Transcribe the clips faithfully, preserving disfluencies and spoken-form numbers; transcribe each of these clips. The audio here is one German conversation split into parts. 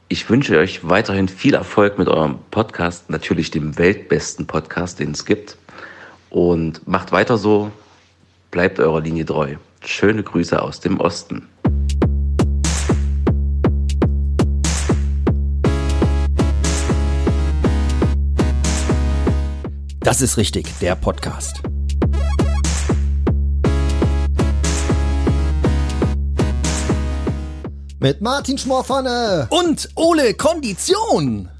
Ich wünsche euch weiterhin viel Erfolg mit eurem Podcast, natürlich dem weltbesten Podcast, den es gibt. Und macht weiter so, bleibt eurer Linie treu. Schöne Grüße aus dem Osten. Das ist richtig, der Podcast. Mit Martin Schmorpfanne und Ole Kondition.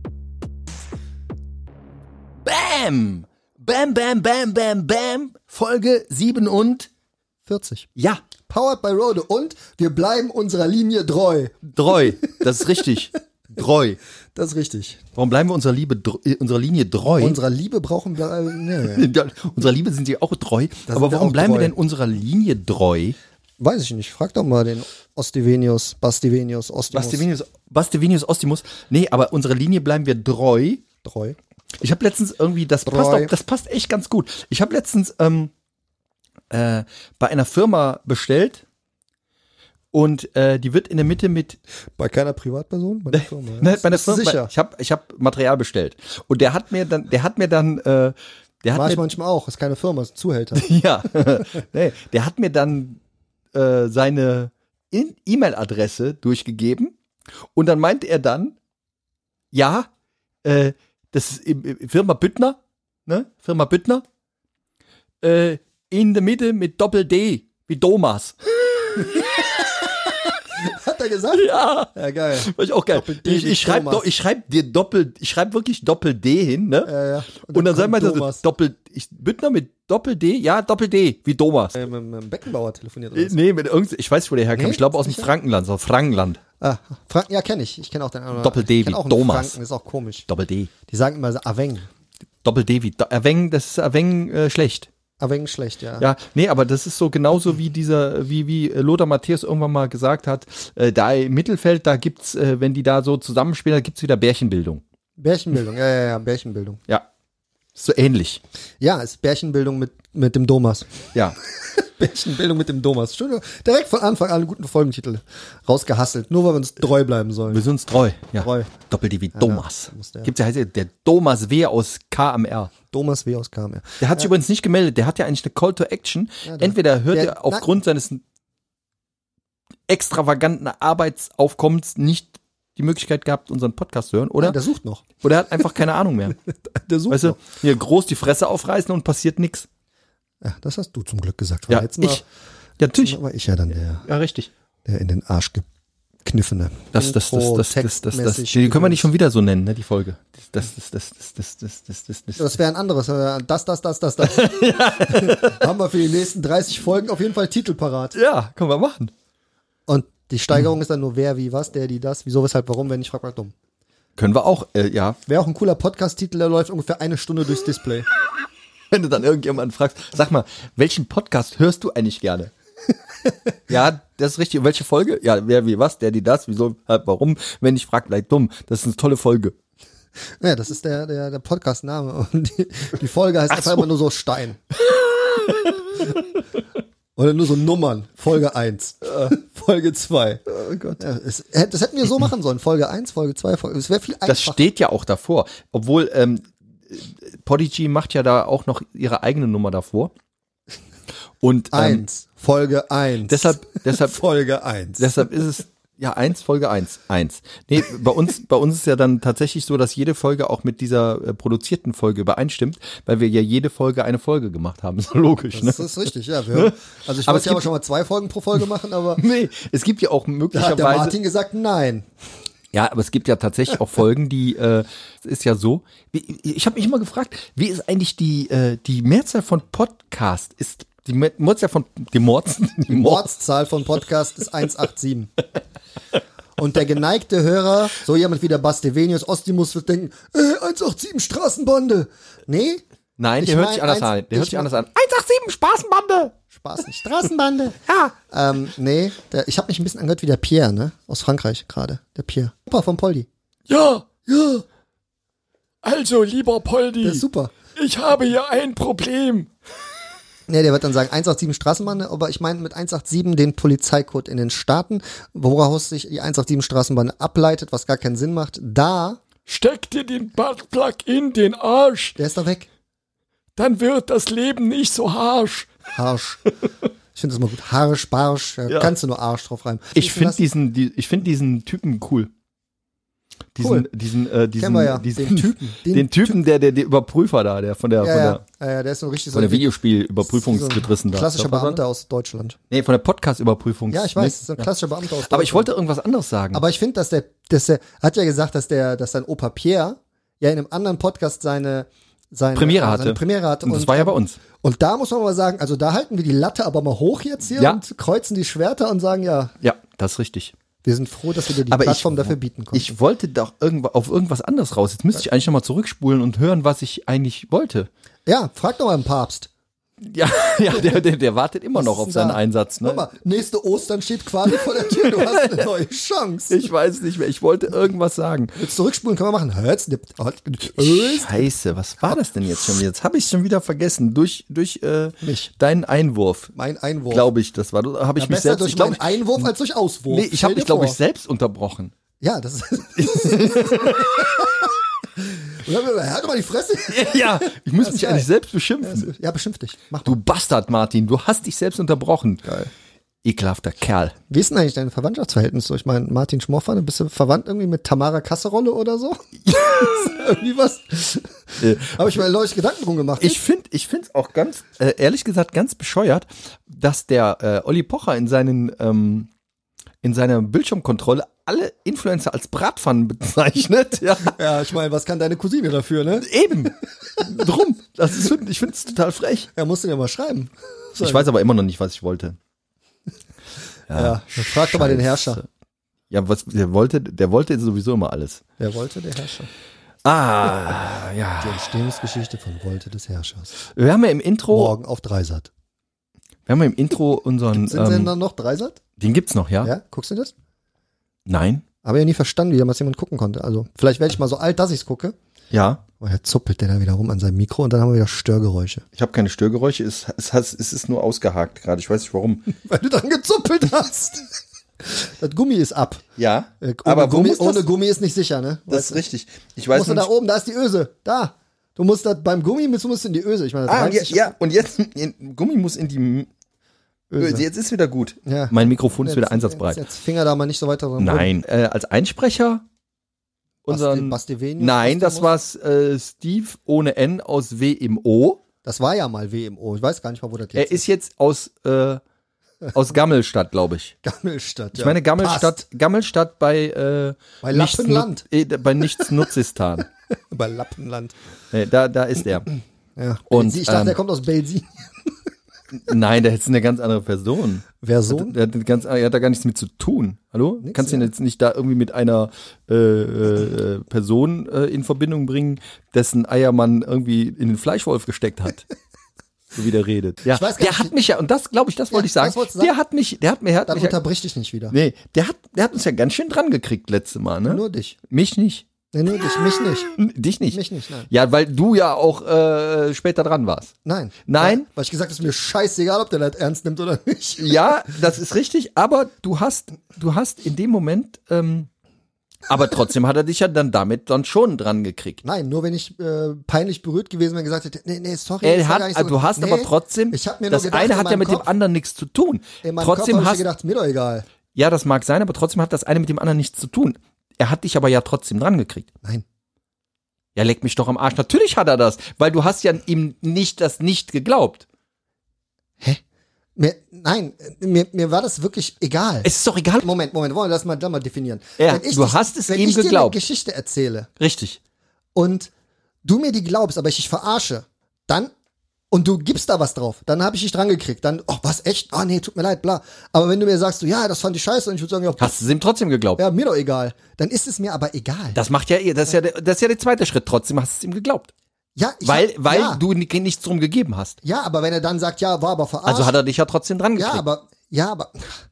Bam! Bam, bam, bam, bam, bam. Folge siebenundvierzig. Ja. Powered by Rode und wir bleiben unserer Linie treu. Treu, das ist richtig. Treu. Das ist richtig. Warum bleiben wir unserer, Liebe, unserer Linie treu? Unserer Liebe brauchen wir... Äh, nee. Unserer Liebe sind sie auch treu. Da aber warum wir bleiben treu. wir denn unserer Linie treu? Weiß ich nicht. Frag doch mal den Ostivenius, Bastivenius, Ostimus. Bastivenius, Bastivenius, Ostimus. Nee, aber unserer Linie bleiben wir treu. Treu. Ich habe letztens irgendwie, das Treu. passt, auch, das passt echt ganz gut. Ich habe letztens ähm, äh, bei einer Firma bestellt und äh, die wird in der Mitte mit... Bei keiner Privatperson? Bei der Firma? Ne, bei der Bist du Firma. sicher? Ich habe ich hab Material bestellt und der hat mir dann, der hat mir dann, äh, der hat Mach ich mir, manchmal auch. Ist keine Firma, ist ein Zuhälter. ja, nee, der hat mir dann äh, seine In- E-Mail-Adresse durchgegeben und dann meinte er dann, ja, äh, das ist im, im Firma Büttner, ne, Firma Büttner, äh, in der Mitte mit Doppel-D, wie Thomas. Hat er gesagt? Ja. Ja, geil. War ich auch geil. Doppel-D Ich, wie ich schreibe Thomas. ich schreib dir Doppel, ich schreibe wirklich Doppel-D hin, ne? Ja, ja. Und, und dann sagen wir kommt so, Thomas. Doppel, ich, Büttner mit Doppel-D, ja, Doppel-D, wie Thomas. Äh, mit, mit dem Beckenbauer telefoniert. Äh, Oder so. nee, mit irgend, ich weiß nicht, wo der herkam. Nee, ich glaube aus dem sicher? Frankenland, so Frankenland. Ah, Frank, ja, kenne ich. Ich kenne auch den anderen. Doppel-D Ich kenn wie auch einen Thomas. Franken, ist auch komisch. Doppel-D. Die sagen immer so Aveng. Doppel-D wie, Do- Erweng, das ist Erweng äh, schlecht. Aveng schlecht, ja. Ja, nee, aber das ist so genauso wie dieser, wie, wie Lothar Matthäus irgendwann mal gesagt hat, äh, da im Mittelfeld, da gibt's, äh, wenn die da so zusammenspielen, da gibt's wieder Bärchenbildung. Bärchenbildung, ja, ja, ja, Bärchenbildung. Ja. Ist so ähnlich. Ja, ist Bärchenbildung mit, mit dem Thomas. Ja. Bärchenbildung mit dem Thomas. Schön, direkt von Anfang an einen guten Folgentitel rausgehasselt. Nur weil wir uns treu bleiben sollen. Wir sind uns treu. Ja. Treu. Doppel-D wie Ja, Thomas. muss der- Gibt's ja, heißt ja der Thomas W. aus K M R. Thomas W. aus K M R. Der hat sich übrigens nicht gemeldet. Der hat ja eigentlich eine Call to Action. Ja, der- Entweder hört der- er aufgrund seines extravaganten Arbeitsaufkommens nicht die Möglichkeit gehabt, unseren Podcast zu hören, oder? Ja, der sucht noch. Oder er hat einfach keine Ahnung mehr. Der sucht Weißt du, noch. hier groß die Fresse aufreißen und passiert nichts. Ja, das hast du zum Glück gesagt. War Ja, jetzt mal, ich. Ja, natürlich. war ich ja dann der, Ja, richtig. der in den Arsch gekniffene. Das, das, das, das, das, das, das, das, die können wir nicht schon wieder so nennen, ne, die Folge. Das, das, das, das, das, das, das, das, das. Das wäre ein anderes. äh, Das, das, das, das, das. Haben wir für die nächsten dreißig Folgen auf jeden Fall Titel parat. Ja, können wir machen. Und die Steigerung ist dann nur wer, wie, was, der, die, das, wieso, weshalb, warum, wenn ich frag mal dumm. Können wir auch, äh, ja. Wäre auch ein cooler Podcast-Titel, der läuft ungefähr eine Stunde durchs Display. Wenn du dann irgendjemanden fragst, sag mal, welchen Podcast hörst du eigentlich gerne? Ja, das ist richtig. Und welche Folge? Ja, wer, wie, was, der, die, das, wieso, halb, warum? Wenn ich frag, gleich dumm. Das ist eine tolle Folge. Ja, das ist der, der, der Podcast-Name. Und die, die Folge heißt Ach einfach so. immer nur so Stein. Oder nur so Nummern. Folge eins. Folge zwei. Oh Gott. Ja, es, das hätten wir so machen sollen. Folge eins, Folge zwei, Folge. Es wäre viel einfacher. Das steht ja auch davor. Obwohl, ähm, Podigy macht ja da auch noch ihre eigene Nummer davor. Und ähm, Eins. Folge eins. deshalb, deshalb, Folge eins. deshalb ist es ja eins, Folge eins, eins. Nee, bei uns, bei uns ist ja dann tatsächlich so, dass jede Folge auch mit dieser äh, produzierten Folge übereinstimmt, weil wir ja jede Folge eine Folge gemacht haben. Ist logisch, ne? Das ist richtig, ja. Wir, also ich Aber wollte es ja aber gibt- schon mal zwei Folgen pro Folge machen, aber Nee, es gibt ja auch da hat der möglicherweise. Martin gesagt, nein. Ja, aber es gibt ja tatsächlich auch Folgen, die, äh, es ist ja so, wie, ich habe mich immer gefragt, wie ist eigentlich die, äh, die Mehrzahl von Podcast? Ist die Me- Mehrzahl von, die Mords, die Mords, Mordszahl von Podcast ist eins acht sieben. Und der geneigte Hörer, so jemand wie der Bastevenius Ostimus wird denken, äh, eins acht sieben Straßenbande. Nee, Nein, Ich der hört mein, sich anders eins- an. Der hört ich sich mein- anders an. eins acht sieben Spaßenbande! Spaß nicht. Straßenbande. Ja. Ähm, nee, der, ich habe mich ein bisschen angehört wie der Pierre, ne? Aus Frankreich gerade. Der Pierre. Super von Poldi. Ja, Ja, also lieber Poldi, der ist super. ich habe hier ein Problem. Nee, der wird dann sagen eins acht sieben Straßenbahn, aber ich meine mit eins acht sieben den Polizeicode in den Staaten, woraus sich die eins acht sieben Straßenbahn ableitet, was gar keinen Sinn macht. Da, Steck dir den Buttplug in den Arsch, der ist doch weg. dann wird das Leben nicht so harsch. Harsch. Ich finde das mal gut. Harsch, Barsch, da Ja. kannst du nur Arsch drauf reimen. Ich finde das- diesen, die, ich finde diesen Typen cool. Diesen, Cool. diesen, äh, diesen, Kennen wir ja, diesen den Typen. Den, Typen, der, der, der Überprüfer da, der von der, Ja, von ja, der, ja, ja, der ist so richtig von der so ein Videospielüberprüfungsgedrissen da. klassischer Doch, was war Beamter aus Deutschland. das? Nee, von der Podcast-Überprüfungs. Ja, ich weiß, Nee? das ist ein klassischer Beamter aus Deutschland. Aber ich wollte irgendwas anderes sagen. Aber ich finde, dass der, dass der, hat ja gesagt, dass der, dass sein Opa Pierre ja in einem anderen Podcast seine, seine Premiere äh, hatte. Seine Premiere hatte. Und das war ja bei uns. Und da muss man mal sagen, also da halten wir die Latte aber mal hoch jetzt hier Ja. und kreuzen die Schwerter und sagen, ja, Ja, das ist richtig. wir sind froh, dass wir dir die Aber Plattform ich, dafür bieten konnten. Ich wollte doch irgendwo, auf irgendwas anderes raus. Jetzt müsste ich eigentlich nochmal zurückspulen und hören, was ich eigentlich wollte. ja, frag doch mal den Papst. Ja, ja, der, der, der wartet immer noch Was auf ist denn seinen da? Einsatz. Ne? Guck mal, nächste Ostern steht quasi vor der Tür, du hast eine neue Chance. Ich weiß nicht mehr. Ich wollte irgendwas sagen. Jetzt zurückspulen können wir machen. Hört's nicht. Scheiße, was war das denn jetzt schon wieder? Jetzt habe ich schon wieder vergessen. Durch, durch äh, Mich. deinen Einwurf, Mein Einwurf. glaube ich, das war. Habe ich ja, mich besser selbst. durch Ich glaub, meinen Einwurf als durch Auswurf. nee, ich Stell habe dir mich, glaube ich, vor. selbst unterbrochen. Ja, das ist. Und dann, halt doch mal die Fresse. Ja, ich muss Das ist mich geil. eigentlich selbst beschimpfen. Ja, beschimpf dich. Mach Du mal. Bastard, Martin, du hast dich selbst unterbrochen. Geil. Ekelhafter Kerl. Wie ist denn eigentlich dein Verwandtschaftsverhältnis so? Ich meine, Martin Schmorfan, bist du verwandt irgendwie mit Tamara Kasserolle oder so? irgendwie was? Äh, Habe ich mir neulich Gedanken drum gemacht. Ich finde ich finde es auch ganz, äh, ehrlich gesagt, ganz bescheuert, dass der äh, Olli Pocher in seinen ähm, in seiner Bildschirmkontrolle alle Influencer als Bratpfannen bezeichnet. Ja, ja, ich meine, was kann deine Cousine dafür, ne? eben. Drum. Das ist, ich finde es total frech. Er musste dir mal schreiben. Ich weiß aber immer noch nicht, was ich wollte. Ja, dann frag doch mal den Herrscher. Scheiße. Ja, was der wollte, der wollte sowieso immer alles. Wer wollte der Herrscher? Ah, ja. Die Entstehungsgeschichte von Wollte des Herrschers. Wir haben ja im Intro, Morgen auf Dreisat. wir haben ja im Intro unseren, Sind ähm, Sender noch Dreisat? den gibt's noch, ja? Ja, guckst du das? Nein? Aber ja nie verstanden, wie damals jemand gucken konnte. Also, vielleicht werde ich mal so alt, dass ich's gucke. Ja. Oh, er zuppelt der da wieder rum an seinem Mikro und dann haben wir wieder Störgeräusche. Ich habe keine Störgeräusche, es, es, es, es ist nur ausgehakt gerade. Ich weiß nicht warum. Weil du dran gezuppelt hast. Das Gummi ist ab. Ja, Äh, ohne aber wo Gummi, muss das? ohne Gummi ist nicht sicher, ne? Das Weißt ist du? richtig. Ich Musst weiß du nur da nicht. oben, da ist die Öse. Da. Du musst da beim Gummi, du musst in die Öse. Ich meine, das Ah, reimt ja, sich- ja, und jetzt, in, Gummi muss in die Öse. Jetzt ist wieder gut. Ja. Mein Mikrofon ist Jetzt- wieder einsatzbereit. Jetzt, jetzt Finger da mal nicht so weiter dran rum. Nein, äh, als Einsprecher unseren. Basti, Basti Venius, Nein, Basti das war's äh, Steve ohne N aus W im O. Das war ja mal W M O. Ich weiß gar nicht mal, wo das Er jetzt ist jetzt aus äh, aus Gammelstadt, glaube ich. Gammelstadt. Ich meine Gammelstadt, Gammelstadt bei äh, Bei nichts Lappenland. Nu- äh, bei nichts Nutzistan. Bei Lappenland. Nee, da, da ist er. Ja. Und, Belsi- ich dachte, ähm, der kommt aus Belsi. Nein, der ist eine ganz andere Person. Wer Sohn? Der hat, eine ganz, er hat da gar nichts mit zu tun. Hallo? Nix, Kannst du ihn ja. jetzt nicht da irgendwie mit einer äh, äh, Person äh, in Verbindung bringen, dessen Eier man irgendwie in den Fleischwolf gesteckt hat? So wie der redet. Ja, Ich weiß gar der nicht, hat mich ja, und das glaube ich, das wollte Ja, ich sagen. das wolltest du sagen? Der hat mich, der hat mir, der hat Dann mich ja, unterbrich dich nicht wieder. nee, der hat, der hat uns ja ganz schön dran gekriegt letzte Mal, ne? Nur dich. Mich nicht. Nee, nur dich. Mich nicht. Dich nicht. Mich nicht, nein. Ja, weil du ja auch äh, später dran warst. Nein. Nein? Weil, weil ich gesagt habe, es ist mir scheißegal, ob der das ernst nimmt oder nicht. Ja, das ist richtig, aber du hast, du hast in dem Moment, ähm, aber trotzdem hat er dich ja dann damit dann schon dran gekriegt. Nein, nur wenn ich äh, peinlich berührt gewesen wäre und gesagt hätte, nee, nee, sorry. Er das war hat, gar nicht so- du hast nee, aber trotzdem, ich hab mir nur das gedacht, eine in hat ja meinem mit Kopf, dem anderen nichts zu tun. In meinem Trotzdem Kopf hab hast, ich mir gedacht, mir doch egal. ja, das mag sein, aber trotzdem hat das eine mit dem anderen nichts zu tun. Er hat dich aber ja trotzdem dran gekriegt. Nein. Ja, leck mich doch am Arsch. Natürlich hat er das, weil du hast ja ihm nicht das nicht geglaubt. Mir, nein, mir, mir war das wirklich egal. Es ist doch egal. Moment, Moment, wollen wir das mal, das mal definieren. Ja, Wenn ich du dich- hast es wenn ihm ich dir geglaubt. eine Geschichte erzähle Richtig. und du mir die glaubst, aber ich dich verarsche, dann und du gibst da was drauf, dann habe ich dich dran gekriegt. Dann, oh, was, echt? Ah, nee, tut mir leid, bla. Aber wenn du mir sagst, so, ja, das fand ich scheiße und ich würde sagen, ja, Hast du es ihm trotzdem geglaubt? ja, mir doch egal. Dann ist es mir aber egal. Das macht ja, das ist ja, der, das ist ja der zweite Schritt. Trotzdem hast du es ihm geglaubt. ja, ich Weil, hab, weil ja, du ni- nichts drum gegeben hast. ja, aber wenn er dann sagt, ja, war aber verarscht. Also hat er dich ja trotzdem dran gekriegt. ja, aber, ja, aber,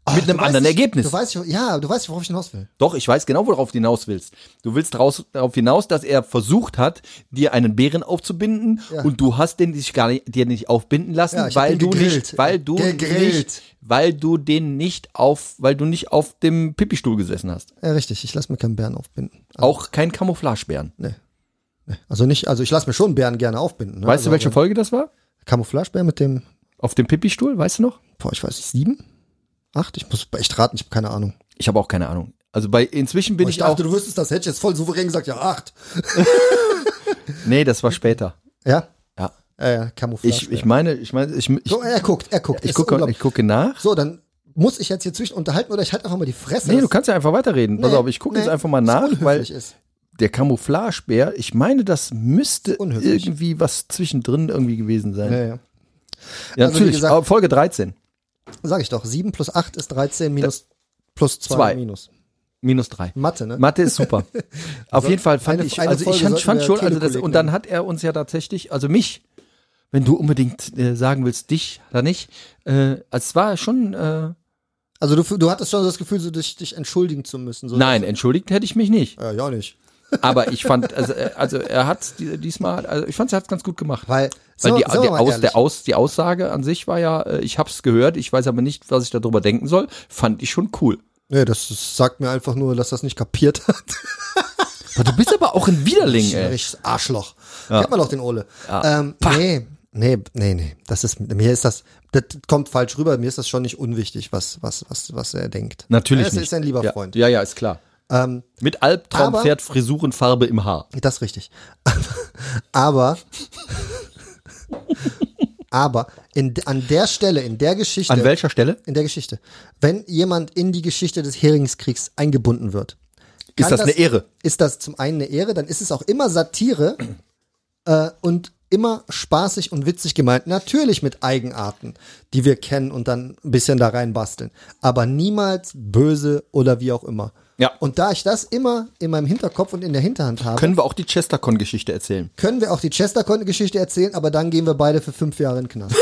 Oh, mit einem du weißt anderen nicht, Ergebnis. Du weißt, ja, du weißt, worauf ich hinaus will. Doch, ich weiß genau, worauf du hinaus willst. Du willst raus, darauf hinaus, dass er versucht hat, dir einen Bären aufzubinden Ja. und du hast den dich gar nicht, dir nicht aufbinden lassen, Ja, ich hab weil den du gegrillt. nicht, weil du Gegrillt. nicht, weil du den nicht auf, weil du nicht auf dem Pipi-Stuhl gesessen hast. Ja, richtig. Ich lasse mir keinen Bären aufbinden. Also, Auch kein Camouflagebären. nee. nee. Also nicht, also ich lasse mir schon Bären gerne aufbinden. Ne? Weißt also, du, welche Folge das war? Camouflagebär mit dem, Auf dem Pipi-Stuhl, weißt du noch? boah, ich weiß nicht, sieben? Acht? Ich muss echt raten, ich habe keine Ahnung. Ich habe auch keine Ahnung. Also bei, inzwischen bin Oh, ich, ich dachte, auch, du wüsstest das, hätte ich jetzt voll souverän gesagt, ja, acht. nee, das war später. Ja? Ja. Ja, ja, Camouflagebär. Ich, ich meine, ich meine, ich, ich, so, er guckt, er guckt. ich Ist gucke, unglaublich. ich gucke nach. So, dann muss ich jetzt hier zwischen unterhalten oder ich halte einfach mal die Fresse. Nee, du kannst ja einfach weiterreden. Pass Nee, auf, ich gucke nee, jetzt einfach mal das nach, weil unhöflich ist. der Camouflagebär, ich meine, das müsste Unhöflich. irgendwie was zwischendrin irgendwie gewesen sein. Ja, Ja, ja. Also, natürlich. wie gesagt- Aber Folge dreizehn, Sag ich doch, sieben plus acht ist dreizehn minus plus zwei Zwei. minus. minus drei. Mathe, ne? Mathe ist super. Auf So, jeden Fall fand eine- ich, eine also ich Folge fand, sollten fand wir schon, also das, Telekolleg und dann nennen. hat er uns ja tatsächlich, also mich, wenn du unbedingt äh, sagen willst, dich oder nicht, äh, es war schon, äh, Also du, du hattest schon das Gefühl, so dich, dich entschuldigen zu müssen. So nein, entschuldigt hätte ich mich nicht. Ja, ja nicht. Aber ich fand, also, äh, also er hat die- diesmal, also ich fand, er hat es ganz gut gemacht. Weil, Weil so, die, sind die, wir mal Aus, ehrlich. der Aus, die Aussage an sich war ja, äh, ich hab's gehört, ich weiß aber nicht, was ich darüber denken soll, fand ich schon cool. Nee, das sagt mir einfach nur, dass das nicht kapiert hat. Du bist aber auch ein Widerling, Ich, ey. richtiges Arschloch. Kennt man doch den Ole. Ja. Ähm, nee, nee, nee, nee. Das ist, mir ist das, das kommt falsch rüber. Mir ist das schon nicht unwichtig, was, was, was, was er denkt. Natürlich Er ist, nicht. ist ein lieber ja. Freund. Ja, ja, ist klar. Ähm, Mit Albtraum Aber- fährt Frisurenfarbe im Haar. Das ist richtig. Aber, aber in, an der Stelle, in der Geschichte, An welcher Stelle? in der Geschichte, wenn jemand in die Geschichte des Heringskriegs eingebunden wird, Ist kann das eine Ehre? Ist das zum einen eine Ehre, dann ist es auch immer Satire äh, und immer spaßig und witzig gemeint. Natürlich mit Eigenarten, die wir kennen und dann ein bisschen da reinbasteln. Aber niemals böse oder wie auch immer. Ja. Und da ich das immer in meinem Hinterkopf und in der Hinterhand habe, Können wir auch die Chestercon-Geschichte erzählen? können wir auch die Chestercon-Geschichte erzählen, aber dann gehen wir beide für fünf Jahre in den Knast.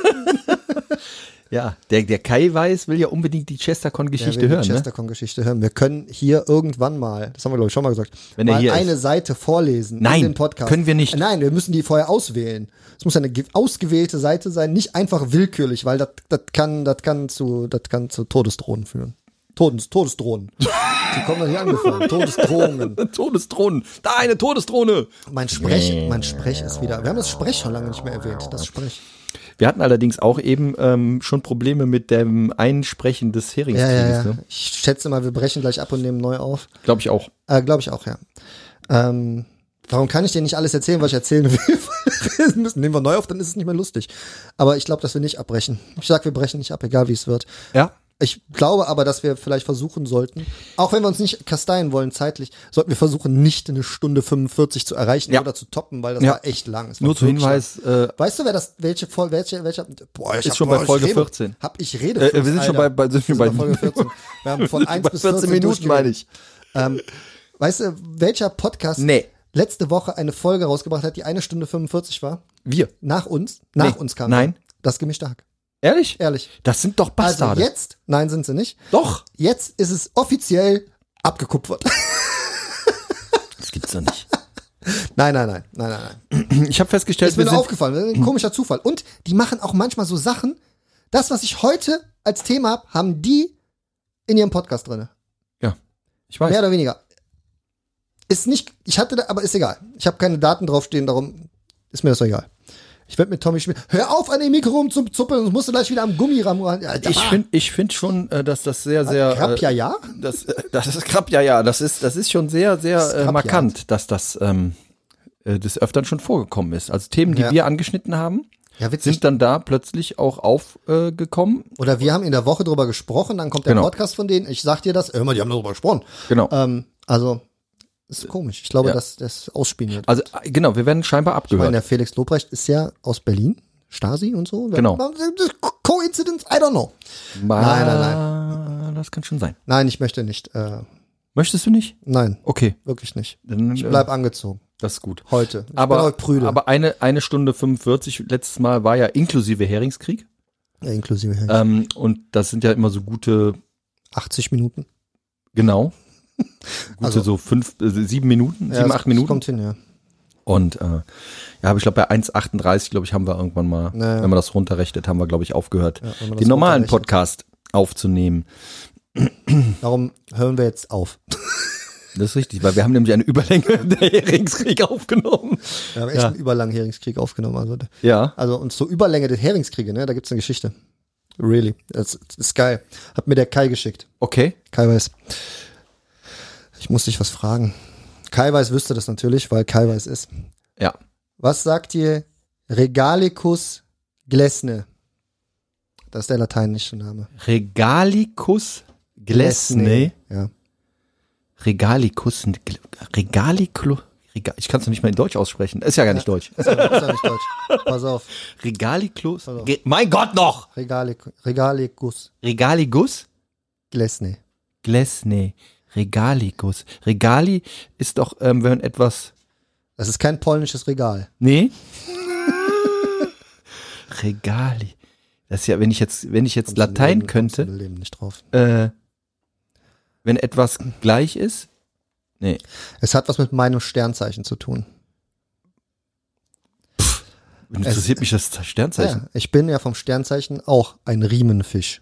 Ja, der, der Kai Weiß will ja unbedingt die Der Chestercon-Geschichte will hören, die ne? Chestercon-Geschichte hören. Wir können hier irgendwann mal, das haben wir glaube ich schon mal gesagt, Wenn er mal hier eine ist. Seite vorlesen Nein, in den Podcast. können wir nicht. Nein, wir müssen die vorher auswählen. Es muss eine ge- ausgewählte Seite sein, nicht einfach willkürlich, weil das das kann das kann zu das kann zu Todesdrohnen führen. Todes, Todesdrohnen. Die kommen dann hier angefallen. Todesdrohungen. Todesdrohnen. Da eine Todesdrohne. Mein Sprech, mein Sprech ist wieder. Wir haben das Sprech schon lange nicht mehr erwähnt. Das Sprech. Wir hatten allerdings auch eben ähm, schon Probleme mit dem Einsprechen des Ja, Heringskrieges, ja, ja. ne? Ich schätze mal, wir brechen gleich ab und nehmen neu auf. Glaube ich auch. Äh, Glaube ich auch, ja. Ähm, warum kann ich dir nicht alles erzählen, was ich erzählen will? wir müssen, nehmen wir neu auf, dann ist es nicht mehr lustig. Aber ich glaube, dass wir nicht abbrechen. Ich sag, wir brechen nicht ab, egal wie es wird. Ja. Ich glaube aber, dass wir vielleicht versuchen sollten, auch wenn wir uns nicht kasteien wollen zeitlich, sollten wir versuchen, nicht eine Stunde fünfundvierzig zu erreichen Ja. oder zu toppen, weil das Ja. war echt lang. Es war Nur zum wirklich Hinweis, äh, lang. Weißt du, wer das, welche, Fol- welche, welcher, boah, ich Ist hab, schon boah, bei ich Folge rede, vierzehn. Hab ich Rede. Äh, wir sind schon bei- bei- sind wir wir sind bei- bei Folge vierzehn. Wir haben von eins bei bis vierzehn Minuten, durchgegangen. meine ich. Ähm, weißt du, welcher Podcast Nee. letzte Woche eine Folge rausgebracht hat, die eine Stunde fünfundvierzig war? Wir. Nach uns? Nach Nee. uns kam. Nein. Das gemischte Hack. Ehrlich? Ehrlich. Das sind doch Bastarde. Also jetzt, nein, sind sie nicht. Doch. Jetzt ist es offiziell abgekupfert. Das gibt's doch nicht. nein, nein, nein, nein, nein, nein. Ich habe festgestellt, Ist mir wir nur sind, aufgefallen. Das ist ein komischer Zufall. Und die machen auch manchmal so Sachen. Das, was ich heute als Thema habe, haben die in ihrem Podcast drinne. ja, ich weiß. Mehr oder weniger. Ist nicht, ich hatte da, aber ist egal. Ich habe keine Daten draufstehen, darum ist mir das doch egal. Ich werde mit Tommy Schmidt. Hör auf, an dem Mikro rumzuzuppeln, sonst musst du gleich wieder am Gummiram. Ja, Ich finde ich find schon, äh, dass das sehr, sehr. Krab, ja, äh, ja. Das, äh, das ist Krab, ja, ja. Das ist, das ist schon sehr, sehr Das ist äh, Krab, markant, dass das ähm, äh, des Öfteren schon vorgekommen ist. Also Themen, die Ja. wir angeschnitten haben, Ja, witzig. sind dann da plötzlich auch aufgekommen. Äh, gekommen. Oder wir haben in der Woche drüber gesprochen, dann kommt der Genau. Podcast von denen. Ich sag dir das. Hör mal, die haben darüber gesprochen. Genau. Ähm, also, ist komisch. Ich glaube, Ja. dass das ausspioniert. Also äh, genau, wir werden scheinbar Ich meine, abgehört. der Felix Lobrecht ist ja aus Berlin. Stasi und so. Genau. Coincidence? I don't know. nein, nein, nein. Das kann schon sein. Nein, ich möchte nicht. Äh, Möchtest du nicht? nein, Okay. wirklich nicht. Dann, Ich äh, bleib angezogen. das ist gut. Heute. Ich Aber, bin heute prüde. aber eine, eine Stunde fünfundvierzig letztes Mal war ja inklusive Heringskrieg. Ja, inklusive Hering. Ähm, und das sind ja immer so gute, achtzig Minuten. genau, gute Also- so fünf, äh, sieben Minuten, Ja, sieben, das- acht Minuten. Das kommt hin, ja. Und äh, ja, aber ich glaube bei eins achtunddreißig, glaube ich, haben wir irgendwann mal, Naja. wenn man das runterrechnet, haben wir, glaube ich, aufgehört, Ja, wenn man das den normalen runterrechnet. Podcast aufzunehmen. Darum hören wir jetzt auf. Das ist richtig, weil wir haben nämlich eine Überlänge der Heringskrieg aufgenommen. Wir haben echt Ja. einen überlangen Heringskrieg aufgenommen. Also, Ja. also und zur Überlänge der Heringskriege, ne, da gibt's eine Geschichte. Really. Das, das ist geil. Hat mir der Kai geschickt. Okay. Kai weiß. Ich muss dich was fragen. Kai weiß wüsste das natürlich, weil Kai weiß ist. Ja. Was sagt ihr Regalicus glesne? Das ist der lateinische Name. Regalicus glesne. Ja. Regalicus, Regalicus, Regal, ich kann es noch nicht mal in Deutsch aussprechen. Ist ja gar nicht Deutsch. Ist ja, ist ja nicht deutsch. Pass auf. Regalicus, auf. Ge mein Gott noch! Regalic, Regalicus Regalicus glesne. glesne. Regalicus. Regali ist doch, ähm, wenn etwas, Das ist kein polnisches Regal. nee? Regali. Das ist ja, wenn ich jetzt, wenn ich jetzt Kommst du im Latein Leben- kommst du könnte, im Leben nicht drauf. äh, wenn etwas gleich ist, nee. Es hat was mit meinem Sternzeichen zu tun. Interessiert mich das Sternzeichen. Ja, ich bin ja vom Sternzeichen auch ein Riemenfisch.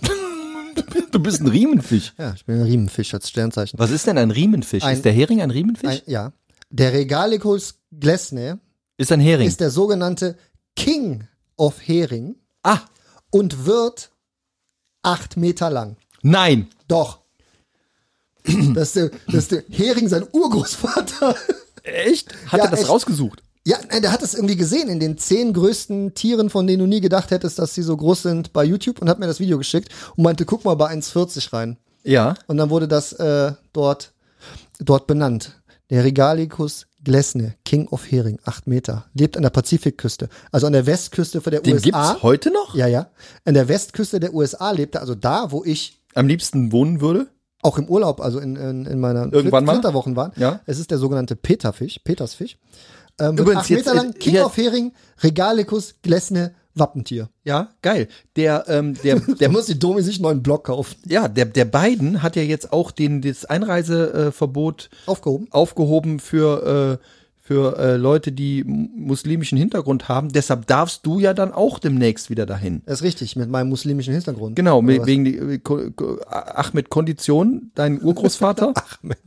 Du bist ein Riemenfisch. Ja, ich bin ein Riemenfisch als Sternzeichen. Was ist denn ein Riemenfisch? Ein- ist der Hering ein Riemenfisch? Ein, ja. Der Regalicus glesne ist ein Hering. ist der sogenannte King of Hering ah, und wird acht Meter lang. nein. Doch. Das ist der, das ist der Hering, sein Urgroßvater. Echt? Hat Ja, er das echt. rausgesucht? Ja, nein, der hat es irgendwie gesehen in den zehn größten Tieren, von denen du nie gedacht hättest, dass sie so groß sind, bei YouTube und hat mir das Video geschickt und meinte, guck mal bei eins vierzig rein. Ja. Und dann wurde das äh, dort, dort benannt. Der Regalicus glesne, King of Hering, acht Meter, lebt an der Pazifikküste, also an der Westküste von der Den U S A. gibt's heute noch? Ja, ja. An der Westküste der U S A lebte, also da, wo ich Am liebsten wohnen würde? auch im Urlaub, also in, in, in meiner Irgendwann mal? Flitterwochen war. Ja. Es ist der sogenannte Peterfisch, Petersfisch. Ähm, wird Übrigens acht jetzt, Meter lang, äh, King hier- of Hering, Regalicus glesne, Wappentier. Ja, geil. Der, ähm, der, Der der muss die Domi sich einen neuen Block kaufen. ja, der, der Biden hat ja jetzt auch den, das Einreiseverbot Aufgehoben. aufgehoben für, äh, für äh, Leute, die m- muslimischen Hintergrund haben. Deshalb darfst du ja dann auch demnächst wieder dahin. Das ist richtig, mit meinem muslimischen Hintergrund. Genau, Oder me- was? wegen die, äh, Ko- Ko- Ahmed Kondition, dein Urgroßvater, Ahmed.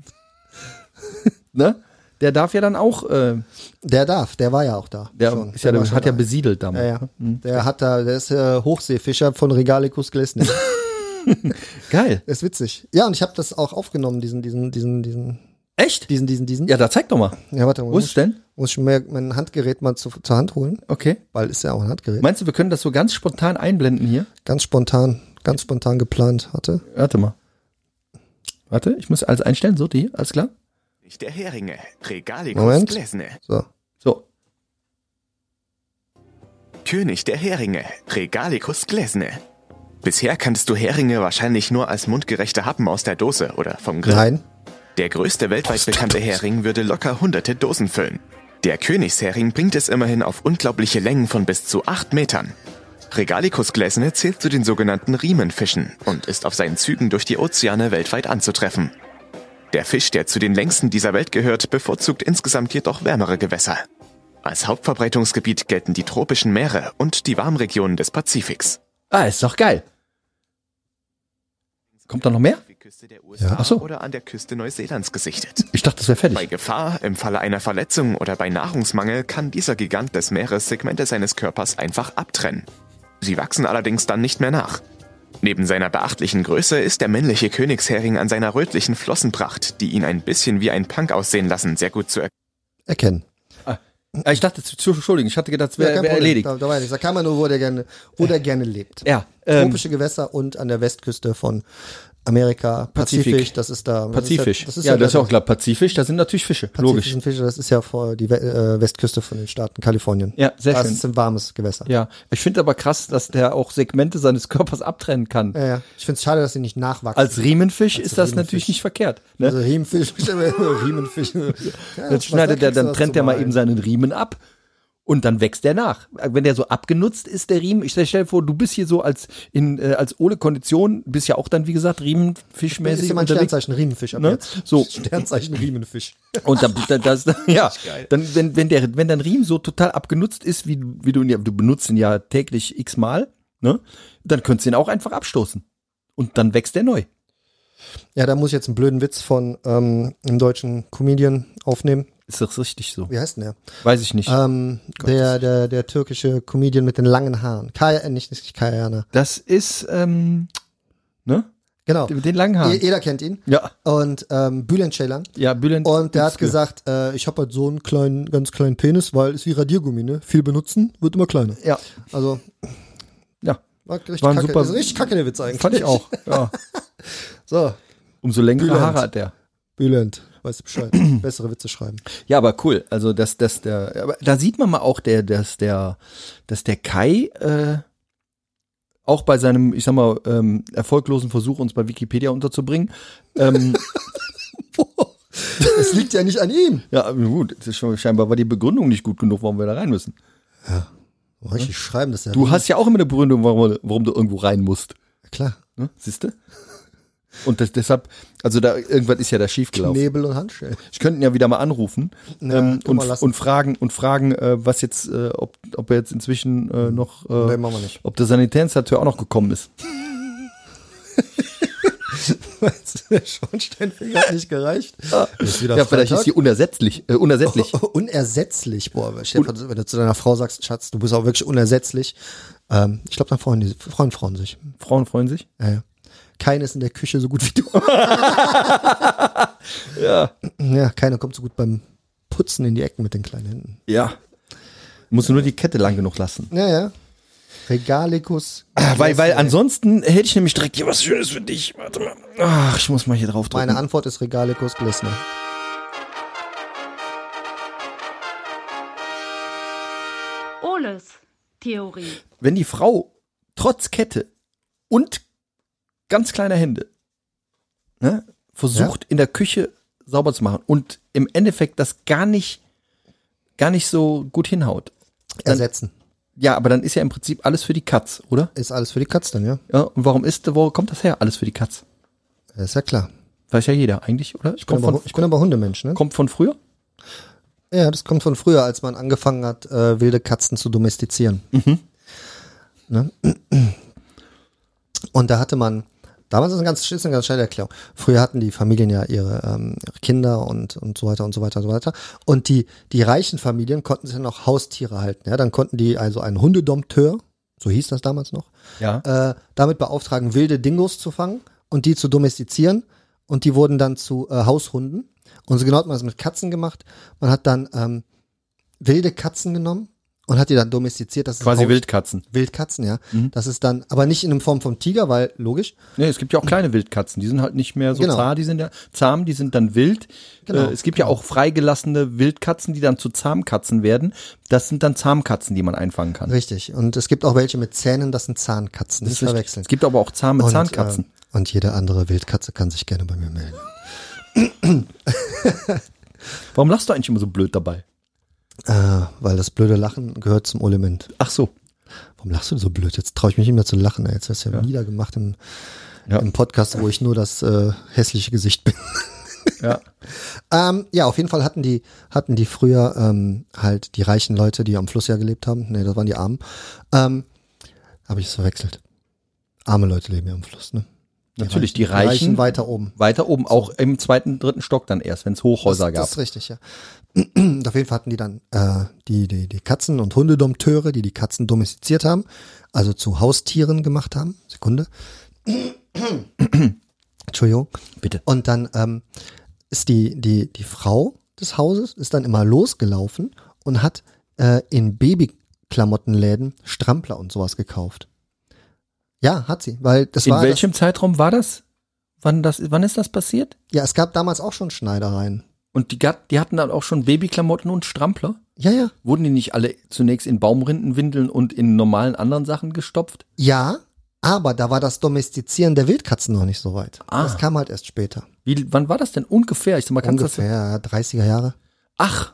ne? Der darf ja dann auch, äh, Der darf, der war ja auch da. der, schon. ist ja, Der der war schon hat ja da. besiedelt damals. Ja, ja. Der hat da, der ist äh, Hochseefischer von Regalicus glesne. Geil. Das ist witzig. Ja, und ich habe das auch aufgenommen, diesen, diesen, diesen, diesen, Echt? diesen, diesen, diesen. Ja, da zeig doch mal. Ja, warte, Wo muss, ist es denn? muss ich mir mein Handgerät mal zu, zur Hand holen, Okay. weil ist ja auch ein Handgerät. Meinst du, wir können das so ganz spontan einblenden hier? Ganz spontan, ganz spontan geplant hatte. Warte mal. Warte, ich muss alles einstellen. So, die, alles klar? Nicht der Heringe, Regalicus Moment. glesne. So. So. König der Heringe, Regalicus glesne. Bisher kanntest du Heringe wahrscheinlich nur als mundgerechte Happen aus der Dose oder vom Grill. Nein. Der größte weltweit bekannte Hering würde locker hunderte Dosen füllen. Der Königshering bringt es immerhin auf unglaubliche Längen von bis zu acht Metern. Regalicus glesne zählt zu den sogenannten Riemenfischen und ist auf seinen Zügen durch die Ozeane weltweit anzutreffen. Der Fisch, der zu den längsten dieser Welt gehört, bevorzugt insgesamt jedoch wärmere Gewässer. Als Hauptverbreitungsgebiet gelten die tropischen Meere und die Warmregionen des Pazifiks. Ah, ist doch geil. Kommt da noch mehr? Die Küste der U S Ja, A ach so. oder an der Küste Neuseelands gesichtet. Ich dachte, das wäre Bei fertig. Gefahr, im Falle einer Verletzung oder bei Nahrungsmangel kann dieser Gigant des Meeres Segmente seines Körpers einfach abtrennen. Sie wachsen allerdings dann nicht mehr nach. Neben seiner beachtlichen Größe ist der männliche Königshering an seiner rötlichen Flossenpracht, die ihn ein bisschen wie ein Punk aussehen lassen, sehr gut zu erkennen. Erkennen. Ah, ich dachte, zu- Entschuldigung, ich hatte gedacht, es wäre kein wär Problem. erledigt. Da, da war ich nicht. Da kann man nur, wo der gerne, wo der gerne lebt. Ja, ähm, Tropische Gewässer und an der Westküste von Amerika, Pazifik, Pazifik. das ist da. Pazifisch. Das ist ja, ja, das ist ja der- auch klar. Pazifisch, da sind natürlich Fische. Logisch. Pazifischen Fische, das ist ja vor die We äh, Westküste von den Staaten Kalifornien. Ja, sehr das schön. ist ein warmes Gewässer. Ja, ich finde aber krass, dass der auch Segmente seines Körpers abtrennen kann. Ja, ja. Ich finde es schade, dass sie nicht nachwachsen. Als Riemenfisch Als ist das Riemenfisch. natürlich nicht verkehrt. Ne? also Riemenfisch, Riemenfisch. Ja, Dann was schneidet da der, kriegst du dann das trennt der mal zumal? eben seinen Riemen ab Und dann wächst der nach. Wenn der so abgenutzt ist, der Riemen, ich stell dir vor, du bist hier so als in äh, als Ole Kondition, bist ja auch dann, wie gesagt, Riemenfischmäßig ist ja mein unterwegs. Sternzeichen Riemenfisch ab Ne? jetzt. So. Sternzeichen Riemenfisch. Und dann, dann das, ja, dann, wenn, wenn der, wenn dein Riemen so total abgenutzt ist, wie, wie du ihn ja, du benutzt ihn ja täglich x-mal, ne? Dann könntest du ihn auch einfach abstoßen. Und dann wächst der neu. Ja, da muss ich jetzt einen blöden Witz von ähm, einem deutschen Comedian aufnehmen. Ist das richtig so? Wie heißt denn der? Weiß ich nicht. Ähm, der, der, der türkische Comedian mit den langen Haaren. Kaya, äh, nicht, nicht Kayana. Das ist, ähm, ne? Genau. Mit den langen Haaren. Je- Jeder kennt ihn. Ja. Und ähm, Bülent Ceylan. Ja, Bülent. Und der hat Özgür. gesagt, äh, ich habe halt so einen kleinen, ganz kleinen Penis, weil es wie Radiergummi, ne? Viel benutzen, wird immer kleiner. Ja. Also, Ja. war richtig War ein kacke. super- Das ist richtig kacke, der Witz eigentlich. Fand ich auch. Ja. So, Umso längere Bülent. Haare hat der. Bülent, weißt du Bescheid. Bessere Witze schreiben. Ja, aber cool. Also, dass, dass der, aber da sieht man mal auch, der, dass der, dass der Kai, äh, auch bei seinem, ich sag mal, ähm, erfolglosen Versuch, uns bei Wikipedia unterzubringen, ähm, Es liegt ja nicht an ihm. ja, gut, das ist schon, scheinbar war die Begründung nicht gut genug, warum wir da rein müssen. Richtig schreiben, das ist ja Du hast ja auch immer eine Begründung, warum, warum du irgendwo rein musst. klar. Ne? Siehst du? Und das, deshalb, also da, irgendwas ist ja da schiefgelaufen. Nebel und Handschellen. Ich könnte ihn ja wieder mal anrufen Ja, ähm, kann und, man lassen. und fragen, und fragen, äh, was jetzt, äh, ob, ob er jetzt inzwischen äh, noch, äh, Nee, machen wir nicht. ob der Sanitärinstallateur auch noch gekommen ist. Weißt du, der Schornsteinfeger hat nicht gereicht. Ist wieder Ja, vielleicht ist Freitag. sie unersetzlich, äh, unersättlich. Unersetzlich, boah, Stefan, wenn du zu deiner Frau sagst, Schatz, du bist auch wirklich unersetzlich. Ähm, ich glaube, dann freuen, die, freuen Frauen sich. Frauen freuen sich. Ja, ja. Keine ist in der Küche so gut wie du. Ja. Ja, keiner kommt so gut beim Putzen in die Ecken mit den kleinen Händen. Ja. Musst du nur die Kette lang genug lassen. Ja, ja. Regalicus. Weil, weil ansonsten hätte ich nämlich direkt hier was Schönes für dich. Warte mal. Ach, ich muss mal hier drauf drücken. Meine Antwort ist Regalicus Glissner. Oles Theorie. Wenn die Frau trotz Kette und ganz kleiner Hände ne, versucht, in der Küche sauber zu machen und im Endeffekt das gar nicht, gar nicht so gut hinhaut. Dann, Ersetzen. ja, aber dann ist ja im Prinzip alles für die Katz, oder? Ist alles für die Katz dann, ja? Ja, und warum ist, wo kommt das her? Alles für die Katz. Das ist ja klar. Weiß ja jeder eigentlich, oder? Ich bin, Kommt aber, von, ich bin aber Hundemensch, ne? kommt von früher? Ja, das kommt von früher, als man angefangen hat, äh, wilde Katzen zu domestizieren. Ne? Und da hatte man, damals ist eine ganz, ist eine ganz schnelle Erklärung. Früher hatten die Familien ja ihre, ähm, ihre Kinder und, und so weiter und so weiter und so weiter. Und die, die reichen Familien konnten sich dann auch Haustiere halten. Ja, dann konnten die also einen Hundedompteur, so hieß das damals noch, Ja. äh, damit beauftragen, wilde Dingos zu fangen und die zu domestizieren. Und die wurden dann zu äh, Haushunden. Und so genau hat man das mit Katzen gemacht. Man hat dann ähm, wilde Katzen genommen und hat die dann domestiziert. Das ist Quasi Haus- Wildkatzen. Wildkatzen, ja. Mhm. Das ist dann, aber nicht in der Form vom Tiger, weil logisch. Nee, es gibt ja auch kleine Wildkatzen, die sind halt nicht mehr so Genau. zahm, die sind ja zahm, die sind dann wild. Genau, Äh, es gibt ja auch freigelassene Wildkatzen, die dann zu Zahmkatzen werden. Das sind dann Zahmkatzen, die man einfangen kann. Richtig. Und es gibt auch welche mit Zähnen, das sind Zahnkatzen. Das Nicht ist richtig. verwechseln. Es gibt aber auch zahme Und, Zahnkatzen. Äh, und jede andere Wildkatze kann sich gerne bei mir melden. Warum lachst du eigentlich immer so blöd dabei? Äh, weil das blöde Lachen gehört zum Element. Ach so. Warum lachst du so blöd? Jetzt traue ich mich nicht mehr zu lachen. Ey. Jetzt hast du ja, Ja. niedergemacht im, Ja. im Podcast, wo ich nur das äh, hässliche Gesicht bin. Ja. Ähm, ja, auf jeden Fall hatten die, hatten die früher ähm, halt die reichen Leute, die am Fluss ja gelebt haben. Nee, das waren die Armen. Ähm, Habe ich es verwechselt. Arme Leute leben ja am Fluss, ne? Natürlich, die Reichen, weiter oben. weiter oben, auch im zweiten, dritten Stock dann erst, wenn es Hochhäuser das, gab. Das ist richtig, ja. Und auf jeden Fall hatten die dann äh, die, die, die Katzen- und Hundedompteure, die die Katzen domestiziert haben, also zu Haustieren gemacht haben. Sekunde. Entschuldigung. Bitte. Und dann ähm, ist die, die, die Frau des Hauses ist dann immer losgelaufen und hat äh, in Babyklamottenläden Strampler und sowas gekauft. Ja, hat sie, weil das In war welchem Zeitraum war das? Wann das, wann ist das passiert? das, ja, es gab damals auch schon Schneidereien. Und die, gat- die hatten dann auch schon Babyklamotten und Strampler? Ja, ja. Wurden die nicht alle zunächst in Baumrindenwindeln und in normalen anderen Sachen gestopft? Ja, aber da war das Domestizieren der Wildkatzen noch nicht so weit. Ah. Das kam halt erst später. Wie, wann war das denn ungefähr? Ich sag mal, kannst du Ungefähr dreißiger Jahre. das? Ach,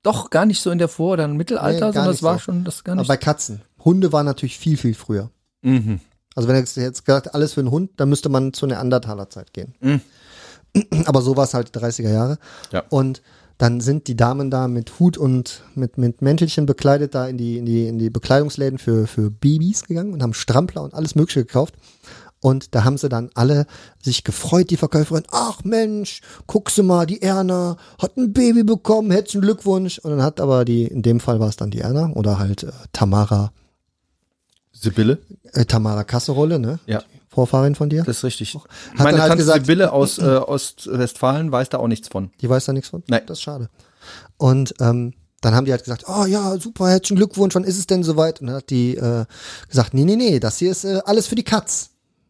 doch gar nicht so in der Vor- oder im Mittelalter, Nee, gar sondern das nicht war so. schon das gar Aber nicht. bei Katzen. Hunde waren natürlich viel, viel früher. Mhm. Also wenn er jetzt- jetzt gesagt, alles für einen Hund, dann müsste man zur Neandertaler-Zeit gehen. Mhm. Aber so war es halt die dreißiger Jahre. Ja. Und dann sind die Damen da mit Hut und mit, mit Mäntelchen bekleidet da in die, in die, in die Bekleidungsläden für, für Babys gegangen und haben Strampler und alles Mögliche gekauft. Und da haben sie dann alle sich gefreut, die Verkäuferin. Ach Mensch, guckst du mal, die Erna hat ein Baby bekommen, herzlichen Glückwunsch. Und dann hat aber die, in dem Fall war es dann die Erna oder halt äh, Tamara, Sibylle? äh, Tamara Kasserolle, ne? Ja. Vorfahrin von dir. Das ist richtig. Hat Meine dann halt Tante gesagt- Sibylle aus äh, Ostwestfalen weiß da auch nichts von. Die weiß da nichts von? Nein. Das ist schade. Und ähm, dann haben die halt gesagt, oh ja, super, herzlichen Glückwunsch, wann ist es denn soweit? Und dann hat die äh, gesagt, nee, nee, nee, das hier ist äh, alles für die Katz.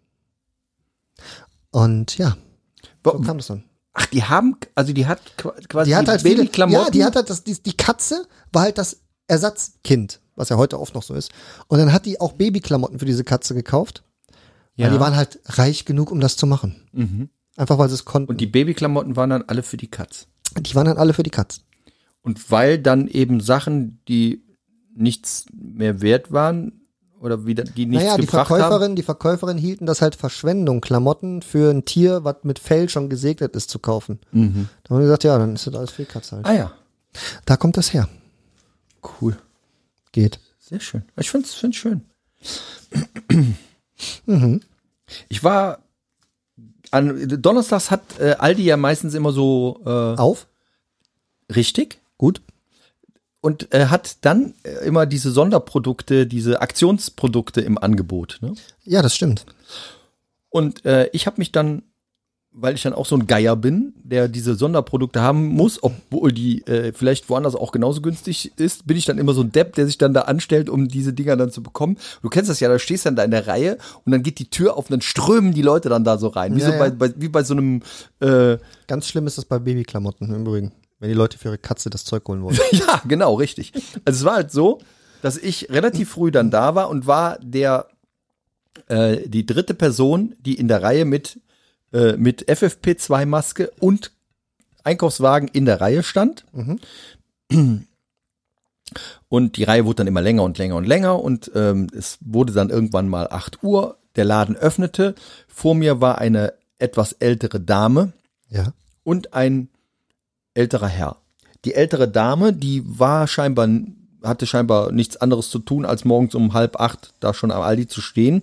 Und ja, so kam das dann. Ach, die haben, also die hat qu- quasi Die hat halt viele, Babyklamotten. ja, die hat halt das, die, die Katze war halt das Ersatzkind, was ja heute oft noch so ist. Und dann hat die auch Babyklamotten für diese Katze gekauft. ja. Weil die waren halt reich genug, um das zu machen. Mhm. Einfach weil sie es konnten. Und die Babyklamotten waren dann alle für die Katz. die waren dann alle für die Katze. Und weil dann eben Sachen, die nichts mehr wert waren oder wieder die nichts Naja, die gebracht haben. Verkäuferin, die Verkäuferin hielten das halt Verschwendung, Klamotten für ein Tier, was mit Fell schon gesegnet ist, zu kaufen. Mhm. Da haben wir gesagt, ja, dann ist das alles für die Katze halt. Ah ja, Da kommt das her. cool. Geht. Sehr schön. Ich finde es find's schön. Mhm. Ich war an Donnerstags hat äh, Aldi ja meistens immer so äh, Auf? richtig Gut. und äh, hat dann äh, immer diese Sonderprodukte, diese Aktionsprodukte im Angebot. Ne? Ja, das stimmt. Und äh, ich habe mich dann, weil ich dann auch so ein Geier bin, der diese Sonderprodukte haben muss, obwohl die äh, vielleicht woanders auch genauso günstig ist, bin ich dann immer so ein Depp, der sich dann da anstellt, um diese Dinger dann zu bekommen. Du kennst das ja, da stehst dann da in der Reihe und dann geht die Tür auf und dann strömen die Leute dann da so rein. Wie, Ja, so ja. Bei, bei, wie bei so einem äh, Ganz schlimm ist das bei Babyklamotten im Übrigen. Wenn die Leute für ihre Katze das Zeug holen wollen. Ja, genau, richtig. Also es war halt so, dass ich relativ früh dann da war und war der äh, die dritte Person, die in der Reihe mit äh, mit F F P zwei Maske und Einkaufswagen in der Reihe stand. Mhm. Und die Reihe wurde dann immer länger und länger und länger und ähm, es wurde dann irgendwann mal acht Uhr. Der Laden öffnete. Vor mir war eine etwas ältere Dame Ja. und ein älterer Herr. Die ältere Dame, die war scheinbar, hatte scheinbar nichts anderes zu tun, als morgens um halb acht da schon am Aldi zu stehen.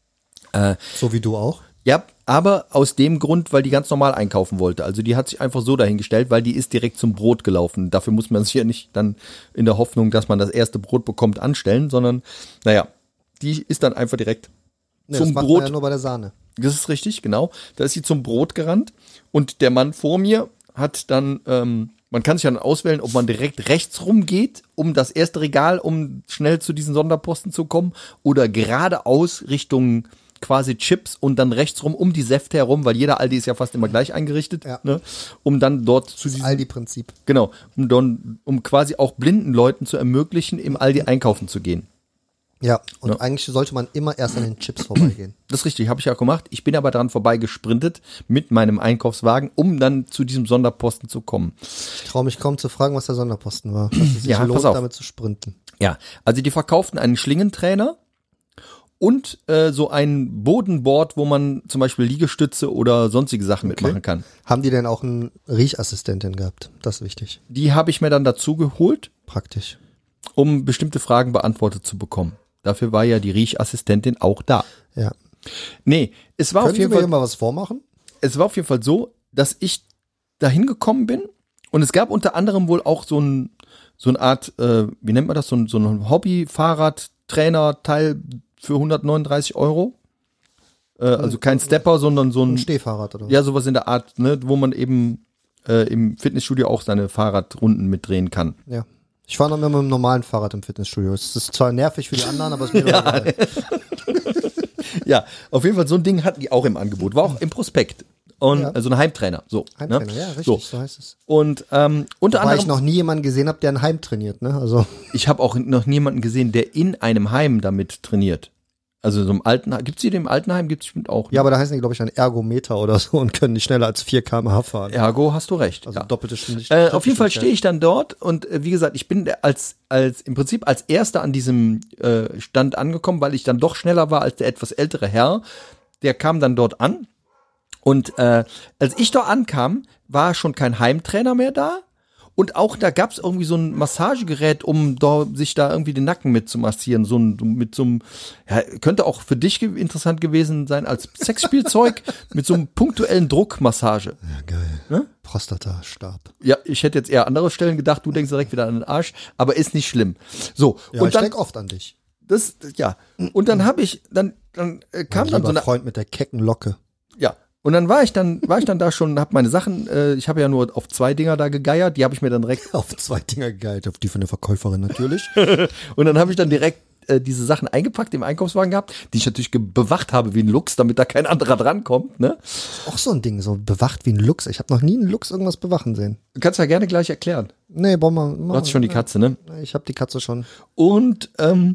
So wie du auch. Ja, aber aus dem Grund, weil die ganz normal einkaufen wollte. Also die hat sich einfach so dahingestellt, weil die ist direkt zum Brot gelaufen. Dafür muss man sich ja nicht dann in der Hoffnung, dass man das erste Brot bekommt, anstellen, sondern, naja, die ist dann einfach direkt Nee, zum das macht Brot. man ja nur bei der Sahne. Das ist richtig, genau. Da ist sie zum Brot gerannt und der Mann vor mir hat dann, ähm, man kann sich dann auswählen, ob man direkt rechts rumgeht, um das erste Regal, um schnell zu diesen Sonderposten zu kommen, oder geradeaus Richtung quasi Chips und dann rechts rum um die Säfte herum, weil jeder Aldi ist ja fast immer gleich eingerichtet, Ja. ne, um dann dort zu diesem, Aldi-Prinzip. genau, um, dann, um quasi auch blinden Leuten zu ermöglichen, im Aldi einkaufen zu gehen. Ja, und Ja. eigentlich sollte man immer erst an den Chips vorbeigehen. Das ist richtig, habe ich ja auch gemacht. Ich bin aber dran vorbei gesprintet mit meinem Einkaufswagen, um dann zu diesem Sonderposten zu kommen. Ich traue mich kaum zu fragen, was der Sonderposten war. Dass es sich Ja, pass lohnt, auf. damit zu sprinten. Ja, also die verkauften einen Schlingentrainer und äh, so ein Bodenboard, wo man zum Beispiel Liegestütze oder sonstige Sachen mitmachen kann. Haben die denn auch einen Riechassistentin gehabt? Das ist wichtig. Die habe ich mir dann dazu geholt, Praktisch. um bestimmte Fragen beantwortet zu bekommen. Dafür war ja die Riechassistentin auch da. Ja. Nee, es war Können auf Sie jeden mir Fall hier mal was vormachen? es war auf jeden Fall so, dass ich dahin gekommen bin und es gab unter anderem wohl auch so ein so eine Art, äh, wie nennt man das, so ein, so ein Hobby-Fahrrad-Trainer-Teil für hundertneununddreißig Euro. Äh, also kein Stepper, sondern so Ein ein, Stehfahrrad oder was? ja, sowas in der Art, ne, wo man eben äh, im Fitnessstudio auch seine Fahrradrunden mitdrehen kann. Ja. Ich fahre noch immer mit einem normalen Fahrrad im Fitnessstudio. Es ist zwar nervig für die anderen, aber es ist mir doch egal. Ja, auf jeden Fall so ein Ding hatten die auch im Angebot, war auch im Prospekt. Und Ja. also ein Heimtrainer, so. Heimtrainer, ne? ja, richtig, So. so, heißt es. Und ähm, unter Weil anderem, ich noch nie jemanden gesehen habe, der ein Heim trainiert, ne? Also, ich habe auch noch niemanden gesehen, der in einem Heim damit trainiert. Also so im Altenheim, gibt's die im Altenheim? Gibt's bestimmt auch. Ja, aber da heißen die, glaube ich, ein Ergometer oder so und können nicht schneller als vier Kilometer pro Stunde fahren. Ergo, hast du recht. Also ja. doppelte Geschwindigkeit. Äh, auf jeden Fall stehe ich dann dort und äh, wie gesagt, ich bin als, als im Prinzip als Erster an diesem äh, Stand angekommen, weil ich dann doch schneller war als der etwas ältere Herr. Der kam dann dort an und äh, als ich dort ankam, war schon kein Heimtrainer mehr da. Und auch da gab's irgendwie so ein Massagegerät, um da, sich da irgendwie den Nacken mit zu massieren. So ein, mit so einem, ja, könnte auch für dich ge- interessant gewesen sein als Sexspielzeug mit so einem punktuellen Druckmassage. Ja, geil. Ne? Prostatastab. Ja, ich hätte jetzt eher andere Stellen gedacht, du denkst direkt wieder an den Arsch, aber ist nicht schlimm. So, Ja, und ich dann, denke oft an dich. das, ja, und dann habe ich, dann, dann äh, kam Mein dann so lieber eine, Freund mit der kecken Locke. ja, und dann war ich dann, war ich dann da schon, hab meine Sachen, äh, ich habe ja nur auf zwei Dinger da gegeiert, die habe ich mir dann direkt, Auf zwei Dinger gegeilt, auf die von der Verkäuferin natürlich. und dann habe ich dann direkt äh, diese Sachen eingepackt im Einkaufswagen gehabt, die ich natürlich ge- bewacht habe wie ein Luchs, damit da kein anderer drankommt, ne? Auch so ein Ding, so bewacht wie ein Luchs. Ich habe noch nie einen Luchs irgendwas bewachen sehen. Du kannst ja gerne gleich erklären. Nee, brauchen wir. Du hast schon die Katze, ne? Ich habe die Katze schon. Und ähm,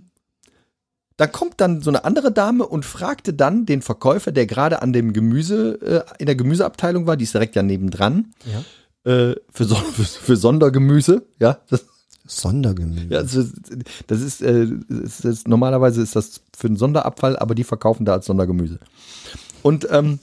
da kommt dann so eine andere Dame und fragte dann den Verkäufer, der gerade an dem Gemüse, äh, in der Gemüseabteilung war, die ist direkt ja nebendran, Ja. äh, für, so, für, für Sondergemüse, ja. Das, Sondergemüse. ja, das ist, das ist, äh, das ist, normalerweise ist das für einen Sonderabfall, aber die verkaufen da als Sondergemüse. Und ähm,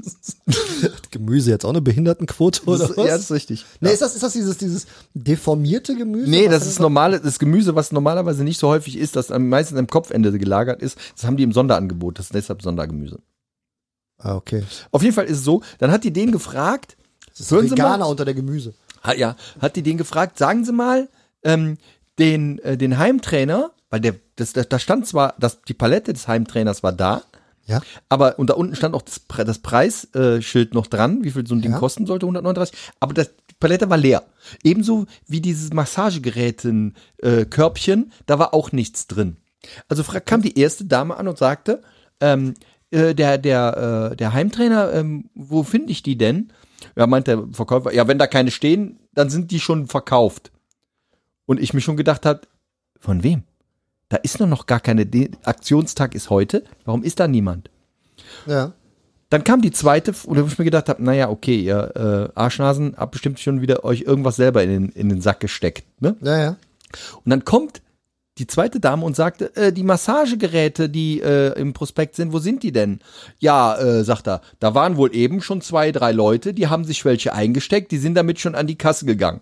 Hat Gemüse jetzt auch eine Behindertenquote oder das, was? ja, das ist richtig. Nee, Ja. ist das, ist das dieses, dieses deformierte Gemüse? Nee, was das dann ist so- normale, das Gemüse, was normalerweise nicht so häufig ist, das am meisten am Kopfende gelagert ist. Das haben die im Sonderangebot, das ist deshalb Sondergemüse. Ah, okay. Auf jeden Fall ist es so, dann hat die den gefragt, Das ist hören Sie Veganer mal, unter der Gemüse. hat, ja, hat die den gefragt, sagen Sie mal, ähm, den, äh, den Heimtrainer, weil der, das, da stand zwar, das, die Palette des Heimtrainers war da, Ja. aber und da unten stand auch das, Pre- das Preisschild äh, Schild noch dran, wie viel so ein Ding Ja. kosten sollte, hundertneununddreißig, aber das, die Palette war leer. Ebenso wie dieses Massagegeräten äh, Körbchen, da war auch nichts drin. Also fra- kam die erste Dame an und sagte, ähm, äh, der, der, äh, der Heimtrainer, ähm, wo finde ich die denn? Ja, meint der Verkäufer, ja, wenn da keine stehen, dann sind die schon verkauft. Und ich mir schon gedacht habe, von wem? Da ist noch noch gar keine, De- Aktionstag ist heute, warum ist da niemand? Ja. Dann kam die zweite, wo ich mir gedacht habe, naja, okay, ihr äh, Arschnasen habt bestimmt schon wieder euch irgendwas selber in den, in den Sack gesteckt. Ne? Ja, ja. Und dann kommt die zweite Dame und sagte, äh, die Massagegeräte, die äh, im Prospekt sind, wo sind die denn? Ja, äh, sagt er, da waren wohl eben schon zwei, drei Leute, die haben sich welche eingesteckt, die sind damit schon an die Kasse gegangen.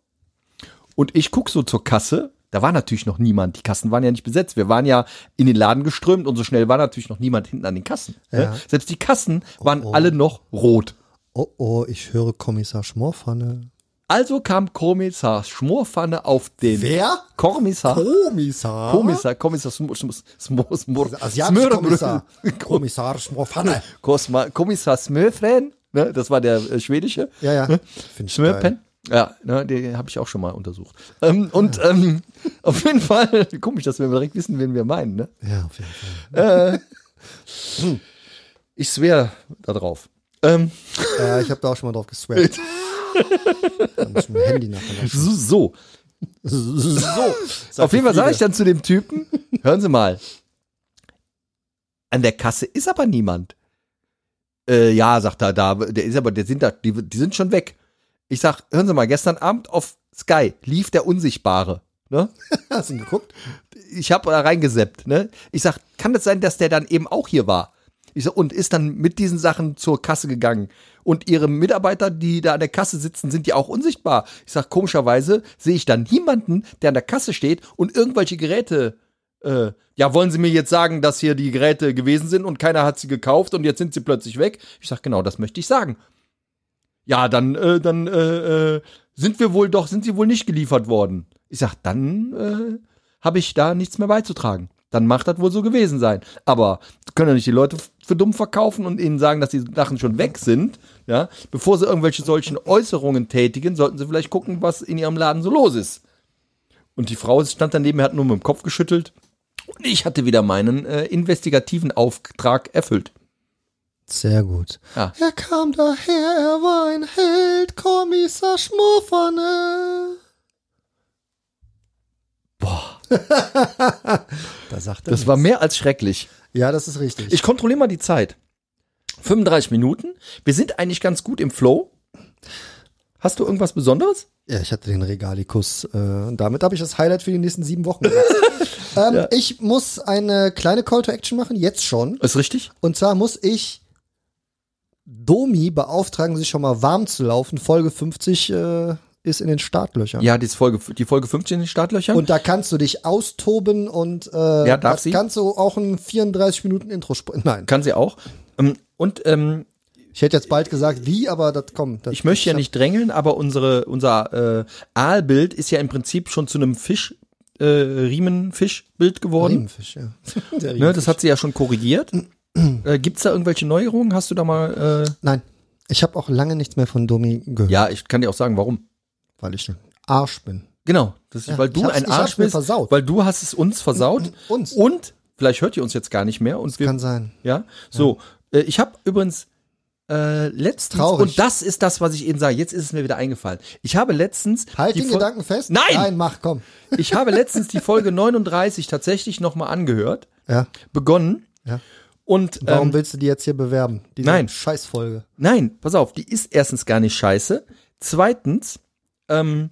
Und ich guck so zur Kasse, da war natürlich noch niemand, die Kassen waren ja nicht besetzt, wir waren ja in den Laden geströmt und so schnell war natürlich noch niemand hinten an den Kassen. Ja. Ne? Selbst die Kassen waren Oh, oh. alle noch rot. Oh, oh, ich höre Kommissar Schmorpfanne. Also kam Kommissar Schmorpfanne auf den Wer? Kommissar. Kommissar? Kommissar, Kommissar Smur, Smur, Smur, Smur, Asiatischer Kommissar. Kommissar Schmorpfanne. Kosma, Kommissar Smörfren, ne, das war der äh, schwedische. Ja, ja. Finde ich Smörpen. geil. Ja, ne, den habe ich auch schon mal untersucht. Ähm, und ähm, auf jeden Fall, komisch, dass wir direkt wissen, wen wir meinen. Ne? Ja, auf jeden Fall. Äh, ich swear da drauf. Ähm, Ja, ich habe da auch schon mal drauf gesweat. Da muss ich mein Handy nachher lassen. so, so. So. Auf jeden Fall sage ich dann zu dem Typen, hören Sie mal, an der Kasse ist aber niemand. Äh, ja, sagt er, da, der ist aber, der sind da, die, die sind schon weg. Ich sag, hören Sie mal, gestern Abend auf Sky lief der Unsichtbare. Ne? Hast du ihn geguckt? Ich habe da reingeseppt. Ne? Ich sag, kann das sein, dass der dann eben auch hier war? Ich sag, und ist dann mit diesen Sachen zur Kasse gegangen. Und ihre Mitarbeiter, die da an der Kasse sitzen, sind ja auch unsichtbar. Ich sag, komischerweise sehe ich dann niemanden, der an der Kasse steht und irgendwelche Geräte, äh, ja, wollen Sie mir jetzt sagen, dass hier die Geräte gewesen sind und keiner hat sie gekauft und jetzt sind sie plötzlich weg? Ich sag, genau, das möchte ich sagen. Ja, dann, äh, dann äh, äh, sind wir wohl doch, sind sie wohl nicht geliefert worden. Ich sag, dann äh, habe ich da nichts mehr beizutragen. Dann macht das wohl so gewesen sein. Aber können ja nicht die Leute für dumm verkaufen und ihnen sagen, dass die Sachen schon weg sind. Ja, bevor sie irgendwelche solchen Äußerungen tätigen, sollten sie vielleicht gucken, was in ihrem Laden so los ist. Und die Frau stand daneben, hat nur mit dem Kopf geschüttelt. Und ich hatte wieder meinen äh, investigativen Auftrag erfüllt. Sehr gut. Ja. Er kam daher, er war ein Held, Kommissar Schmorpfanne. Boah, Da sagt er das war mehr als schrecklich. Ja, das ist richtig. Ich kontrolliere mal die Zeit. fünfunddreißig Minuten. Wir sind eigentlich ganz gut im Flow. Hast du irgendwas Besonderes? Ja, ich hatte den Regalikus. Äh, und damit habe ich das Highlight für die nächsten sieben Wochen gesetzt. ähm, Ja. Ich muss eine kleine Call to Action machen, jetzt schon. Ist richtig? Und zwar muss ich Domi beauftragen, sich schon mal warm zu laufen. Folge fünfzig äh, ist in den Startlöchern. Ja, die Folge, die Folge fünfzehn in den Startlöchern. Und da kannst du dich austoben und äh, Ja, darf da sie? kannst du auch ein vierunddreißig Minuten Intro sprechen. Nein, kann sie auch. Ähm, Und ähm, ich hätte jetzt bald gesagt, wie, aber das kommt. Das, ich möchte ja hab- nicht drängeln, aber unsere, unser äh, Aalbild ist ja im Prinzip schon zu einem Fisch, äh, Riemenfischbild geworden. Riemenfisch, ja. Der Ne, das hat sie ja schon korrigiert. äh, gibt's da irgendwelche Neuerungen? Hast du da mal? Äh Nein, ich habe auch lange nichts mehr von Domi gehört, ja, ich kann dir auch sagen, warum. weil ich ein Arsch bin. Genau, das ist, Ja, weil du ich hab's- ein ich hab's Arsch mir bist, versaut. weil du hast es uns versaut. Uns. Und vielleicht hört ihr uns jetzt gar nicht mehr. Und wir, Kann sein. ja, so. Äh, ich habe übrigens äh, letztens Traurig. und das ist das, was ich eben sage. Jetzt ist es mir wieder eingefallen. Ich habe letztens Halt die den Fol- Gedanken fest. Nein! Nein, mach, komm. Ich habe letztens die Folge neununddreißig tatsächlich nochmal angehört, Ja. begonnen. Ja. Und Warum ähm, willst du die jetzt hier bewerben? Diese nein. Scheißfolge. nein, pass auf, die ist erstens gar nicht scheiße. Zweitens ähm,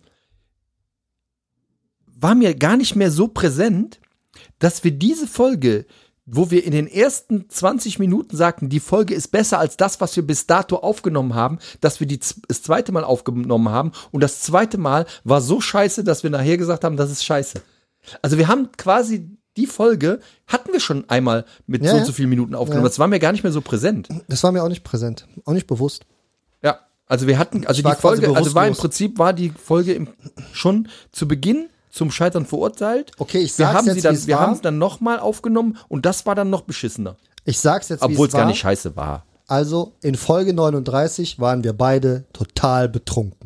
war mir gar nicht mehr so präsent, dass wir diese Folge, wo wir in den ersten zwanzig Minuten sagten, die Folge ist besser als das, was wir bis dato aufgenommen haben, dass wir die z- das zweite Mal aufgenommen haben und das zweite Mal war so scheiße, dass wir nachher gesagt haben, das ist scheiße. Also wir haben quasi die Folge, hatten wir schon einmal mit Ja, so und ja. so vielen Minuten aufgenommen, Ja. das war mir gar nicht mehr so präsent. Das war mir auch nicht präsent. Auch nicht bewusst. Ja, also wir hatten, also Ich war die Folge, quasi also war im bewusstlos. Prinzip, war die Folge im, schon zu Beginn zum Scheitern verurteilt. Okay, ich wir sag's haben jetzt, sie dann, wie's wir war. haben es dann nochmal aufgenommen und das war dann noch beschissener. Ich sag's jetzt, wie Obwohl es war. gar nicht scheiße war. Also, in Folge neununddreißig waren wir beide total betrunken.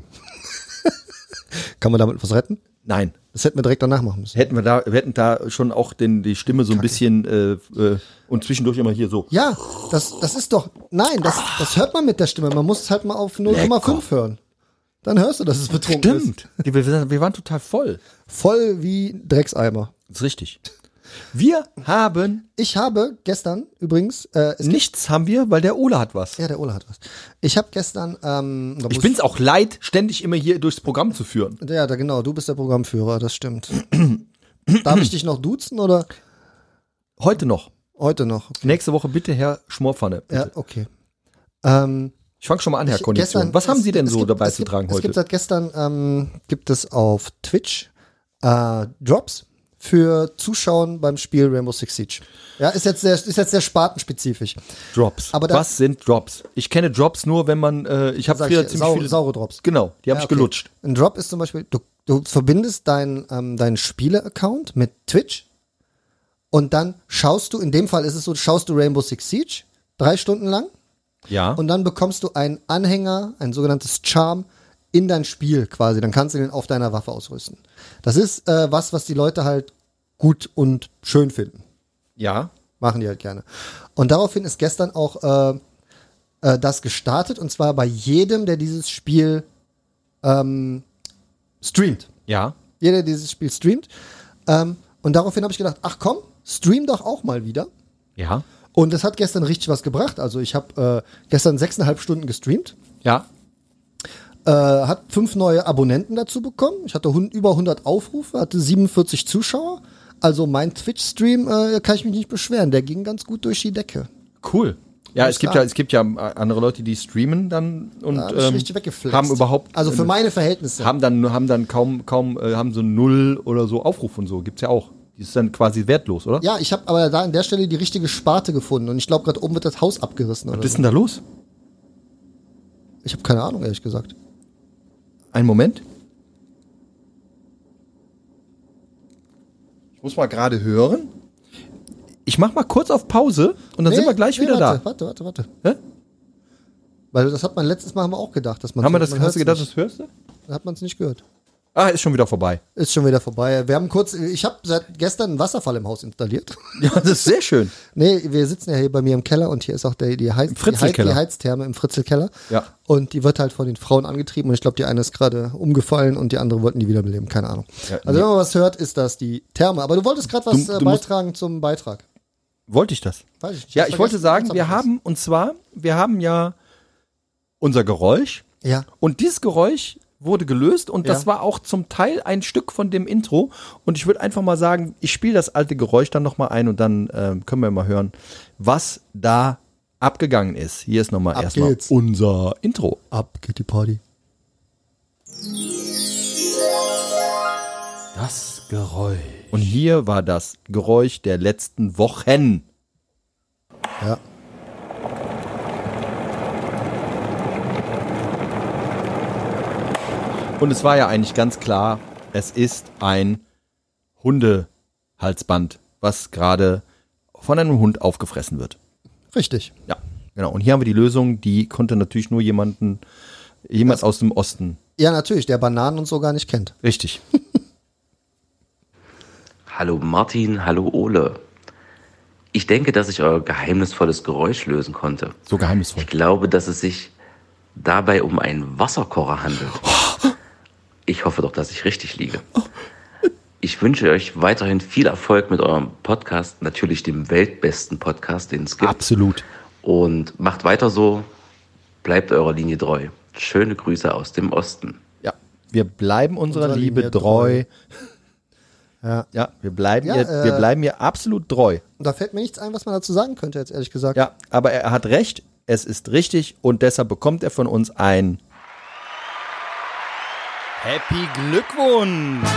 Kann man damit was retten? Nein. Das hätten wir direkt danach machen müssen. Hätten wir da, wir hätten da schon auch den, die Stimme so ein bisschen äh, äh, und zwischendurch immer hier so. Ja, das, das ist doch, nein, das, das hört man mit der Stimme. Man muss es halt mal auf null Komma fünf hören. Dann hörst du, dass es betrunken ist. Stimmt. Die, wir, wir waren total voll. Voll wie Dreckseimer. Das ist richtig. Wir haben Ich habe gestern übrigens, äh, es gibt, nichts haben wir, weil der Ole hat was. ja, der Ole hat was. Ich habe gestern, ähm, da Ich muss- bin's auch leid, ständig immer hier durchs Programm zu führen. Ja, da genau, du bist der Programmführer, das stimmt. Darf ich dich noch duzen oder Heute noch. heute noch? Nächste Woche bitte Herr Schmorpfanne. Bitte. Ja, okay. Ähm, Ich fange schon mal an, Herr Ich- Kondition. gestern- Was haben es- Sie denn es so gibt- dabei es zu gibt, tragen Es heute? gibt seit gestern, ähm, gibt es auf Twitch äh, Drops für Zuschauen beim Spiel Rainbow Six Siege. Ja, ist jetzt sehr, ist jetzt sehr spartenspezifisch. Drops. Aber da- Was sind Drops? Ich kenne Drops nur, wenn man, äh, ich habe Sag früher ich, ziemlich saure, viele. saure Drops. Genau, die habe Ja, ich okay. gelutscht. Ein Drop ist zum Beispiel, du, du verbindest deinen ähm, deinen Spiele-Account mit Twitch und dann schaust du, in dem Fall ist es so, schaust du Rainbow Six Siege drei Stunden lang Ja. und dann bekommst du einen Anhänger, ein sogenanntes Charm in dein Spiel quasi. Dann kannst du den auf deiner Waffe ausrüsten. Das ist äh, was, was die Leute halt gut und schön finden. ja. Machen die halt gerne. Und daraufhin ist gestern auch äh, äh, das gestartet und zwar bei jedem, der dieses Spiel ähm, streamt. Ja. Jeder, der dieses Spiel streamt. Ähm, und daraufhin habe ich gedacht, ach komm, stream doch auch mal wieder. Ja. Und das hat gestern richtig was gebracht. Also ich habe äh, gestern sechseinhalb Stunden gestreamt. Ja. Äh, hat fünf neue Abonnenten dazu bekommen. Ich hatte hund, über hundert Aufrufe, hatte siebenundvierzig Zuschauer. Also mein Twitch-Stream äh, kann ich mich nicht beschweren. Der ging ganz gut durch die Decke. Cool. Ja, Muss es gibt sagen. ja, es gibt ja andere Leute, die streamen dann und Da hab ich ähm, richtig weggeflext. haben überhaupt, Also für äh, meine Verhältnisse. haben dann, haben dann kaum, kaum, äh, haben so null oder so Aufruf und so. Gibt's ja auch. Die ist dann quasi wertlos, oder? Ja, ich habe aber da an der Stelle die richtige Sparte gefunden. Und ich glaube, gerade oben wird das Haus abgerissen. Oder Was ist so. denn da los? Ich habe keine Ahnung, ehrlich gesagt. Einen Moment. Ich muss mal gerade hören. Ich mach mal kurz auf Pause und dann Nee, sind wir gleich nee, wieder warte, da. Warte, warte, warte. Hä? Weil das hat man letztes Mal haben wir auch gedacht, dass man Haben wir das, man hast du hört's gedacht, nicht. das hörst du? Da hat man es nicht gehört. Ah, ist schon wieder vorbei. Ist schon wieder vorbei. Wir haben kurz, ich habe seit gestern einen Wasserfall im Haus installiert. Ja, das ist sehr schön. Nee, wir sitzen ja hier bei mir im Keller und hier ist auch der, die, Heiz, die, Heiz, Fritzelkeller. die Heiztherme im Fritzelkeller. Ja. Und die wird halt von den Frauen angetrieben und ich glaube, die eine ist gerade umgefallen und die andere wollten die wiederbeleben. Keine Ahnung. Ja, also wenn man was hört, ist das die Therme. Aber du wolltest gerade was Du- äh, du musst- beitragen zum Beitrag. Wollte ich das? Weiß ich nicht. Ja, hab's ich wollte vergessen. sagen, Jetzt wir hab ich's. haben, und zwar, wir haben ja unser Geräusch. Ja. Und dieses Geräusch wurde gelöst und Ja. das war auch zum Teil ein Stück von dem Intro. Und ich würde einfach mal sagen, ich spiele das alte Geräusch dann nochmal ein und dann ähm, können wir mal hören, was da abgegangen ist. Hier ist nochmal Ab erstmal geht's. unser Intro. Ab geht die Party. Das Geräusch. Und hier war das Geräusch der letzten Wochen. Ja. Und es war ja eigentlich ganz klar, es ist ein Hundehalsband, was gerade von einem Hund aufgefressen wird. Richtig. Ja, genau. Und hier haben wir die Lösung, die konnte natürlich nur jemanden, jemand Das- aus dem Osten. Ja, natürlich, der Bananen und so gar nicht kennt. Richtig. Hallo Martin, hallo Ole. Ich denke, dass ich euer geheimnisvolles Geräusch lösen konnte. So geheimnisvoll. Ich glaube, dass es sich dabei um einen Wasserkocher handelt. Ich hoffe doch, dass ich richtig liege. Ich wünsche euch weiterhin viel Erfolg mit eurem Podcast, natürlich dem weltbesten Podcast, den es gibt. Absolut. Und macht weiter so, bleibt eurer Linie treu. Schöne Grüße aus dem Osten. Ja, wir bleiben unserer, Unserer Liebe Linie treu. Ja. Ja, wir bleiben, Ja, ihr, äh, wir bleiben ihr absolut treu. Und da fällt mir nichts ein, was man dazu sagen könnte, jetzt ehrlich gesagt. Ja, aber er hat recht, es ist richtig und deshalb bekommt er von uns ein Happy Glückwunsch.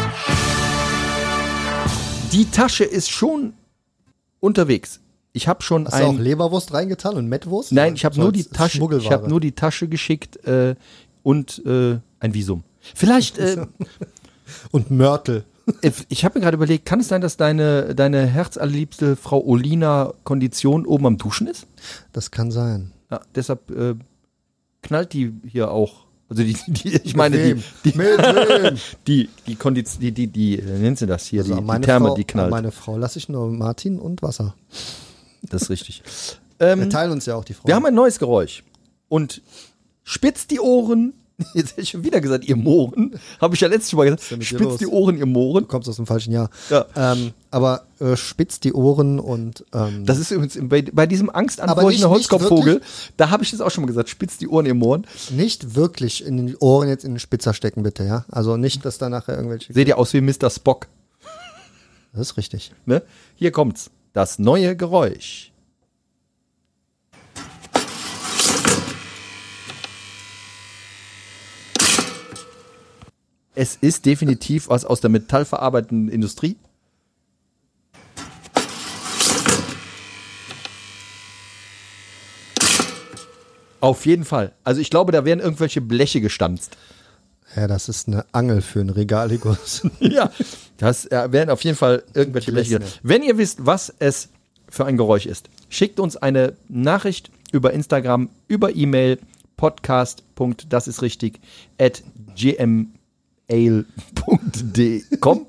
Die Tasche ist schon unterwegs. Ich habe schon Hast du auch ein Leberwurst reingetan und Mettwurst? Nein, ich habe So nur als die Tasche, ich Schmuggelware. habe nur die Tasche geschickt äh, und äh, ein Visum. Vielleicht äh, Und Mörtel. ich habe mir gerade überlegt, kann es sein, dass deine deine herzallerliebste Frau Olina Kondition oben am Duschen ist? Das kann sein. Ja, deshalb äh, knallt die hier auch. Also die, die ich meine die wem? die Mit wem? die die Kondition die die die äh, nennt sie das hier Also die, an die meine Therme Frau, die an knallt. meine Frau lasse ich nur Martin und Wasser. Das ist richtig. Wir ähm, teilen uns ja auch die Frau. wir haben ein neues Geräusch und spitzt die Ohren. Jetzt hätte ich schon wieder gesagt, ihr Mohren. Habe ich ja letztes Mal gesagt. denn mit dir Spitzt los? die Ohren, ihr Mohren. Du kommst aus dem falschen Jahr. Ja. Ähm, aber äh, spitzt die Ohren und ähm, Das ist übrigens bei, bei diesem Aber angstanfurchenden nicht- nicht Holzkopfvogel, da habe ich das auch schon mal gesagt, spitzt die Ohren, ihr Mohren. nicht wirklich in die Ohren jetzt in den Spitzer stecken, bitte, ja? Also nicht, dass da nachher irgendwelche... Seht ihr aus wie Mister Spock. Das ist richtig. Ne? Hier kommt's. Das neue Geräusch. Es ist definitiv was aus der metallverarbeitenden Industrie. Auf jeden Fall. Also ich glaube, da werden irgendwelche Bleche gestanzt. Ja, das ist eine Angel für einen Regaligus. Ja, das äh, werden auf jeden Fall irgendwelche Bleche. Blechne. Wenn ihr wisst, was es für ein Geräusch ist, schickt uns eine Nachricht über Instagram, über E-Mail, podcast. Das ist richtig, at gmail punkt com.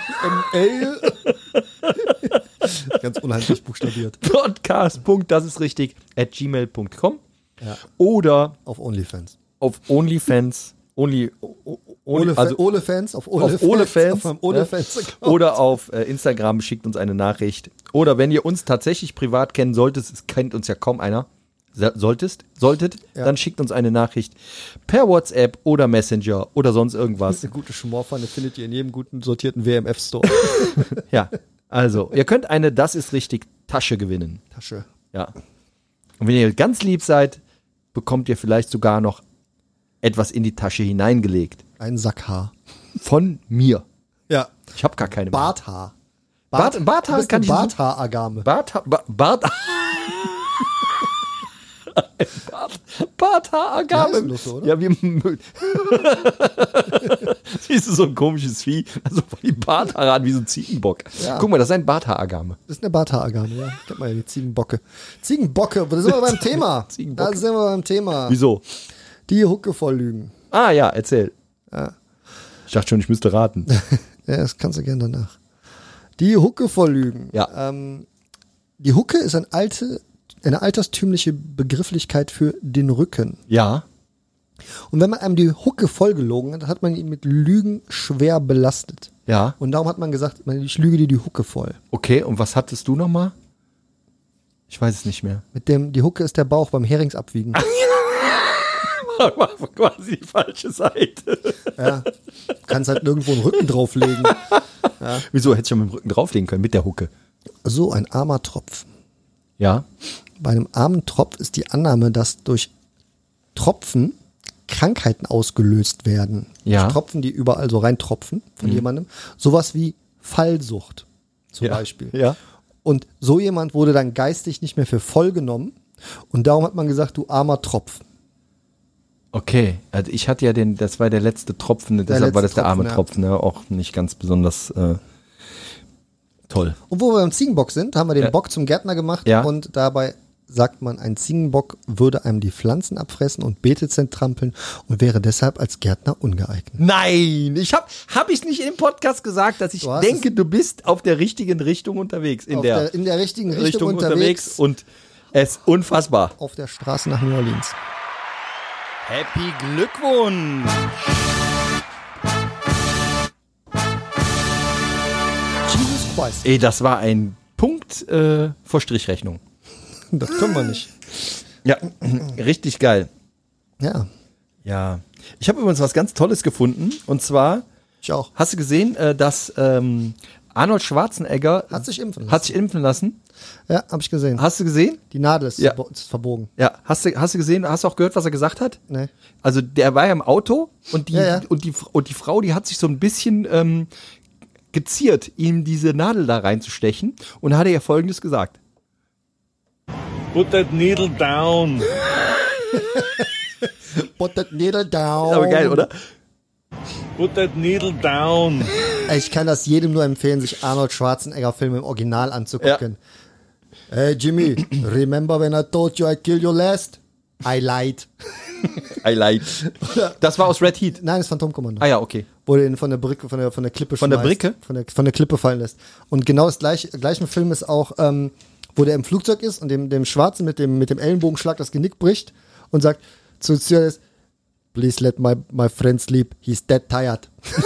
Ganz unheimlich buchstabiert. Podcast. Das ist richtig, at gmail punkt com. Ja. Oder Auf OnlyFans. auf OnlyFans. Only, o- o- only, Ole, also Ole Fans, auf Ole auf Fans. Ole Fans, Auf meinem Ole Fans ja. Oder auf äh, Instagram schickt uns eine Nachricht. Oder wenn ihr uns tatsächlich privat kennen solltet, es kennt uns ja kaum einer, so- solltest, solltet, Ja. dann schickt uns eine Nachricht per WhatsApp oder Messenger oder sonst irgendwas. Eine gute Schmorpfanne findet ihr in jedem guten sortierten W M F-Store. Ja, also ihr könnt eine Das ist richtig Tasche gewinnen. Tasche. Ja. Und wenn ihr ganz lieb seid, bekommt ihr vielleicht sogar noch etwas in die Tasche hineingelegt. Ein Sackhaar. Von mir. Ja. Ich habe gar keine mehr. Barthaar. Bart- Barthaar du bist kann eine ich so- Barthaar-Agame. Bart, ba, Bart, Bart, Barthaaragame. Ja, ist bloß so, oder? Ja, wie, siehst du, so ein komisches Vieh, also voll die Barthaare an wie so ein Ziegenbock. Ja. Guck mal, das ist ein Barthaaragame. Das ist eine Barthaar-Agame, ja. Kennt man ja, die Ziegenbocke. Ziegenbocke, da sind wir beim Thema. Ziegenbocke. Da sind wir beim Thema. Wieso? Die Hucke voll lügen. Ah ja, erzähl. Ja. Ich dachte schon, ich müsste raten. Ja, das kannst du gerne danach. Die Hucke voll lügen. Ja. Ähm, die Hucke ist ein alte, eine alterstümliche Begrifflichkeit für den Rücken. Ja. Und wenn man einem die Hucke vollgelogen hat, hat man ihn mit Lügen schwer belastet. Ja. Und darum hat man gesagt, man- ich lüge dir die Hucke voll. Okay, und was hattest du nochmal? Ich weiß es nicht mehr. Mit dem, die Hucke ist der Bauch beim Heringsabwiegen. Quasi die falsche Seite. Ja. Kannst halt nirgendwo einen Rücken drauflegen. Ja. Wieso? Hätte ich ja mit dem Rücken drauflegen können, mit der Hucke. So, ein armer Tropf. Ja. Bei einem armen Tropf ist die Annahme, dass durch Tropfen Krankheiten ausgelöst werden. Ja. Durch Tropfen, die überall so reintropfen von mhm. jemandem. Sowas wie Fallsucht zum ja. Beispiel. Ja. Und so jemand wurde dann geistig nicht mehr für voll genommen. Und darum hat man gesagt, du armer Tropf. Okay, also ich hatte ja den, das war der letzte Tropfen, der deshalb letzte war das der arme Tropfen, ja. Tropfen, ne? Auch nicht ganz besonders äh, toll. Und wo wir beim Ziegenbock sind, haben wir den Ja. Bock zum Gärtner gemacht Ja. und dabei sagt man, ein Ziegenbock würde einem die Pflanzen abfressen und Beete zertrampeln und wäre deshalb als Gärtner ungeeignet. Nein, ich hab, hab ich nicht im Podcast gesagt, dass ich Du hast denke, du bist auf der richtigen Richtung unterwegs, in Auf der, der, in der richtigen Richtung, Richtung unterwegs, unterwegs und es ist unfassbar. auf der Straße nach New Orleans. Happy Glückwunsch! Jesus Christ, Ey, das war ein Punkt äh, vor Strichrechnung. das können wir nicht. Ja, richtig geil. Ja, Ja, ich habe übrigens was ganz Tolles gefunden und zwar, ich auch. hast du gesehen, äh, dass ähm, Arnold Schwarzenegger Hat sich impfen lassen. hat sich impfen lassen? Ja, habe ich gesehen. Hast du gesehen? Die Nadel ist, Ja. verbo- ist verbogen. Ja, hast du, hast du gesehen, hast du auch gehört, was er gesagt hat? Nee. Also der war ja im Auto und die, Ja, ja. Und die, und die Frau, die hat sich so ein bisschen ähm, geziert, ihm diese Nadel da reinzustechen und hat er ja Folgendes gesagt. Put that needle down. Put that needle down. Aber geil, oder? Put that needle down. Ich kann das jedem nur empfehlen, sich Arnold Schwarzenegger-Filme im Original anzugucken. Hey Jimmy, remember when I told you I'd kill you last? I lied. I like. Das war aus Red Heat. Nein, das ist Phantomkommando. Ah ja, okay. Wo der ihn von der Brücke, von der, von der Klippe Von der schmeißt. Brücke? Von der, von der Klippe fallen lässt. Und genau das gleiche, gleiche im Film ist auch, ähm, wo der im Flugzeug ist und dem, dem Schwarzen mit dem, mit dem Ellenbogenschlag das Genick bricht und sagt zu Stewardess, please let my, my friend sleep, he's dead tired.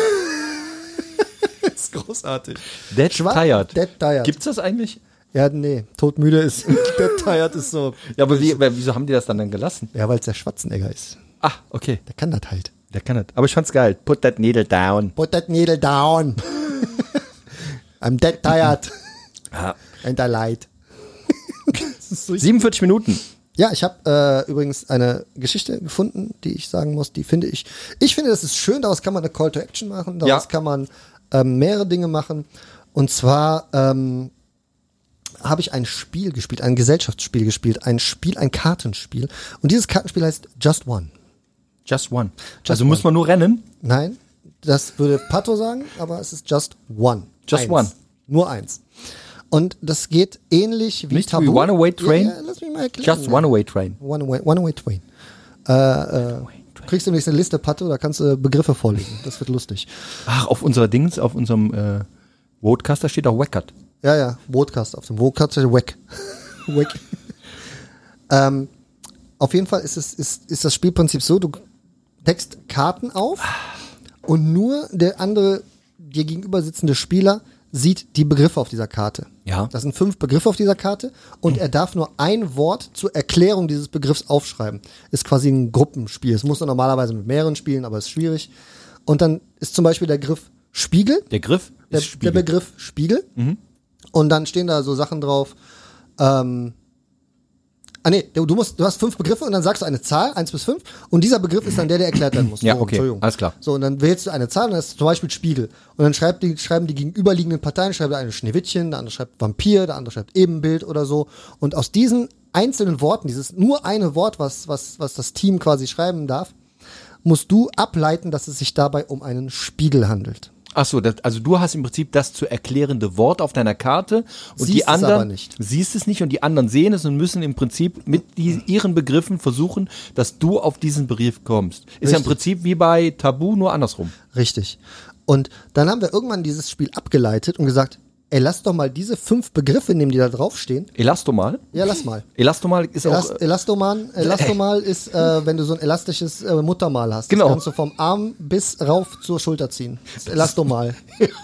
Das ist großartig. Dead Schwa- Tired. Dead tired. Gibt's das eigentlich? Ja, nee, todmüde ist, dead tired ist so. Ja, aber wie, wieso haben die das dann dann gelassen? Ja, weil es der Schwarzenegger ist. Ah, okay. Der kann das halt. Der kann das. Aber ich fand's geil. Put that needle down. Put that needle down. I'm dead tired. Ja. And I lied. Das ist so siebenundvierzig Minuten. Ja, ich habe äh, übrigens eine Geschichte gefunden, die ich sagen muss, die finde ich, ich finde, das ist schön, daraus kann man eine Call to Action machen, daraus Ja. kann man ähm, mehrere Dinge machen. Und zwar ähm, habe ich ein Spiel gespielt, ein Gesellschaftsspiel gespielt, ein Spiel, ein Kartenspiel. Und dieses Kartenspiel heißt Just One. Just one. Just also one. muss man nur rennen? Nein, das würde Pato sagen, aber es ist Just One. Just eins. one. Nur eins. Und das geht ähnlich wie Nicht Tabu. wie One-Away Train? Ja, ja, lass mich mal erklären. Just one away train. One Away, one away Train. Äh, äh, du kriegst demnächst eine Liste, Pato, da kannst du Begriffe vorlegen. Das wird lustig. Ach, auf unserer Dings, auf unserem äh, Roadcaster steht auch Wackert. Ja, ja, Broadcast auf dem Broadcast steht Wack. Wack. ähm, auf jeden Fall ist, es, ist, ist das Spielprinzip so, du deckst Karten auf und nur der andere, dir gegenüber sitzende Spieler sieht die Begriffe auf dieser Karte. Ja. Das sind fünf Begriffe auf dieser Karte und er darf nur ein Wort zur Erklärung dieses Begriffs aufschreiben. Ist quasi ein Gruppenspiel. Es muss man normalerweise mit mehreren spielen, aber ist schwierig. Und dann ist zum Beispiel der Begriff Spiegel. Der Griff Der, ist Spiegel. der Begriff Spiegel. Und dann stehen da so Sachen drauf. Ähm, ah nee, du, musst, du hast fünf Begriffe und dann sagst du eine Zahl, eins bis fünf. Und dieser Begriff ist dann der, der erklärt werden muss. Ja, So, okay, Entschuldigung. alles klar. So, und dann wählst du eine Zahl und das ist zum Beispiel Spiegel. Und dann schreibt die, schreiben die gegenüberliegenden Parteien, schreibt der eine Schneewittchen, der andere schreibt Vampir, der andere schreibt Ebenbild oder so. Und aus diesen einzelnen Worten, dieses nur eine Wort, was, was, was das Team quasi schreiben darf, musst du ableiten, dass es sich dabei um einen Spiegel handelt. Ach so, das, also du hast im Prinzip das zu erklärende Wort auf deiner Karte und Siehst die es anderen aber nicht. siehst es nicht und die anderen sehen es und müssen im Prinzip mit die, ihren Begriffen versuchen, dass du auf diesen Begriff kommst. Ist ja im Richtig. Prinzip wie bei Tabu, nur andersrum. Richtig. Und dann haben wir irgendwann dieses Spiel abgeleitet und gesagt, ey, lass doch mal diese fünf Begriffe nehmen, die da draufstehen. Elastomal? Ja, lass mal. Elastomal ist Elas auch. Elastoman, Elastomal ist, äh, wenn du so ein elastisches äh, Muttermal hast. Genau. Das kannst du vom Arm bis rauf zur Schulter ziehen. Das ist Elastomal.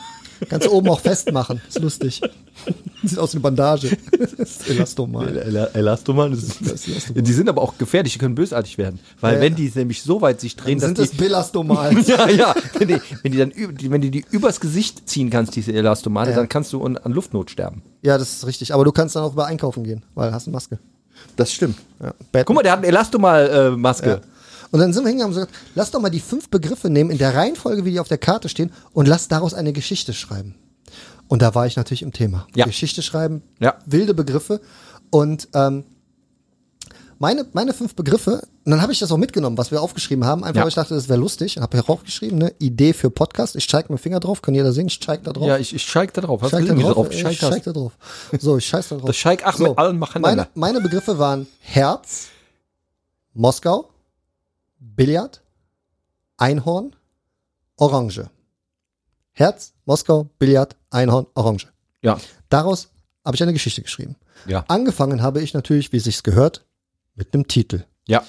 Kannst du oben auch festmachen. Ist lustig. Sieht aus wie eine Bandage. Das ist Elastomal. El- Elastomal, das ist, Das ist Elastomal. die sind aber auch gefährlich, die können bösartig werden. Weil Ja, wenn ja. die nämlich so weit sich drehen, Dann sind dass das die, Belastomal. ja, ja, wenn die, wenn die dann, üb- die, wenn die die übers Gesicht ziehen kannst, diese Elastomale, Ja. dann kannst du an, an Luftnot sterben. Ja, das ist richtig. Aber du kannst dann auch über einkaufen gehen, weil du hast eine Maske. Das stimmt. Ja. Batman. Guck mal, der hat eine Elastomal-Maske. Ja. Und dann sind wir hingegangen und haben gesagt, lass doch mal die fünf Begriffe nehmen in der Reihenfolge, wie die auf der Karte stehen, und lass daraus eine Geschichte schreiben. Und da war ich natürlich im Thema. Ja. Geschichte schreiben, Ja. wilde Begriffe. Und ähm, meine, meine fünf Begriffe, und dann habe ich das auch mitgenommen, was wir aufgeschrieben haben, einfach Ja. weil ich dachte, das wäre lustig. Und habe heraufgeschrieben, ne, Idee für Podcast. Ich zeige mit dem Finger drauf, kann jeder sehen, ich zeige da drauf. Ja, ich, ich scheik da drauf. Hast Scheik du da gesehen, wie du drauf, drauf ich gescheikt hast? scheik da drauf. So, ich scheiß da drauf. Das Scheik Ahmed Al-Machanala. meine, meine Begriffe waren Herz, Moskau, Billard, Einhorn, Orange. Herz, Moskau, Billard, Einhorn, Orange. Ja. Daraus habe ich eine Geschichte geschrieben. Ja. Angefangen habe ich natürlich, wie es sich gehört, mit einem Titel. Ja.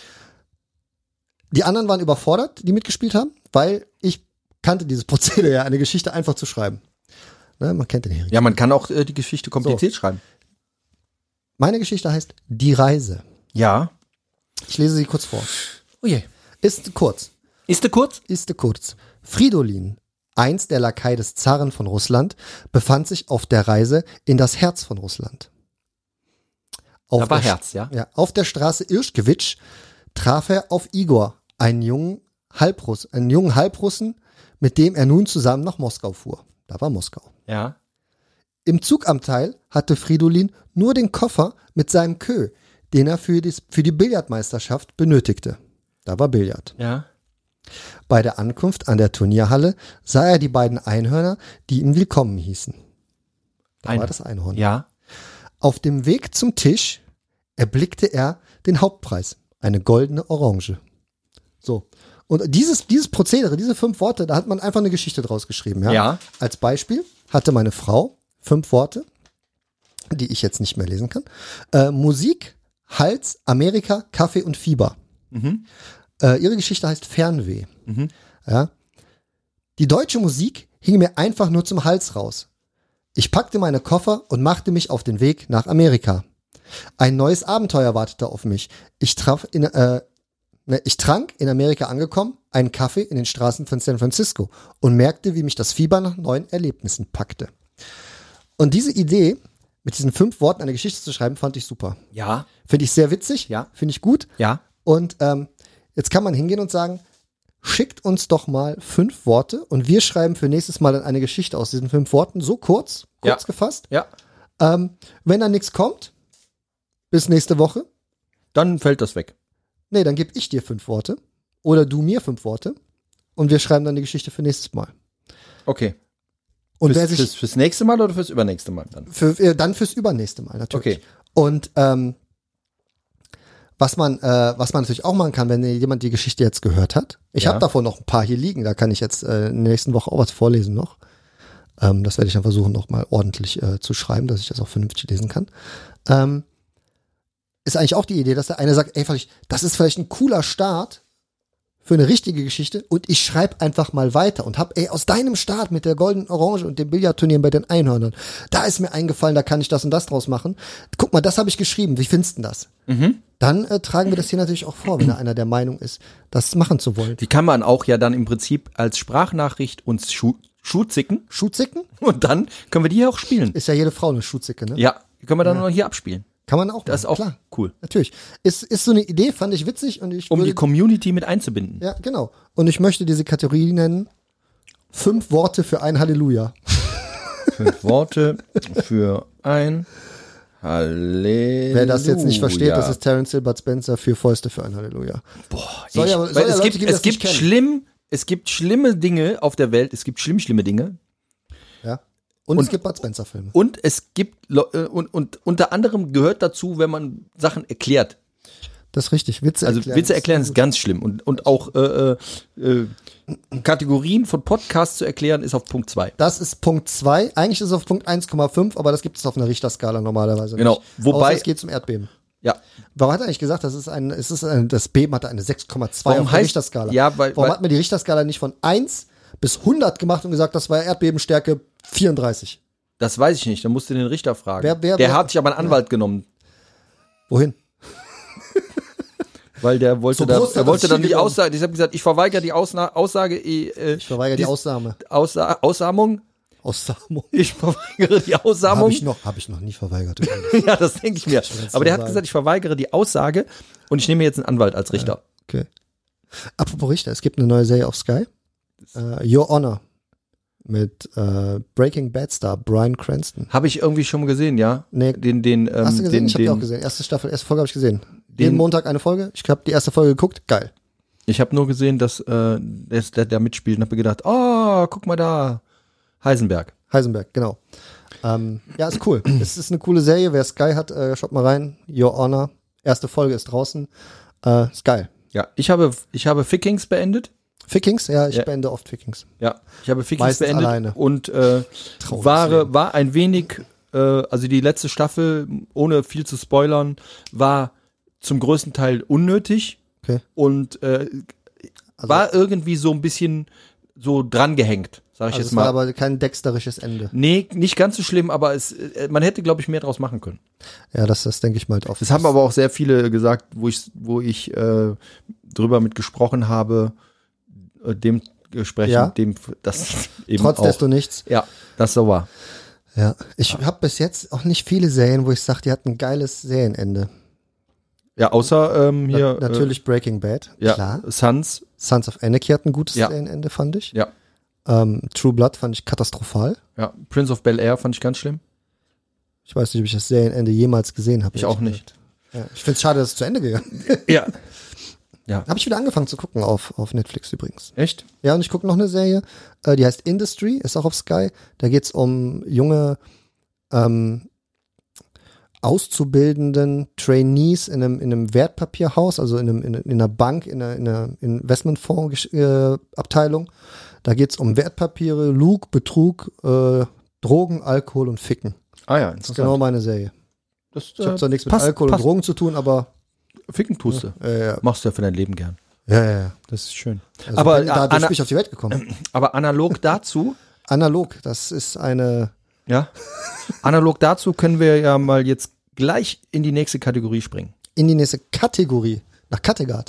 Die anderen waren überfordert, die mitgespielt haben, weil ich kannte dieses Prozedere ja, eine Geschichte einfach zu schreiben. Ne, man kennt den Hering. Ja, man kann auch äh, die Geschichte kompliziert schreiben. Meine Geschichte heißt Die Reise. Ja. Ich lese sie kurz vor. Oh je. Ist kurz. Ist der kurz? Ist kurz. Fridolin, einst der Lakai des Zaren von Russland, befand sich auf der Reise in das Herz von Russland. Auf Da war der Sch- Herz, ja? Ja, auf der Straße Irschkewitsch traf er auf Igor, einen jungen Halbruss, einen jungen Halbrussen, mit dem er nun zusammen nach Moskau fuhr. Da war Moskau. Ja. Im Zugabteil hatte Fridolin nur den Koffer mit seinem Kö, den er für die, für die Billardmeisterschaft benötigte. Da war Billard. Ja. Bei der Ankunft an der Turnierhalle sah er die beiden Einhörner, die ihn willkommen hießen. Da Ein- war das Einhorn. Ja. Auf dem Weg zum Tisch erblickte er den Hauptpreis, eine goldene Orange. So. Und dieses, dieses Prozedere, diese fünf Worte, da hat man einfach eine Geschichte draus geschrieben. Ja? Ja. Als Beispiel hatte meine Frau fünf Worte, die ich jetzt nicht mehr lesen kann. Äh, Musik, Hals, Amerika, Kaffee und Fieber. Mhm. Äh, ihre Geschichte heißt Fernweh. Mhm. Ja. Die deutsche Musik hing mir einfach nur zum Hals raus. Ich packte meine Koffer und machte mich auf den Weg nach Amerika. Ein neues Abenteuer wartete auf mich. Ich traf in, äh, ne, ich trank, in Amerika angekommen, einen Kaffee in den Straßen von San Francisco und merkte, wie mich das Fieber nach neuen Erlebnissen packte. Und diese Idee, mit diesen fünf Worten eine Geschichte zu schreiben, fand ich super. Ja. Finde ich sehr witzig. Ja. Finde ich gut. Ja. Und ähm, jetzt kann man hingehen und sagen, schickt uns doch mal fünf Worte und wir schreiben für nächstes Mal dann eine Geschichte aus diesen fünf Worten, so kurz, kurz Ja. gefasst. Ja. Ähm, wenn da nichts kommt, bis nächste Woche, Dann fällt das weg. nee, dann gebe ich dir fünf Worte oder du mir fünf Worte und wir schreiben dann die Geschichte für nächstes Mal. Okay. Und fürs, wer sich fürs, fürs nächste Mal oder fürs übernächste Mal dann? für, äh, dann fürs übernächste Mal natürlich. Okay. Und ähm, was man, äh, was man natürlich auch machen kann, wenn jemand die Geschichte jetzt gehört hat. Ich Ja. habe davon noch ein paar hier liegen, da kann ich jetzt äh, in der nächsten Woche auch was vorlesen noch. Ähm, das werde ich dann versuchen, noch mal ordentlich äh, zu schreiben, dass ich das auch vernünftig lesen kann. Ähm, ist eigentlich auch die Idee, dass der eine sagt, ey, vielleicht, das ist vielleicht ein cooler Start für eine richtige Geschichte und ich schreibe einfach mal weiter und hab, ey, aus deinem Start mit der goldenen Orange und dem Billardturnier bei den Einhörnern, da ist mir eingefallen, da kann ich das und das draus machen. Guck mal, das habe ich geschrieben, wie findest du das? Dann äh, tragen wir das hier natürlich auch vor, wenn da einer der Meinung ist, das machen zu wollen. Die kann man auch ja dann im Prinzip als Sprachnachricht uns schu schuhzicken Schuhzicken? und dann können wir die hier auch spielen. Ist ja jede Frau eine Schuhzicke, ne? Ja, die können wir dann noch hier abspielen. Kann man auch Das ist machen, auch klar. cool. Natürlich. Ist, ist so eine Idee, fand ich witzig und ich Um würde, die Community mit einzubinden. ja, genau. Und ich möchte diese Kategorie nennen, fünf Worte für ein Halleluja. Fünf Worte für ein Halleluja. Wer das jetzt nicht versteht, das ist Terence Hilbert Spencer für Fäuste für ein Halleluja. Boah, Soll ich, ja- soll weil ja es Leute gibt, geben, die es das nicht gibt kennen. schlimm, es gibt schlimme Dinge auf der Welt, es gibt schlimm, schlimme Dinge. Ja. Und, Und- es gibt Bud Spencer Filme. Und es gibt, Lo- äh, und, und unter anderem gehört dazu, wenn man Sachen erklärt. Das ist richtig. Witze Also erklären. Witze erklären ist ganz schlimm. Und, und auch äh, äh, äh, Kategorien von Podcasts zu erklären, ist auf Punkt zwei. Das ist Punkt zwei. Eigentlich ist es auf Punkt eins Komma fünf, aber das gibt es auf einer Richterskala normalerweise Genau. nicht. Wobei- Außer es geht zum Erdbeben. Ja. Warum hat er eigentlich gesagt, das ist ein, es ist ein, das Beben hatte eine sechs Komma zwei Warum auf der heißt- Richterskala? ja, weil- Warum weil- hat man die Richterskala nicht von eins bis hundert gemacht und gesagt, das war Erdbebenstärke vierunddreißig. Das weiß ich nicht, da musst du den Richter fragen. Wer- wer- der wer- hat sich aber einen Anwalt genommen, Wohin? weil der wollte So da, groß hat er das wollte dann Ziel die genommen. Aussage, ich habe gesagt, ich verweigere die Ausna Aussage, äh, Ich verweigere die dies- Aussage. Aussa Aussamung. Aussamung. Ich verweigere die Aussamung. Habe ich noch, habe ich noch nie verweigert. Ja, das denke ich mir. ganz Aber der klar hat sagen. gesagt, ich verweigere die Aussage und ich nehme jetzt einen Anwalt als Richter. Okay. Apropos Richter, es gibt eine neue Serie auf Sky. Äh, Your Honor. Mit äh, Breaking Bad Star Bryan Cranston. Habe ich irgendwie schon mal gesehen, ja? Nee. Den, den, ähm, Hast du gesehen? den, Ich habe die den, auch gesehen. Erste Staffel, erste Folge habe ich gesehen. Den- Jeden Montag eine Folge. Ich habe die erste Folge geguckt. Geil. Ich habe nur gesehen, dass äh, der, der, der mitspielt und habe mir gedacht, oh, guck mal da, Heisenberg. Heisenberg, genau. Ähm, ja, ist cool. Es ist eine coole Serie. Wer Sky hat, äh, schaut mal rein. Your Honor. Erste Folge ist draußen. Äh, ist geil. Ja, ich habe, ich habe Fickings beendet. Fickings? Ja, ich Ja. beende oft Fickings. Ja, ich habe Fickings Meistens beendet alleine. und äh, Trauriges war, Leben. war ein wenig, äh, also die letzte Staffel, ohne viel zu spoilern, war zum größten Teil unnötig Okay. und äh, war irgendwie so ein bisschen so drangehängt, sag ich Also jetzt es mal. war aber kein dexterisches Ende. Nee, nicht ganz so schlimm, aber es, äh, man hätte, glaube ich, mehr draus machen können. Ja, das, das denke ich mal oft. Das haben aber auch sehr viele gesagt, wo ich, wo ich äh, drüber mit gesprochen habe, äh, dem Gespräch, Ja. dem das eben Trotz auch. desto nichts. Ja, das so war. Ja. Ich habe bis jetzt auch nicht viele Serien, wo ich sage, die hatten ein geiles Serienende. Ja, außer ähm, hier Na, natürlich Breaking Bad, äh, ja, klar. Sons. Sons of Anarchy hat ein gutes Ja. Serienende, fand ich. Ja, Ähm, True Blood fand ich katastrophal. ja. Prince of Bel-Air fand ich ganz schlimm. Ich weiß nicht, ob ich das Serienende jemals gesehen habe. Ich auch nicht. Ja. Ich finde es schade, dass es zu Ende gegangen ist. Ja. Habe ich wieder angefangen zu gucken auf, auf Netflix übrigens. Echt? Ja, und ich gucke noch eine Serie, äh, die heißt Industry, ist auch auf Sky. Da geht's um junge ähm, auszubildenden Trainees in einem, in einem Wertpapierhaus, also in, einem, in, in einer Bank, in einer, in einer Investmentfonds-Abteilung. Da geht's um Wertpapiere, Lug, Betrug, äh, Drogen, Alkohol und Ficken. Ah ja, Das ist genau meine Serie. Das, Ich habe äh, zwar nichts mit passt, Alkohol passt. und Drogen zu tun, aber Ficken tust du. äh, ja, Machst du ja für dein Leben gern. ja, ja. Das ist schön. Also aber, bin, dadurch ana bin ich auf die Welt gekommen. aber analog dazu, Analog, das ist eine ja, analog dazu können wir ja mal jetzt gleich in die nächste Kategorie springen. in die nächste Kategorie, nach Kattegat.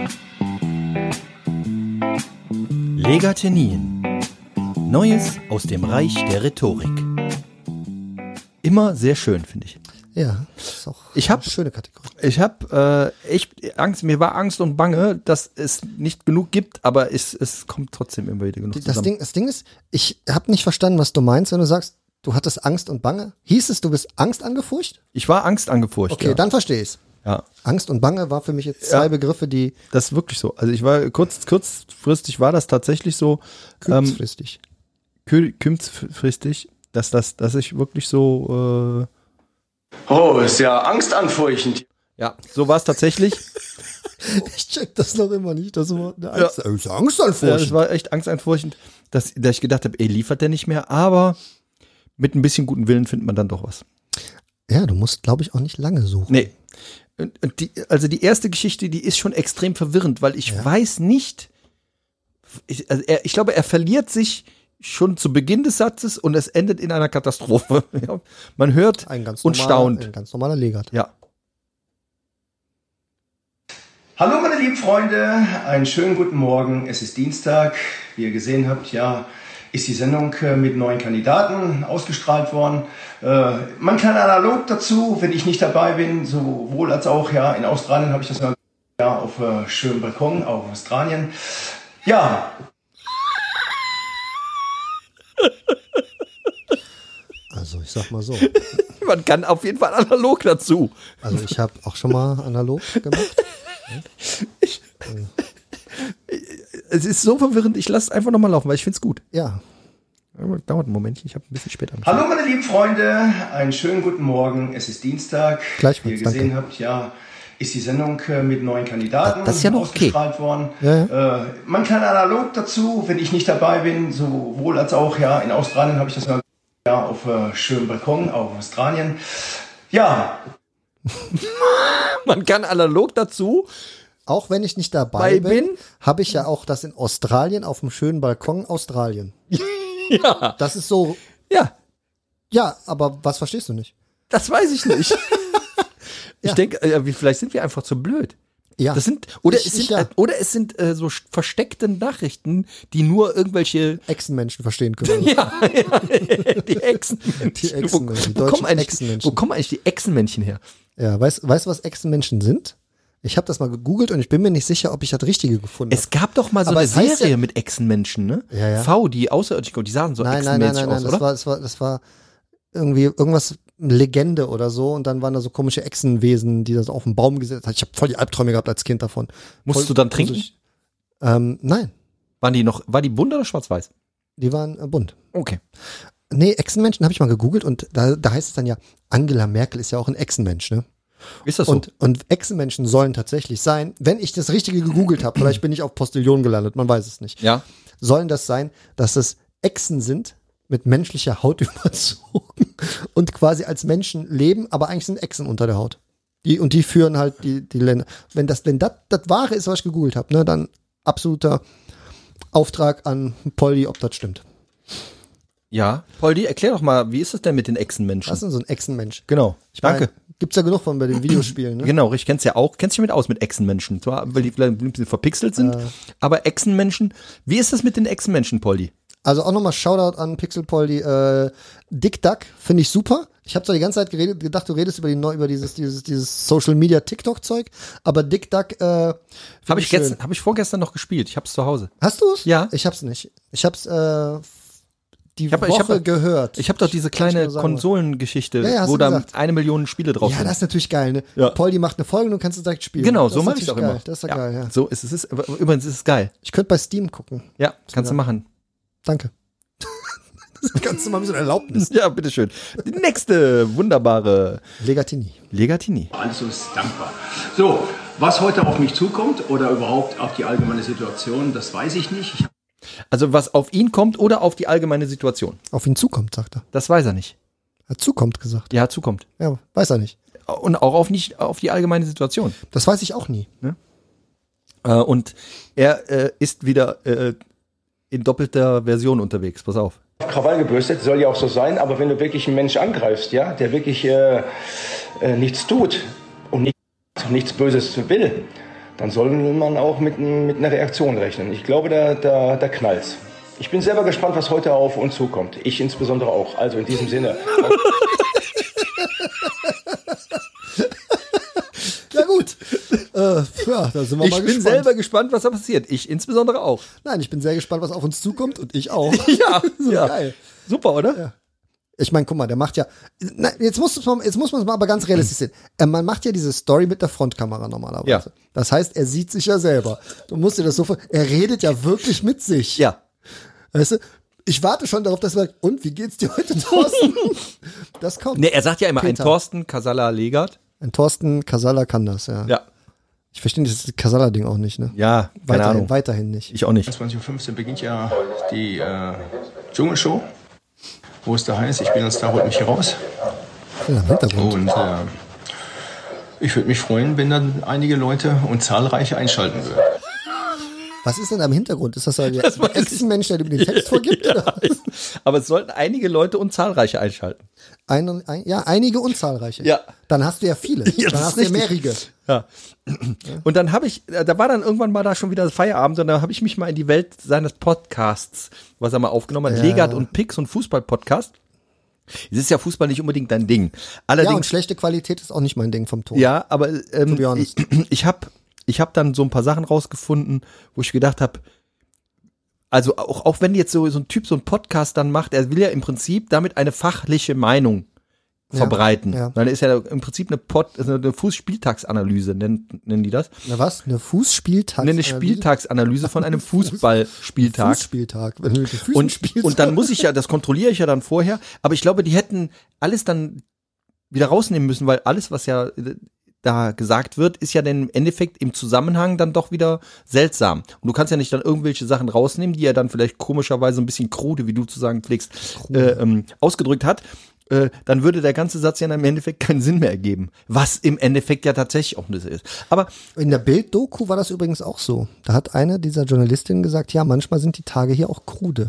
Legatenien. Neues aus dem Reich der Rhetorik. Immer sehr schön, finde ich. Ja, das ist auch Ich hab- eine schöne Kategorie. Ich habe äh, echt Angst, mir war Angst und Bange, dass es nicht genug gibt, aber es, es kommt trotzdem immer wieder genug Das zusammen. Ding, das Ding ist, ich habe nicht verstanden, was du meinst, wenn du sagst, du hattest Angst und Bange. Hieß es, du bist Angst angefurcht? Ich war Angst angefurcht. Okay, ja. dann verstehe ich's. Ja, Angst und Bange war für mich jetzt zwei Ja. Begriffe, die das ist wirklich so. Also ich war kurz, kurzfristig war das tatsächlich so, ähm, kurzfristig. kü- kurzfristig, dass das, dass ich wirklich so, Oh, ist ja angstanfurchtend. äh, ja, so war es tatsächlich. Ich check das noch immer nicht, das Wort. Eine Angst, ja. Ist Angst anfurcht. Ja, es war echt angsteinfurchtend, dass, dass ich gedacht habe, ey, liefert der nicht mehr, aber mit ein bisschen guten Willen findet man dann doch was. Ja, du musst, glaube ich, auch nicht lange suchen. Nee. Und- und die, also die erste Geschichte, die ist schon extrem verwirrend, weil ich weiß nicht, ich, also er, ich glaube, er verliert sich schon zu Beginn des Satzes und es endet in einer Katastrophe. Ja, man hört Ein ganz und normaler, staunt. Ein ganz normaler Legat. Ja. Hallo meine lieben Freunde, einen schönen guten Morgen. Es ist Dienstag. Wie ihr gesehen habt, ja, ist die Sendung äh, mit neuen Kandidaten ausgestrahlt worden. Äh, man kann analog dazu, wenn ich nicht dabei bin, sowohl als auch ja in Australien habe ich das ja auf äh, schönem Balkon, auch in Australien. Ja, Also ich sag mal so. Man kann auf jeden Fall analog dazu. Also ich habe auch schon mal analog gemacht. Es ist so verwirrend, ich lasse es einfach nochmal laufen, weil ich finde es gut. Ja. Aber dauert einen Momentchen, ich habe ein bisschen später angefangen. hallo meine lieben Freunde, einen schönen guten Morgen. Es ist Dienstag. Gleichfalls, Wie ihr gesehen danke. habt, ja, ist die Sendung äh, mit neuen Kandidaten Das ist ja noch okay. ausgestrahlt worden. Ja, Äh, man kann analog dazu, wenn ich nicht dabei bin, sowohl als auch ja in Australien habe ich das ja auf äh, schönem Balkon, auch in Australien. Ja, Man kann analog dazu. Auch wenn ich nicht dabei Bei bin, bin? habe ich ja auch das in Australien auf dem schönen Balkon Australien. Ja. Das ist so Ja, Ja, aber was verstehst du nicht? das weiß ich nicht. Ich Ja. denke, äh, wie- vielleicht sind wir einfach zu blöd. Ja. Das sind, oder, Ich- es ich sind, ja. äh, oder es sind äh, so sch- versteckte Nachrichten, die nur irgendwelche Echsenmenschen verstehen können. ja, ja, die Echsenmännchen. Die Echsenmännchen, die wo, wo, deutschen kommen eigentlich, Echsenmenschen. wo kommen eigentlich die Echsenmännchen her? Ja, weißt weißt du, was Echsenmenschen sind? Ich habe das mal gegoogelt und ich bin mir nicht sicher, ob ich das Richtige gefunden habe. Es gab doch mal so Aber eine es heißt Serie ja- mit Echsenmenschen, ne? Ja, ja. V, die außerirdischen, die sahen so Nein, nein, nein, echsenmäßig nein, nein, aus, das oder? war, das war, das war irgendwie irgendwas Legende oder so und dann waren da so komische Echsenwesen, die das auf den Baum gesetzt hat. Ich habe voll die Albträume gehabt als Kind davon. Musstest Voll du dann trinken? gruselig. Ähm, nein, Waren die noch, war die bunt oder schwarz-weiß? die waren äh, bunt. Okay. Nee, Echsenmenschen habe ich mal gegoogelt und da, da heißt es dann ja, Angela Merkel ist ja auch ein Echsenmensch, ne? Ist das so? Und, und Echsenmenschen sollen tatsächlich sein, wenn ich das Richtige gegoogelt habe, vielleicht bin ich auf Postillon gelandet, man weiß es nicht, ja. sollen das sein, dass es Echsen sind, mit menschlicher Haut überzogen und quasi als Menschen leben, aber eigentlich sind Echsen unter der Haut. Die, und die führen halt die, die Länder. Wenn das, wenn das das Wahre ist, was ich gegoogelt habe, ne, dann absoluter Auftrag an Polly, ob das stimmt. Ja. Poldi, erklär doch mal, wie ist das denn mit den Echsenmenschen? Was ist denn so ein Echsenmensch? Genau. Ich meine, Danke. Gibt's ja genug von bei den Videospielen, ne? Genau, ich kenn's ja auch. Kennst du dich mit aus mit Echsenmenschen? Zwar, weil die vielleicht ein bisschen verpixelt sind, Äh. aber Echsenmenschen, wie ist das mit den Echsenmenschen, Poldi? Also auch nochmal Shoutout an Pixel Polly. Äh, Dick Duck finde ich super. Ich habe zwar die ganze Zeit geredet, gedacht, du redest über die neu, über dieses dieses dieses Social Media TikTok Zeug, aber Dick Duck äh, Habe find ich, schön. gestern, hab ich vorgestern noch gespielt. Ich hab's zu Hause. Hast du es? Ja. Ich hab's nicht. Ich hab's äh, die Ich hab- ich Woche hab- gehört. Ich habe doch diese Kann ich kleine nur sagen. Konsolengeschichte, Ja, ja, hast wo du da gesagt. eine Million Spiele drauf Ja, sind. das ist natürlich geil, ne? Ja. Polly macht eine Folge und du kannst es direkt spielen. Genau, Das so ist mache ich auch natürlich immer. geil. Das ist ja, geil, ja. So ist es. Ist, übrigens ist es geil. Ich könnte bei Steam gucken. Ja, kannst du machen. Danke. Das kannst du mal ein bisschen Erlaubnis. Ja, bitteschön. Die nächste wunderbare Legatini. Legatini. Alles ist dankbar. So, was heute auf mich zukommt oder überhaupt auf die allgemeine Situation, das weiß ich nicht. Ich Also was auf ihn kommt oder auf die allgemeine Situation. Auf ihn zukommt, sagt er. Das weiß er nicht. Er hat zukommt gesagt. Ja, zukommt. Ja, weiß er nicht. Und auch auf nicht auf die allgemeine Situation. Das weiß ich auch nie. Äh, und er äh, ist wieder äh, in doppelter Version unterwegs. Pass auf. Krawall gebürstet, soll ja auch so sein, aber wenn du wirklich einen Mensch angreifst, ja, der wirklich äh, äh, nichts tut und nicht, nichts Böses will, dann soll man auch mit, mit einer Reaktion rechnen. Ich glaube, da, da, da knallt's. Ich bin selber gespannt, was heute auf uns zukommt. Ich insbesondere auch. Also in diesem Sinne. Ja gut. äh, ja, da sind wir Ich mal bin gespannt. selber gespannt, was da passiert. Ich insbesondere auch. Nein, ich bin sehr gespannt, was auf uns zukommt und ich auch. Ja, so ja. geil. Super, oder? Ja. Ich meine, guck mal, der macht ja. Na, jetzt muss man, jetzt muss man es mal aber ganz realistisch sehen. Äh, man macht ja diese Story mit der Frontkamera normalerweise. Ja. Das heißt, er sieht sich ja selber. Du musst dir das so vor. Er redet ja wirklich mit sich. Ja. Weißt du? Ich warte schon darauf, dass er sagt, und wie geht's dir heute, Thorsten? Das kommt. Nee, er sagt ja immer Peter. ein Thorsten Casala Legert. Ein Thorsten Casala kann das, ja. Ja. Ich verstehe dieses Casala-Ding auch nicht, ne? Ja, keine Weiterhin, Ahnung. weiterhin nicht. Ich auch nicht. zwanzig Uhr fünfzehn beginnt ja die äh, Dschungelshow. Wo es da heißt, ich bin als Star, holt mich hier raus. Ja, im Hintergrund. Und äh, ich würde mich freuen, wenn dann einige Leute und zahlreiche einschalten würden. Was ist denn da im Hintergrund? Ist das der Das weiß ich. Echsenmensch, der dir den Text vorgibt? Ja, Oder? aber es sollten einige Leute und zahlreiche einschalten. Ein, ein, ja, einige und zahlreiche. Ja. Dann hast du ja viele. Ja, dann das hast ist du ja richtig. mehrere. Ja. Und dann habe ich, da war dann irgendwann mal da schon wieder Feierabend und da habe ich mich mal in die Welt seines Podcasts, was er mal aufgenommen hat, Ja. Legat und Pix und Fußball-Podcast. Es ist ja Fußball nicht unbedingt dein Ding. Ja, und Allerdings, schlechte Qualität ist auch nicht mein Ding vom Ton. ja, aber To ähm, be honest. ich, ich habe ich hab dann so ein paar Sachen rausgefunden, wo ich gedacht habe, also auch, auch wenn jetzt so, so ein Typ so einen Podcast dann macht, er will ja im Prinzip damit eine fachliche Meinung Ja, verbreiten. ja. Dann ist ja im Prinzip eine, Pod, also eine Fußspieltagsanalyse, nennen, nennen die das. Na was? Eine Fußspieltag? Eine Spieltagsanalyse von einem Fußballspieltag. Fußspieltag. Wenn du mit den Füßen Und, spielst. und dann muss ich ja, das kontrolliere ich ja dann vorher, aber ich glaube, die hätten alles dann wieder rausnehmen müssen, weil alles, was ja äh, da gesagt wird, ist ja dann im Endeffekt im Zusammenhang dann doch wieder seltsam. Und du kannst ja nicht dann irgendwelche Sachen rausnehmen, die er dann vielleicht komischerweise ein bisschen krude, wie du zu sagen pflegst, äh, ähm, ausgedrückt hat. Äh, dann würde der ganze Satz ja im Endeffekt keinen Sinn mehr ergeben. Was im Endeffekt ja tatsächlich auch das ist. Aber In der Bild-Doku war das übrigens auch so. Da hat eine dieser Journalistinnen gesagt, ja, manchmal sind die Tage hier auch krude.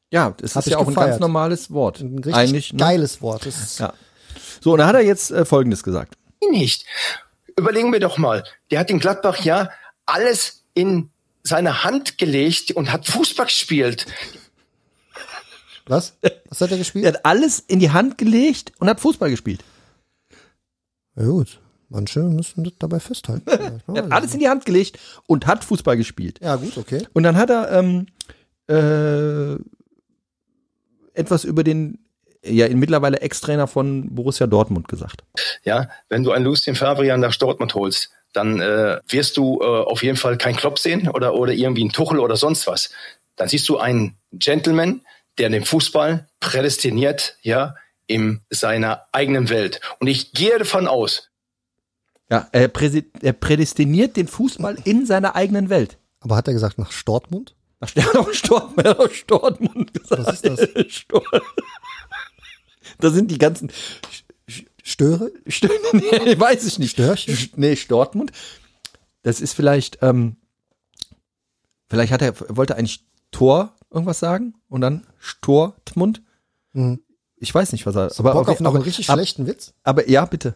Ja, das Hab ist ich ja auch gefeiert. ein ganz normales Wort. Ein richtig Eigentlich, ne? geiles Wort. Das ist Ja. So, und da hat er jetzt äh, Folgendes gesagt. Nicht. Überlegen wir doch mal. Der hat in Gladbach ja alles in seine Hand gelegt und hat Fußball gespielt. Was? Was hat er gespielt? Er hat alles in die Hand gelegt und hat Fußball gespielt. Ja gut, manche müssen das dabei festhalten. Er hat alles in die Hand gelegt und hat Fußball gespielt. Ja gut, okay. Und dann hat er ähm, äh, etwas über den ja mittlerweile Ex-Trainer von Borussia Dortmund gesagt. Ja, wenn du einen Lucien Favre nach Dortmund holst, dann äh, wirst du äh, auf jeden Fall keinen Klopp sehen oder, oder irgendwie einen Tuchel oder sonst was. Dann siehst du einen Gentleman, der den Fußball prädestiniert, ja, in seiner eigenen Welt. Und ich gehe davon aus. Ja, er, präsi- er prädestiniert den Fußball in seiner eigenen Welt. Aber hat er gesagt nach Stortmund? Ach, der hat auch Stortmund, er hat auch Stortmund gesagt. Was ist das? Stor- Da sind die ganzen Störe? Stö- nee, weiß ich nicht. Störchen? Sch- Nee, Stortmund. Das ist vielleicht, ähm, vielleicht hat er, wollte eigentlich Tor irgendwas sagen und dann Stortmund. Mhm. Ich weiß nicht, was er, Aber Bock auf noch aber, einen richtig ab, schlechten Witz? aber ja, bitte.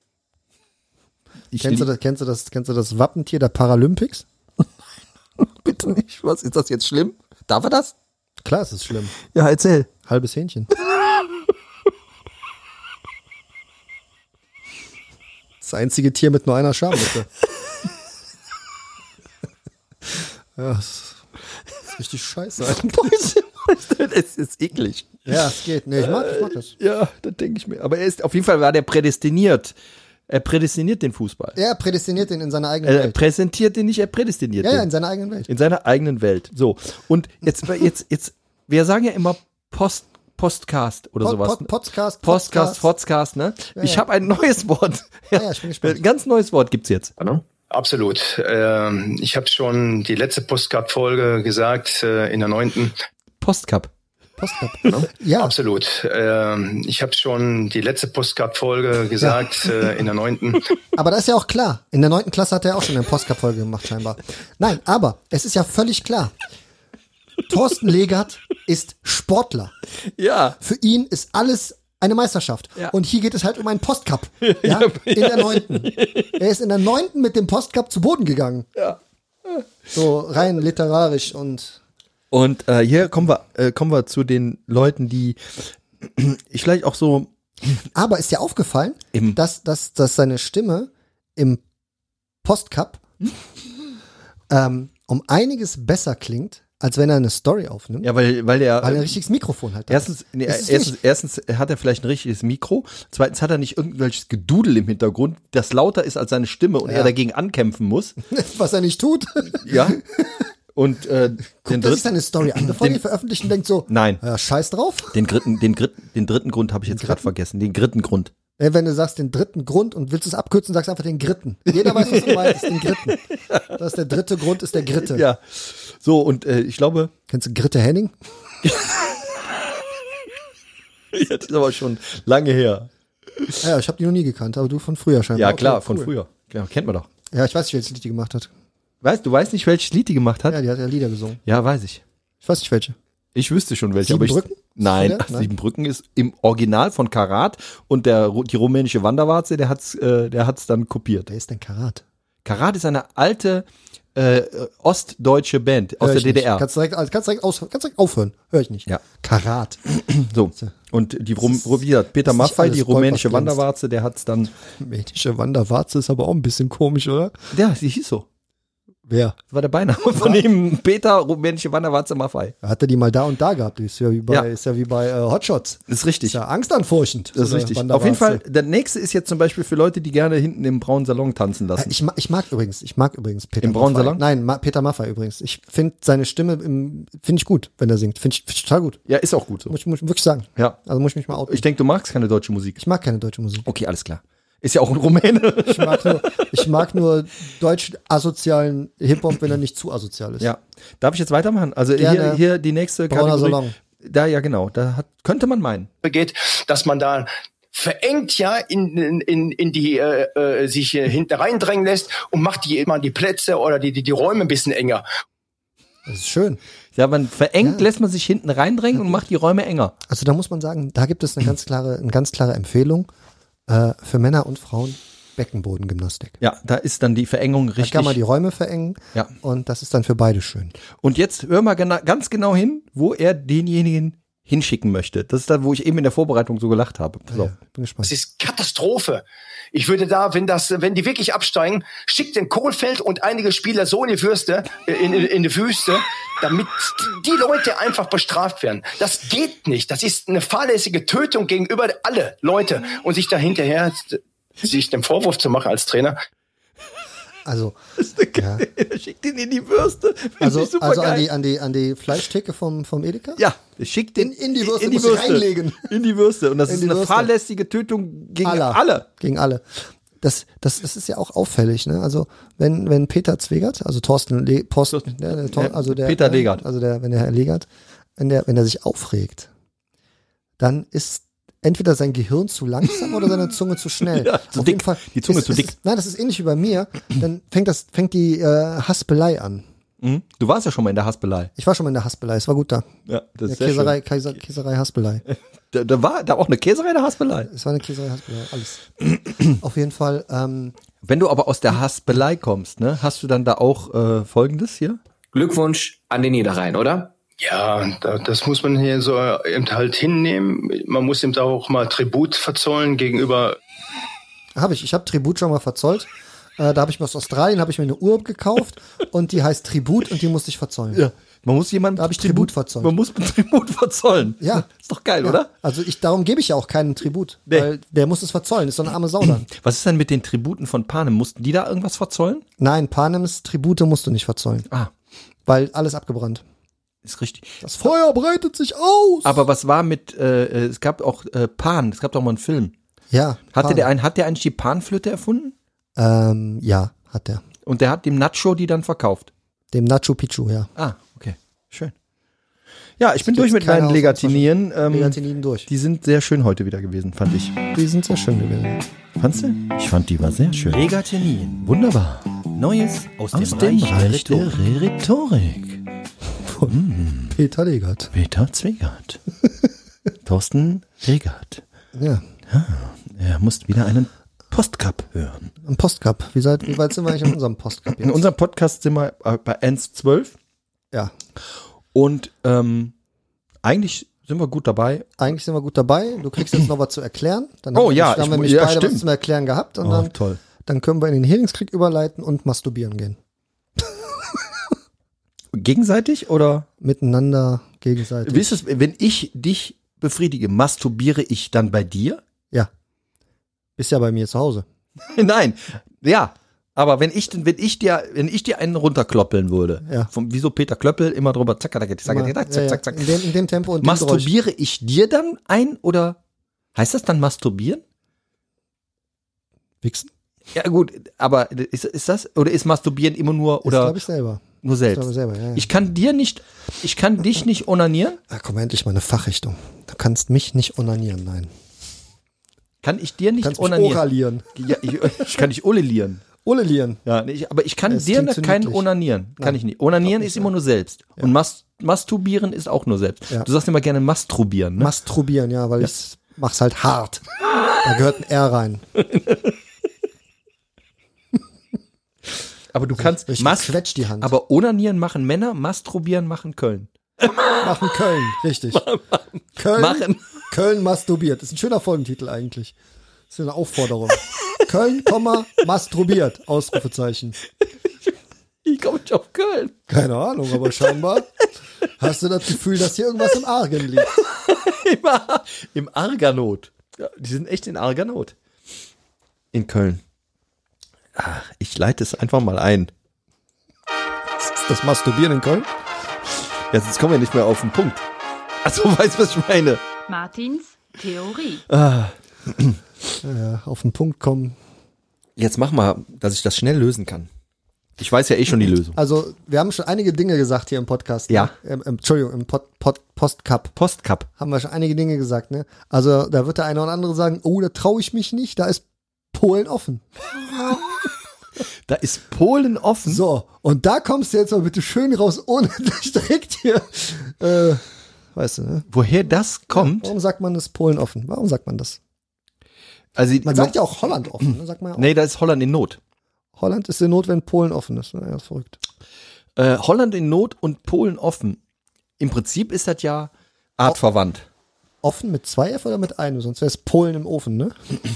Ich Kennst du, das, kennst, du das, kennst du das Wappentier der Paralympics? bitte nicht. Was, ist das jetzt schlimm? Darf er das? Klar, es ist schlimm. Ja, erzähl. Halbes Hähnchen. Das einzige Tier mit nur einer Schamlippe. Ja, das ist richtig scheiße. Es ist eklig. Ja, es geht. Nee, ich mag, ich mag das. Ja, das denke ich mir. Aber er ist, auf jeden Fall war der prädestiniert. Er prädestiniert den Fußball. Er prädestiniert ihn in seiner eigenen Er Welt. präsentiert den nicht, er prädestiniert Ja, den. ja, in seiner eigenen Welt. In seiner eigenen Welt. So. Und jetzt, jetzt, jetzt, wir sagen ja immer Post, Postcast oder Pod- sowas. Pod- Podcast, Postcast, Podcast, ne? Ja, ich ja. habe ein neues Wort. Ja, ja, ich bin gespannt. Ein ganz neues Wort gibt's jetzt. Hallo? Absolut. Ähm, ich habe schon die letzte Postcard-Folge gesagt, äh, in der neunten. Postcup. Postcard. Hallo? Ja. Absolut. Ähm, ich habe schon die letzte Postcard-Folge gesagt, äh, in der neunten. Aber das ist ja auch klar. In der neunten Klasse hat er auch schon eine Postcard-Folge gemacht, scheinbar. Nein, aber es ist ja völlig klar. Thorsten Legert ist Sportler. Ja. Für ihn ist alles eine Meisterschaft. Ja. Und hier geht es halt um einen Postcup. Ja, in der neunten. Er ist in der neunten mit dem Postcup zu Boden gegangen. Ja. So rein literarisch und Und äh, hier kommen wir, äh, kommen wir zu den Leuten, die ich vielleicht auch so. aber ist dir aufgefallen, Im- dass, dass, dass seine Stimme im Postcup ähm, um einiges besser klingt, als wenn er eine Story aufnimmt, Ja, weil, weil der. weil er ein richtiges Mikrofon hat. Erstens, nee, Es ist erstens, erstens hat er vielleicht ein richtiges Mikro. Zweitens hat er nicht irgendwelches Gedudel im Hintergrund, das lauter ist als seine Stimme und Ja. er dagegen ankämpfen muss. was er nicht tut. Ja. Und äh, den, Guckt er sich dritten, seine Story an, bevor den- die veröffentlichen und denkt so, Nein. ja, scheiß drauf. den dritten, den dritten, den dritten Grund habe ich jetzt gerade vergessen. Den dritten Grund. Äh, Wenn du sagst den dritten Grund und willst es abkürzen, sagst einfach den dritten. Jeder weiß, was du meinst, den dritten. Das ist der dritte Grund, ist der Gritte. Ja. So, und äh, ich glaube, Kennst du Gritte Henning? das ist aber schon lange her. Ja, ich habe die noch nie gekannt, aber du von früher scheinbar. Ja, klar, Okay, von cool. früher. Ja, kennt man doch. Ja, ich weiß nicht, welches Lied die gemacht hat. Weißt du, weißt nicht, welches Lied die gemacht hat? Ja, die hat ja Lieder gesungen. Ja, weiß ich. Ich weiß nicht, welche. Ich wüsste schon welche. Sieben aber ich, Brücken? Nein, Ist das der? Nein. Siebenbrücken ist im Original von Karat und der, die rumänische Wanderwarze, der hat's, äh, der hat's dann kopiert. Wer ist denn Karat? Karat ist eine alte äh, ostdeutsche Band aus Hör der ich nicht. D D R. Kannst direkt, also kannst direkt, aus, kannst direkt aufhören. Hör ich nicht. Ja. Karat. So. Und die Rum, ist- wie gesagt, Peter ist nicht Maffay, alles die Gold, rumänische was glänzt. Wanderwarze, der hat's dann. Mädchen Wanderwarze ist aber auch ein bisschen komisch, oder? Ja, die hieß so. Wer? Das war der Beiname von ihm. Peter, rumänische Wanderwarze Maffay. Hat er die mal da und da gehabt? Ist ja wie bei, Ja. ist ja wie bei äh, Hotshots. Das ist richtig. Ist ja angstanfurchend. Das ist so eine richtig. Wanderwarze. Auf jeden Fall, der nächste ist jetzt zum Beispiel für Leute, die gerne hinten im braunen Salon tanzen Äh, lassen. Ich mag, ich mag übrigens, ich mag übrigens Peter Im braunen Maffay. Salon? Nein, Ma Peter Maffay übrigens. Ich finde seine Stimme im- finde ich gut, wenn er singt. Finde ich, find ich total gut. Ja, ist auch gut so. Muss ich, muss ich wirklich sagen. Ja. Also muss ich mich mal outen. Ich denke, du magst keine deutsche Musik. Ich mag keine deutsche Musik. Okay, alles klar. Ist ja auch ein Rumäne. Ich mag nur, ich mag nur deutsch asozialen Hip-Hop, wenn er nicht zu asozial ist. Ja. Darf ich jetzt weitermachen? Also Gerne. hier, hier die nächste Brauner Kategorie. Salon. Da, ja genau, da hat, könnte man meinen. Geht, dass man da verengt ja in in in die äh, äh, sich äh, hinter reindrängen lässt und macht die immer die Plätze oder die die die Räume ein bisschen enger. Das ist schön. Ja, man verengt, Ja. lässt man sich hinten reindrängen und macht die Räume enger. Also da muss man sagen, da gibt es eine ganz klare, eine ganz klare Empfehlung äh, für Männer und Frauen, Beckenbodengymnastik. Ja, da ist dann die Verengung Da richtig. kann man die Räume verengen Ja. und das ist dann für beide schön. Und jetzt hör mal gena- ganz genau hin, wo er denjenigen hinschicken möchte. Das ist da, wo ich eben in der Vorbereitung so gelacht habe. Pass auf. Ja, bin gespannt. Das ist Katastrophe. Ich würde da, wenn das, wenn die wirklich absteigen, schickt den Kohlfeld und einige Spieler so in die Fürste, in, in, in die Wüste, damit die Leute einfach bestraft werden. Das geht nicht. Das ist eine fahrlässige Tötung gegenüber alle Leute. Und sich da hinterher, sich den Vorwurf zu machen als Trainer. Also, ja. Schickt ihn in die Würste. Find also, ich super also an geil. die, an die, an die Fleischtheke vom, vom Edeka? Ja, schickt den In- in die Würste, muss ich reinlegen. In die Würste. Und das In ist die eine Würste. fahrlässige Tötung gegen Aller. alle. Gegen alle. Das, das, das ist ja auch auffällig, ne? Also, wenn, wenn Peter Zwegert, also Thorsten, Le Post, Thorsten, der, der, Thor, ja, also der, Peter Legert. also der, wenn der Herr Legert, wenn der, wenn er sich aufregt, dann ist entweder sein Gehirn zu langsam oder seine Zunge zu schnell. Ja, zu Auf dick. jeden Fall. Die Zunge ist, zu ist, dick. Ist, nein, das ist ähnlich wie bei mir. Dann fängt das, fängt die äh, Haspelei an. Mhm. Du warst ja schon mal in der Haspelei. Ich war schon mal in der Haspelei, es war gut da. Ja, das Der ist sehr Käserei, Kaiser, Käserei Haspelei. schön. Da, da war da auch eine Käserei der Haspelei. Es war eine Käserei Haspelei, alles. Auf jeden Fall, ähm, Wenn du aber aus der Haspelei kommst, ne, hast du dann da auch äh, Folgendes hier? Glückwunsch an den Niederrhein, oder? Ja, da, das muss man hier so eben halt hinnehmen. Man muss ihm da auch mal Tribut verzollen gegenüber. habe ich. Ich habe Tribut schon mal verzollt. Äh, da habe ich mir aus Australien habe ich mir eine Uhr gekauft und die heißt Tribut und die musste ich verzollen. Ja. Man muss jemandem Da hab ich Tribut verzollt. Man muss Tribut verzollen. Ja. Ist doch geil, Ja. oder? Also ich, darum gebe ich ja auch keinen Tribut, Nee. weil der muss es verzollen. Ist so eine arme Sau dann. Was ist denn mit den Tributen von Panem? Mussten die da irgendwas verzollen? Nein, Panems Tribute musst du nicht verzollen, Ah, weil alles abgebrannt. ist richtig. Das Feuer breitet sich aus. Aber was war mit, äh, es gab auch äh, Pan, es gab doch mal einen Film. Ja. Hatte Pan. der einen, hat der eigentlich die Panflöte erfunden? Ähm, ja, hat der. Und der hat dem Nacho die dann verkauft. Dem Nacho Picchu, ja. Ah, okay. Schön. Ja, ich bin gibt's durch mit keine meinen Legatinien. Ähm, Legatinien durch. Die sind sehr schön heute wieder gewesen, fand ich. Die sind sehr schön gewesen. Fandst du? Ich fand die war sehr schön. Legatinien. Wunderbar. Neues aus, aus dem, Reich, der Rhetorik. Von Peter Legert. Peter Zwegert. Thorsten Regert. Ja. Er muss wieder einen Postcup hören. Ein Postcup. Wie, seid, wie weit sind wir eigentlich in unserem Postcup jetzt? In unserem Podcast sind wir äh, bei eins zwölf. Ja. Und ähm, eigentlich sind wir gut dabei. Eigentlich sind wir gut dabei. Du kriegst jetzt noch was zu erklären. Dann Oh haben wir, ja, dann haben ich- wir nämlich ja, beide stimmt. was zum Erklären gehabt. Und Oh, dann, toll. dann können wir in den Heringskrieg überleiten und masturbieren gehen. Gegenseitig oder? Miteinander, gegenseitig. Wie ist es, wenn ich dich befriedige, masturbiere ich dann bei dir? Ja. Bist ja bei mir zu Hause. Nein, ja. Aber wenn ich, wenn ich dir, wenn ich dir einen runterkloppeln würde, Ja. vom, wie so Peter Klöppel, immer drüber, zack, zack, zack, zack, Immer, zack, ja, ja. zack, zack. In, dem, in dem Tempo und dem Geräusch. Masturbiere ich dir dann ein oder heißt das dann masturbieren? Wichsen? Ja gut, aber ist, ist das oder ist masturbieren immer nur Ist, oder glaube ich, selber. nur Ich selbst? glaube selber, ja, ja. Ich kann dir nicht, ich kann dich nicht onanieren. Ah, komm, endlich mal eine Fachrichtung. Du kannst mich nicht onanieren, nein. Kann ich dir Du nicht kannst mich onanieren? oralieren. Ja, ich, ich kann dich olelieren. Olelieren. Ja, nee, ich, aber ich kann Es dir klingt so kein niedlich. onanieren. Kann Nein, ich nicht. Onanieren nicht ist immer nur selbst. Und mas masturbieren ist auch nur selbst. Ja. Du sagst immer gerne masturbieren, ne? Masturbieren, ja, weil ich mach's halt hart. Da gehört ein R rein. aber du kannst Richtig mas quetscht die Hand. aber onanieren machen Männer, masturbieren machen Köln. Machen Köln, richtig. Köln, Machen. Köln masturbiert. Das ist ein schöner Folgentitel eigentlich. Das ist eine Aufforderung. Köln, Komma, masturbiert. Ausrufezeichen. Wie komme ich auf Köln? Keine Ahnung, aber scheinbar hast du das Gefühl, dass hier irgendwas im Argen liegt. Im, Ar Im Arganot. Ja, die sind echt in Arganot. In Köln. Ach, ich leite es einfach mal ein. Ist das Masturbieren in Köln? Ja, jetzt kommen wir nicht mehr auf den Punkt. Also, weißt du, was ich meine? Martins Theorie. Ah, Ja, auf den Punkt kommen. jetzt mach mal, dass ich das schnell lösen kann. Ich weiß ja eh schon die Lösung. Also, wir haben schon einige Dinge gesagt hier im Podcast. Ja. Ne? Ähm, ähm, Entschuldigung, im Pod, Pod, Postcup Postcup. haben wir schon einige Dinge gesagt. Ne? Also, da wird der eine oder andere sagen, oh, da traue ich mich nicht, da ist Polen offen. Da ist Polen offen. So, und da kommst du jetzt mal bitte schön raus, ohne dich direkt hier, äh, weißt du, ne? Woher das kommt? Warum sagt man das Polen offen? Warum sagt man das? Also Man sagt ja auch Holland offen, ne? Sagt man ja auch. Nee, da ist Holland in Not. Holland ist in Not, wenn Polen offen ist. Ja, das ist verrückt. Äh, Holland in Not und Polen offen. Im Prinzip ist das ja artverwandt. Offen mit zwei F oder mit einem? Sonst wäre es Polen im Ofen, ne?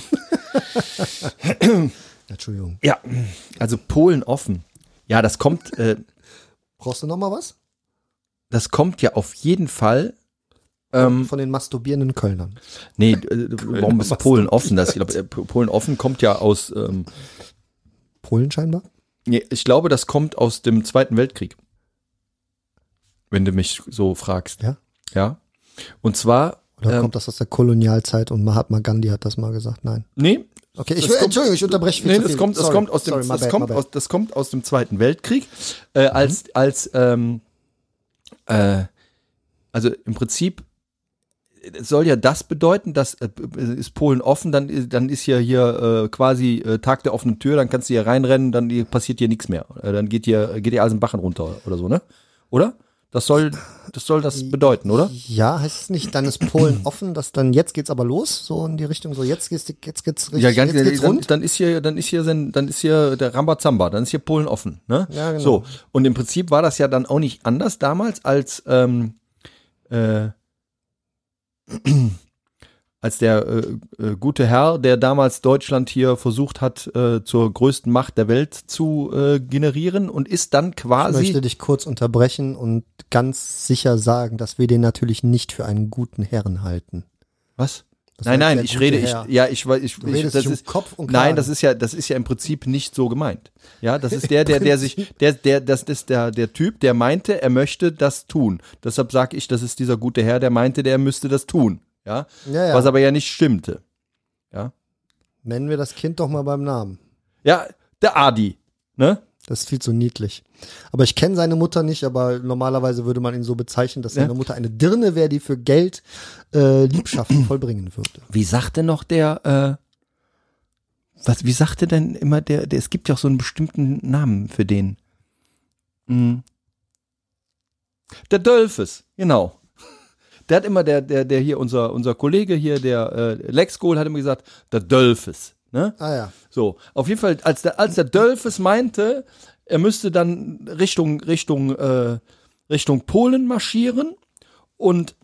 Entschuldigung. Ja, also Polen offen. Ja, das kommt, äh, Brauchst du noch mal was? das kommt ja auf jeden Fall. Ähm, Von den masturbierenden Kölnern. nee, äh, warum ist Polen offen? Das, ich glaube, äh, Polen offen kommt ja aus, ähm, Polen scheinbar? nee, ich glaube, das kommt aus dem Zweiten Weltkrieg. Wenn du mich so fragst. Ja. Ja. Und zwar, Oder ähm, kommt das aus der Kolonialzeit und Mahatma Gandhi hat das mal gesagt? Nein. nee, Okay, ich Das will, kommt- Entschuldigung, ich unterbreche viel Nee, zu das viel. kommt, das Sorry. kommt aus dem, Sorry, my das bad, kommt my bad. aus, das kommt aus dem Zweiten Weltkrieg, äh, als, als, ähm, äh, also im Prinzip es soll ja das bedeuten, dass äh, ist Polen offen, dann, dann ist ja hier äh, quasi äh, Tag der offenen Tür, dann kannst du hier reinrennen, dann äh, passiert hier nichts mehr, äh, dann geht hier, geht hier alles im Bachen runter oder so, ne? Oder? Das soll, das soll das bedeuten, oder? Ja, heißt es nicht, dann ist Polen offen, dass dann jetzt geht's aber los, so in die Richtung, so jetzt geht's, jetzt geht's richtig, Ja, ganz, jetzt geht's dann, rund. dann ist hier, dann ist hier, sein- dann ist hier der Rambazamba, dann ist hier Polen offen, ne? Ja, genau. So. Und im Prinzip war das ja dann auch nicht anders damals, als, ähm, äh, als der äh, äh, gute Herr, der damals Deutschland hier versucht hat, äh, zur größten Macht der Welt zu äh, generieren und ist dann Ich quasi. möchte dich kurz unterbrechen und ganz sicher sagen, dass wir den natürlich nicht für einen guten Herrn halten. Was? Das Nein, heißt, nein, der ich gute rede, ich, Herr. ja, ich, weiß, ich, Du ich redest das dich um ist, Kopf und Kragen. nein, das ist ja, das ist ja im Prinzip nicht so gemeint. Ja, das ist der, der, der sich, der, der, das ist der, der Typ, der meinte, er möchte das tun. Deshalb sage ich, das ist dieser gute Herr, der meinte, der müsste das tun. Ja, Ja, ja. was aber ja nicht stimmte. Ja, Nennen wir das Kind doch mal beim Namen. ja, der Adi, ne? Das ist viel zu niedlich. Aber ich kenne seine Mutter nicht, aber normalerweise würde man ihn so bezeichnen, dass Ja. seine Mutter eine Dirne wäre, die für Geld äh, Liebschaften vollbringen würde. Wie sagte noch der, äh, was, wie sagte denn immer der, der, es gibt ja auch so einen bestimmten Namen für den. Hm. Der Dölfes, genau. Der hat immer, der, der, der hier, unser, unser Kollege hier, der äh, Lex Gohl hat immer gesagt, der Dölfes, ne? Ah ja. So, auf jeden Fall, als der, als der Dölfes meinte, er müsste dann Richtung, Richtung, äh, Richtung Polen marschieren und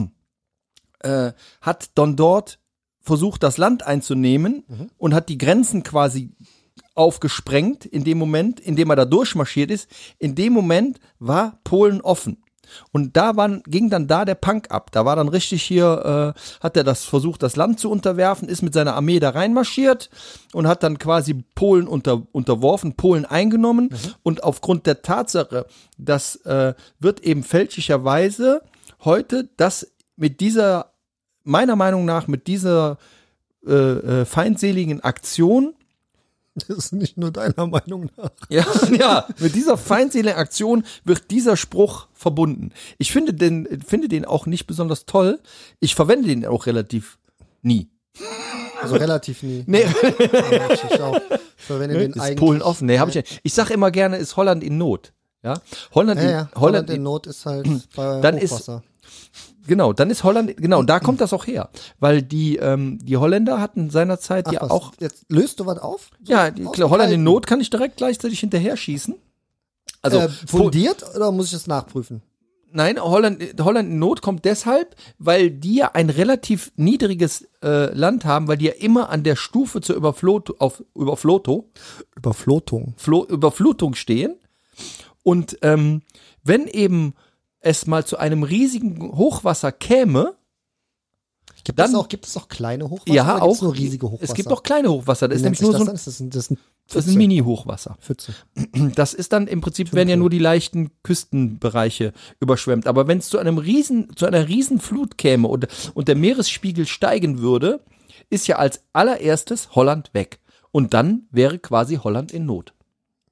äh, hat dann dort versucht, das Land einzunehmen und hat die Grenzen quasi aufgesprengt in dem Moment, in dem er da durchmarschiert ist. In dem Moment war Polen offen. Und da war, ging dann da der Punk ab. Da war dann richtig hier, äh, hat er das versucht, das Land zu unterwerfen, ist mit seiner Armee da reinmarschiert und hat dann quasi Polen unter, unterworfen, Polen eingenommen. Mhm. Und aufgrund der Tatsache, dass äh, wird eben fälschlicherweise heute das mit dieser, meiner Meinung nach, mit dieser äh, äh, feindseligen Aktion, Das ist nicht nur deiner Meinung nach. ja, ja, mit dieser feindseligen Aktion wird dieser Spruch verbunden. Ich finde den, finde den auch nicht besonders toll. Ich verwende den auch relativ nie. Also relativ nie. Nee. Ja, ich auch. Ich verwende den Ist eigentlich. Polen offen? Nee, hab ich nicht. Ich sage immer gerne, ist Holland in Not. Ja, Holland, Ja, in, ja. Holland, Holland in, in Not ist halt bei Dann ist- Hochwasser. genau, dann ist Holland, genau, da kommt das auch her. Weil die, ähm, die Holländer hatten seinerzeit Ach, ja was, auch, jetzt löst du was auf? So ja, die, aus klar, dem Holland in Kalten. Not kann ich direkt gleichzeitig hinterher schießen. Also, äh, Pol- fundiert oder muss ich das nachprüfen? Nein, Holland, Holland in Not kommt deshalb, weil die ja ein relativ niedriges äh, Land haben, weil die ja immer an der Stufe zur Überflut, auf, Überfloto, Überflotung. Flo, Überflutung stehen. Und ähm, wenn eben es mal zu einem riesigen Hochwasser käme, Gibt Dann- es auch, gibt es auch kleine Hochwasser? ja oder gibt's auch, nur riesige Hochwasser? es gibt auch kleine Hochwasser, das Wie ist nennt nämlich nur sich so das ein, dann? Das ist ein, das ist ein, das ist ein Pfütze. Mini-Hochwasser. Pfütze. Das ist dann im Prinzip, werden ja nur die leichten Küstenbereiche überschwemmt. Aber wenn es zu einem riesen, zu einer riesen Flut käme und, und der Meeresspiegel steigen würde, ist ja als allererstes Holland weg. Und dann wäre quasi Holland in Not.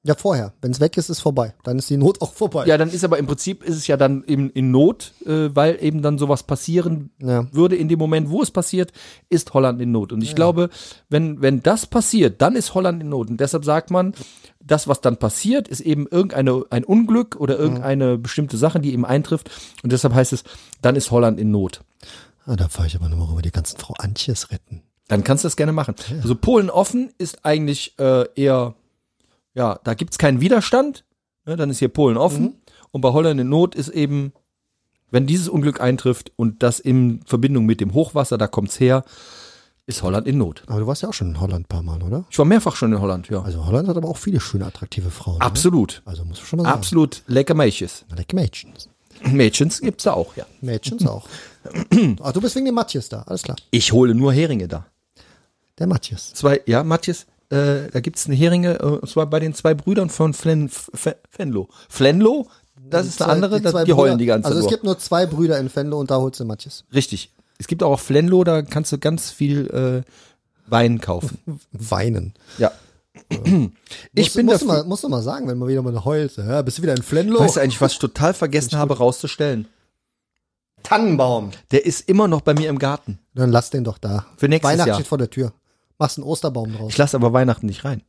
Ja, vorher. Wenn es weg ist, ist vorbei. Dann ist die Not auch vorbei. Ja, dann ist aber im Prinzip ist es ja dann in, in Not, äh, weil eben dann sowas passieren Ja. würde in dem Moment, wo es passiert, ist Holland in Not. Und ich glaube, wenn, wenn das passiert, dann ist Holland in Not. Und deshalb sagt man, das, was dann passiert, ist eben irgendeine ein Unglück oder irgendeine bestimmte Sache, die eben eintrifft. Und deshalb heißt es, dann ist Holland in Not. Ah, da fahre ich aber nochmal rüber, die ganzen Frau Antjes retten. Dann kannst du das gerne machen. Also Polen offen ist eigentlich äh, eher, ja, da gibt's keinen Widerstand. Ne, dann ist hier Polen offen. Mhm. Und bei Holland in Not ist eben, wenn dieses Unglück eintrifft und das in Verbindung mit dem Hochwasser, da kommt's her, ist Holland in Not. Aber du warst ja auch schon in Holland ein paar Mal, oder? Ich war mehrfach schon in Holland, ja. Also Holland hat aber auch viele schöne, attraktive Frauen. Absolut. Ne? Also muss ich schon mal sagen. Absolut lecker Mädchens. Lecker Mädchens. Mädchens gibt's da auch, ja. Mädchens auch. Ach, du bist wegen dem Matthias da, alles klar. Ich hole nur Heringe da. Der Matthias. Zwei, ja, Matthias, äh, da gibt's eine Heringe, äh, und zwar bei den zwei Brüdern von Flen, F- Fenlo. Flenlo, das ist eine andere, das, zwei die heulen Brüder- die ganze Zeit Also es nur. gibt nur zwei Brüder in Venlo und da holst du Matthias. Richtig. Es gibt auch auf Flenlo, da kannst du ganz viel äh, Wein kaufen. Weinen. Ja. Ich musst, bin musst, du dafür, mal, musst du mal sagen, wenn man wieder mal heult. Ja, bist du wieder in Venlo? weißt du eigentlich, was ich total vergessen habe rauszustellen? Tannenbaum. Der ist immer noch bei mir im Garten. Dann lass den doch da. Für nächstes Weihnachten Jahr. steht vor der Tür. Machst einen Osterbaum draus. Ich lasse aber Weihnachten nicht rein.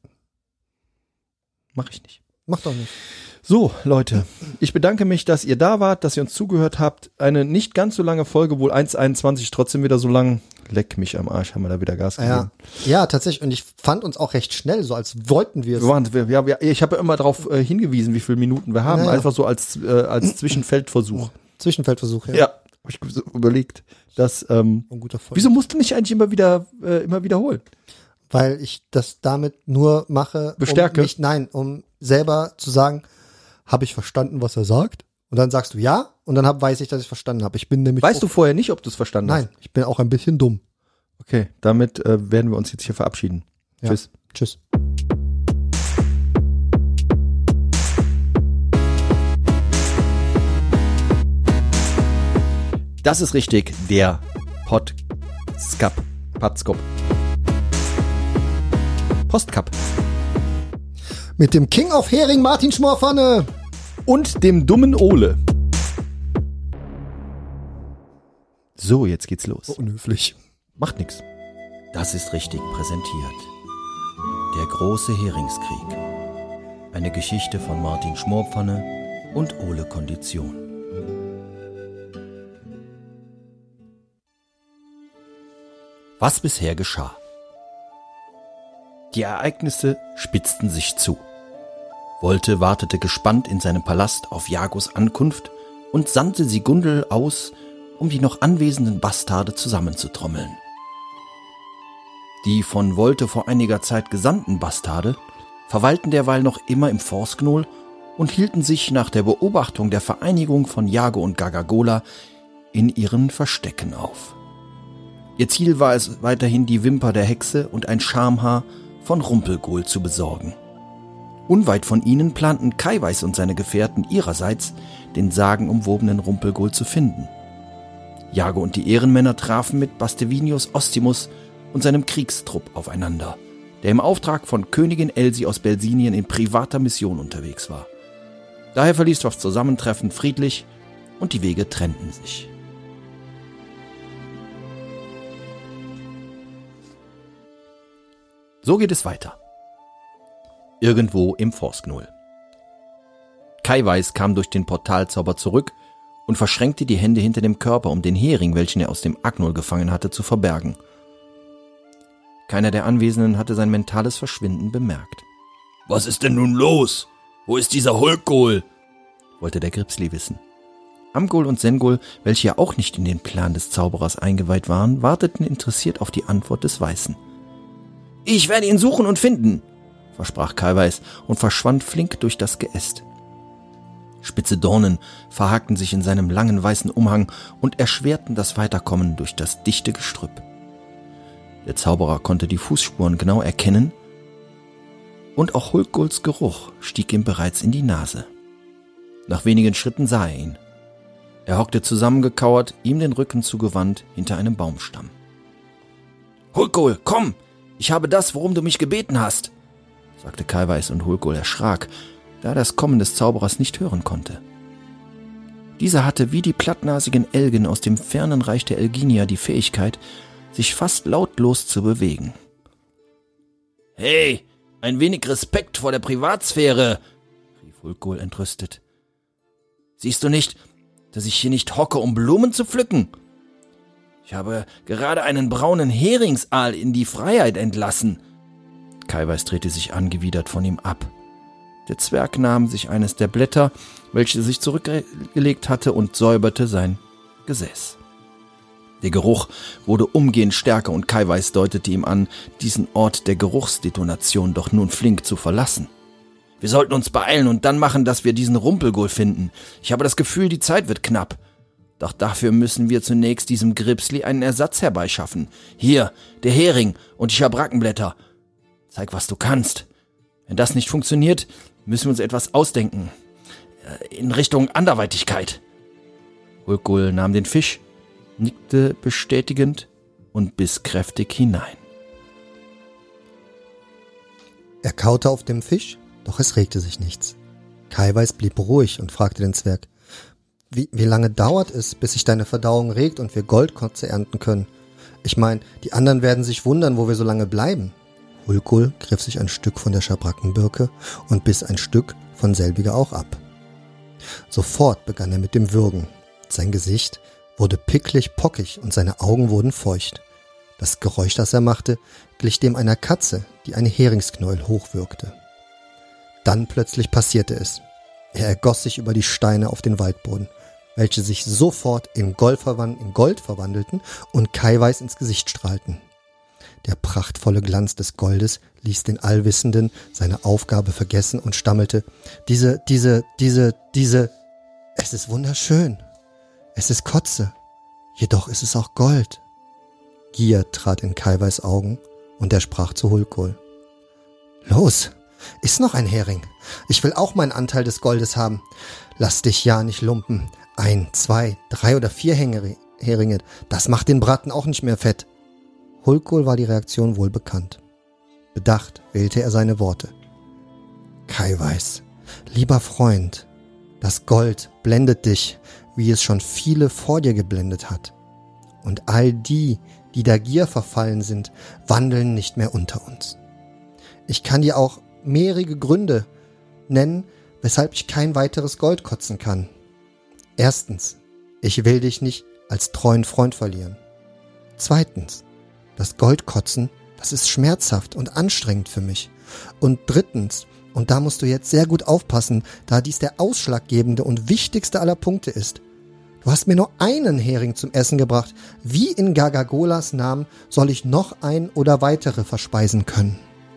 Mach ich nicht. Mach doch nicht. So, Leute, ich bedanke mich, dass ihr da wart, dass ihr uns zugehört habt. Eine nicht ganz so lange Folge, wohl eins einundzwanzig, trotzdem wieder so lang. Leck mich am Arsch, haben wir da wieder Gas gegeben. Ja. ja, tatsächlich. Und ich fand uns auch recht schnell, so als wollten wir es. Wir waren, wir, ja, wir, ich habe ja immer darauf äh, hingewiesen, wie viele Minuten wir haben. Ja, ja. Einfach so als, äh, als Zwischenfeldversuch. Zwischenfeldversuch, ja. Ja, habe ich so überlegt, dass, ähm, Ein guter Folge. wieso musst du mich eigentlich immer wieder, äh, immer wiederholen? Weil ich das damit nur mache, Bestärke? um mich, nein, um selber zu sagen, habe ich verstanden, was er sagt? Und dann sagst du ja, und dann hab, weiß ich, dass ich verstanden habe. Ich bin nämlich Weißt auch, du vorher nicht, ob du es verstanden Nein, ich bin auch ein bisschen dumm. hast? Okay, damit äh, werden wir uns jetzt hier verabschieden. Ja. Tschüss. Tschüss. Das ist richtig, der Podskap. Podskop. Postcup. Mit dem King of Hering Martin Schmorpfanne. Und dem dummen Ole. So, jetzt geht's los. Unhöflich. Macht nix. Das ist richtig präsentiert. Der große Heringskrieg. Eine Geschichte von Martin Schmorpfanne und Ole Kondition. Was bisher geschah. Die Ereignisse spitzten sich zu. Wolte wartete gespannt in seinem Palast auf Jagos Ankunft und sandte Sigundel aus, um die noch anwesenden Bastarde zusammenzutrommeln. Die von Wolte vor einiger Zeit gesandten Bastarde verweilten derweil noch immer im Forsknol und hielten sich nach der Beobachtung der Vereinigung von Jago und Gagagola in ihren Verstecken auf. Ihr Ziel war es weiterhin, die Wimper der Hexe und ein Schamhaar von Rumpelgol zu besorgen. Unweit von ihnen planten Kaiweis und seine Gefährten ihrerseits, den sagenumwobenen Rumpelgol zu finden. Jago und die Ehrenmänner trafen mit Bastevinius Ostimus und seinem Kriegstrupp aufeinander, der im Auftrag von Königin Elsie aus Belsinien in privater Mission unterwegs war. Daher verlief das Zusammentreffen friedlich und die Wege trennten sich. So geht es weiter. Irgendwo im Forsknol. Kaiweis kam durch den Portalzauber zurück und verschränkte die Hände hinter dem Körper, um den Hering, welchen er aus dem Agnol gefangen hatte, zu verbergen. Keiner der Anwesenden hatte sein mentales Verschwinden bemerkt. »Was ist denn nun los? Wo ist dieser Hulkgol?« wollte der Gripsli wissen. Amgol und Sengol, welche ja auch nicht in den Plan des Zauberers eingeweiht waren, warteten interessiert auf die Antwort des Weißen. »Ich werde ihn suchen und finden«, versprach Kaiweis und verschwand flink durch das Geäst. Spitze Dornen verhakten sich in seinem langen weißen Umhang und erschwerten das Weiterkommen durch das dichte Gestrüpp. Der Zauberer konnte die Fußspuren genau erkennen und auch Hulkgols Geruch stieg ihm bereits in die Nase. Nach wenigen Schritten sah er ihn. Er hockte zusammengekauert, ihm den Rücken zugewandt, hinter einem Baumstamm. »Hulkgol, komm! Ich habe das, worum du mich gebeten hast!« sagte Keiweis, und Hulkul erschrak, da er das Kommen des Zauberers nicht hören konnte. Dieser hatte wie die plattnasigen Elgen aus dem fernen Reich der Elginier die Fähigkeit, sich fast lautlos zu bewegen. »Hey, ein wenig Respekt vor der Privatsphäre«, rief Hulkul entrüstet. »Siehst du nicht, dass ich hier nicht hocke, um Blumen zu pflücken? Ich habe gerade einen braunen Heringsaal in die Freiheit entlassen.« Keiweis drehte sich angewidert von ihm ab. Der Zwerg nahm sich eines der Blätter, welche er sich zurückgelegt hatte, und säuberte sein Gesäß. Der Geruch wurde umgehend stärker und Keiweis deutete ihm an, diesen Ort der Geruchsdetonation doch nun flink zu verlassen. »Wir sollten uns beeilen und dann machen, dass wir diesen Rumpelgul finden. Ich habe das Gefühl, die Zeit wird knapp. Doch dafür müssen wir zunächst diesem Gripsli einen Ersatz herbeischaffen. Hier, der Hering und die Schabrackenblätter. Zeig, was du kannst. Wenn das nicht funktioniert, müssen wir uns etwas ausdenken. In Richtung Anderweitigkeit.« Hulkul nahm den Fisch, nickte bestätigend und biss kräftig hinein. Er kaute auf dem Fisch, doch es regte sich nichts. Keiweis blieb ruhig und fragte den Zwerg, wie, wie lange dauert es, bis sich deine Verdauung regt und wir Goldkotze ernten können? Ich meine, die anderen werden sich wundern, wo wir so lange bleiben. Hulkul griff sich ein Stück von der Schabrackenbirke und biss ein Stück von selbiger auch ab. Sofort begann er mit dem Würgen. Sein Gesicht wurde picklig pockig und seine Augen wurden feucht. Das Geräusch, das er machte, glich dem einer Katze, die eine Heringsknäuel hochwürgte. Dann plötzlich passierte es. Er ergoss sich über die Steine auf den Waldboden, welche sich sofort in Gold, verwand- in Gold verwandelten und Keiweis ins Gesicht strahlten. Der prachtvolle Glanz des Goldes ließ den Allwissenden seine Aufgabe vergessen und stammelte, diese, diese, diese, diese, es ist wunderschön. Es ist Kotze, jedoch ist es auch Gold. Gier trat in Keiweis Augen und er sprach zu Hulkul. Los, iss noch ein Hering. Ich will auch meinen Anteil des Goldes haben. Lass dich ja nicht lumpen. Ein, zwei, drei oder vier Heringe, das macht den Braten auch nicht mehr fett. Hulkul war die Reaktion wohl bekannt. Bedacht wählte er seine Worte. Keiweis, lieber Freund, das Gold blendet dich, wie es schon viele vor dir geblendet hat. Und all die, die der Gier verfallen sind, wandeln nicht mehr unter uns. Ich kann dir auch mehrere Gründe nennen, weshalb ich kein weiteres Gold kotzen kann. Erstens, ich will dich nicht als treuen Freund verlieren. Zweitens, das Goldkotzen, das ist schmerzhaft und anstrengend für mich. Und drittens, und da musst du jetzt sehr gut aufpassen, da dies der ausschlaggebende und wichtigste aller Punkte ist. Du hast mir nur einen Hering zum Essen gebracht. Wie in Gargagolas Namen soll ich noch ein oder weitere verspeisen können?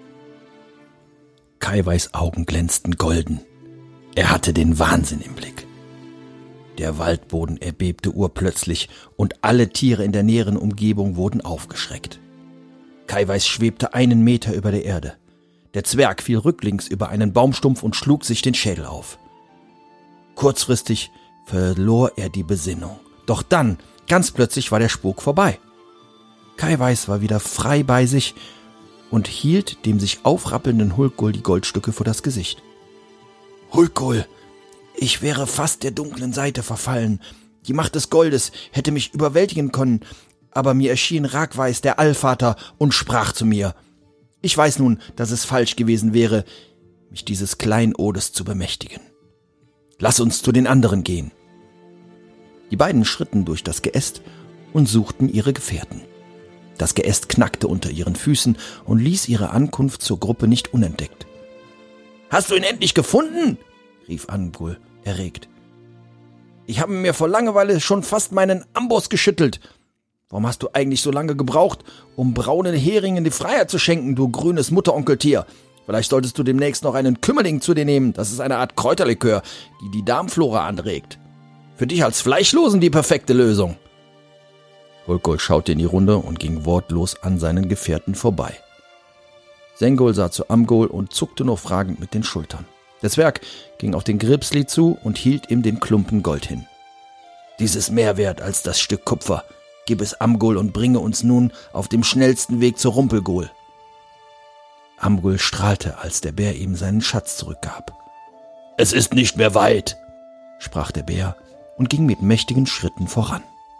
Keiweis Augen glänzten golden. Er hatte den Wahnsinn im Blick. Der Waldboden erbebte urplötzlich und alle Tiere in der näheren Umgebung wurden aufgeschreckt. Keiweis schwebte einen Meter über der Erde. Der Zwerg fiel rücklings über einen Baumstumpf und schlug sich den Schädel auf. Kurzfristig verlor er die Besinnung. Doch dann, ganz plötzlich, war der Spuk vorbei. Keiweis war wieder frei bei sich und hielt dem sich aufrappelnden Hulkul die Goldstücke vor das Gesicht. »Hulkul, ich wäre fast der dunklen Seite verfallen. Die Macht des Goldes hätte mich überwältigen können, aber mir erschien Ragweis, der Allvater, und sprach zu mir. Ich weiß nun, dass es falsch gewesen wäre, mich dieses Kleinodes zu bemächtigen. Lass uns zu den anderen gehen.« Die beiden schritten durch das Geäst und suchten ihre Gefährten. Das Geäst knackte unter ihren Füßen und ließ ihre Ankunft zur Gruppe nicht unentdeckt. »Hast du ihn endlich gefunden?« rief Amgul erregt. »Ich habe mir vor Langeweile schon fast meinen Amboss geschüttelt. Warum hast du eigentlich so lange gebraucht, um braunen Heringen die Freiheit zu schenken, du grünes Mutteronkeltier? Vielleicht solltest du demnächst noch einen Kümmerling zu dir nehmen. Das ist eine Art Kräuterlikör, die die Darmflora anregt. Für dich als Fleischlosen die perfekte Lösung.« Hulkul schaute in die Runde und ging wortlos an seinen Gefährten vorbei. Zengul sah zu Amgul und zuckte nur fragend mit den Schultern. Der Zwerg ging auf den Gripsli zu und hielt ihm den Klumpen Gold hin. »Dies ist mehr wert als das Stück Kupfer. Gib es Amgul und bringe uns nun auf dem schnellsten Weg zur Rumpelgul.« Amgul strahlte, als der Bär ihm seinen Schatz zurückgab. »Es ist nicht mehr weit«, sprach der Bär und ging mit mächtigen Schritten voran.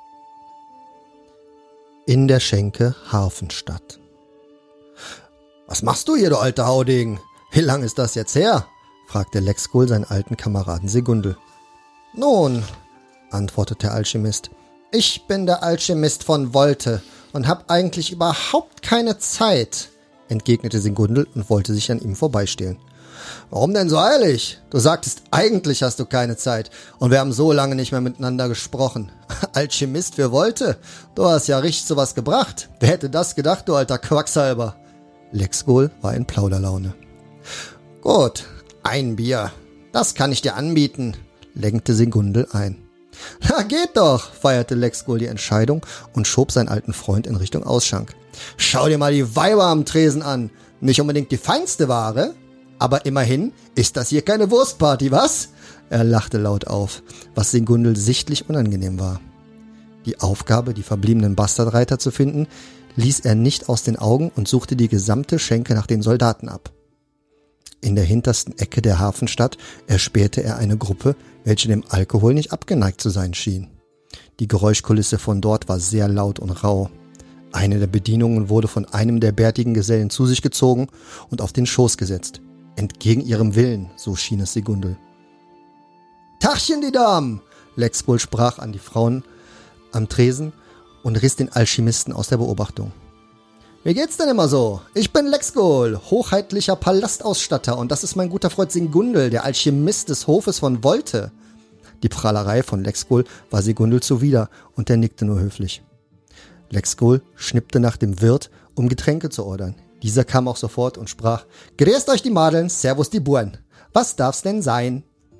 In der Schenke Hafenstadt. »Was machst du hier, du alter Haudegen? Wie lang ist das jetzt her?« fragte Lexgol seinen alten Kameraden Segundel. »Nun«, antwortete der Alchemist, »ich bin der Alchemist von Volte und hab eigentlich überhaupt keine Zeit«, entgegnete Segundel und wollte sich an ihm vorbeistehlen. »Warum denn so eilig? Du sagtest, eigentlich hast du keine Zeit und wir haben so lange nicht mehr miteinander gesprochen. Alchemist für Volte? Du hast ja richtig sowas gebracht. Wer hätte das gedacht, du alter Quacksalber?« Lexgol war in Plauderlaune. »Gut, ein Bier. Das kann ich dir anbieten«, lenkte Segundel ein. »Na geht doch«, feierte Lexgol die Entscheidung und schob seinen alten Freund in Richtung Ausschank. »Schau dir mal die Weiber am Tresen an. Nicht unbedingt die feinste Ware, aber immerhin ist das hier keine Wurstparty, was?« Er lachte laut auf, was Segundel sichtlich unangenehm war. Die Aufgabe, die verbliebenen Bastardreiter zu finden, ließ er nicht aus den Augen und suchte die gesamte Schenke nach den Soldaten ab. In der hintersten Ecke der Hafenstadt erspähte er eine Gruppe, welche dem Alkohol nicht abgeneigt zu sein schien. Die Geräuschkulisse von dort war sehr laut und rau. Eine der Bedienungen wurde von einem der bärtigen Gesellen zu sich gezogen und auf den Schoß gesetzt. Entgegen ihrem Willen, so schien es Segundel. »Tachchen, die Damen!« Lexgol sprach an die Frauen am Tresen und riss den Alchemisten aus der Beobachtung. »Wie geht's denn immer so? Ich bin Lexgol, hochheitlicher Palastausstatter, und das ist mein guter Freund Segundel, der Alchemist des Hofes von Volte.« Die Prahlerei von Lexgol war Segundel zuwider und er nickte nur höflich. Lexgol schnippte nach dem Wirt, um Getränke zu ordern. Dieser kam auch sofort und sprach: »Grüßt euch die Madeln, servus die Buren. Was darf's denn sein?«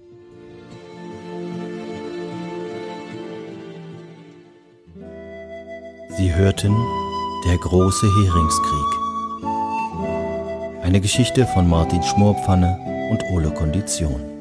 Sie hörten Der große Heringskrieg. Eine Geschichte von Martin Schmorpfanne und Ole Kondition.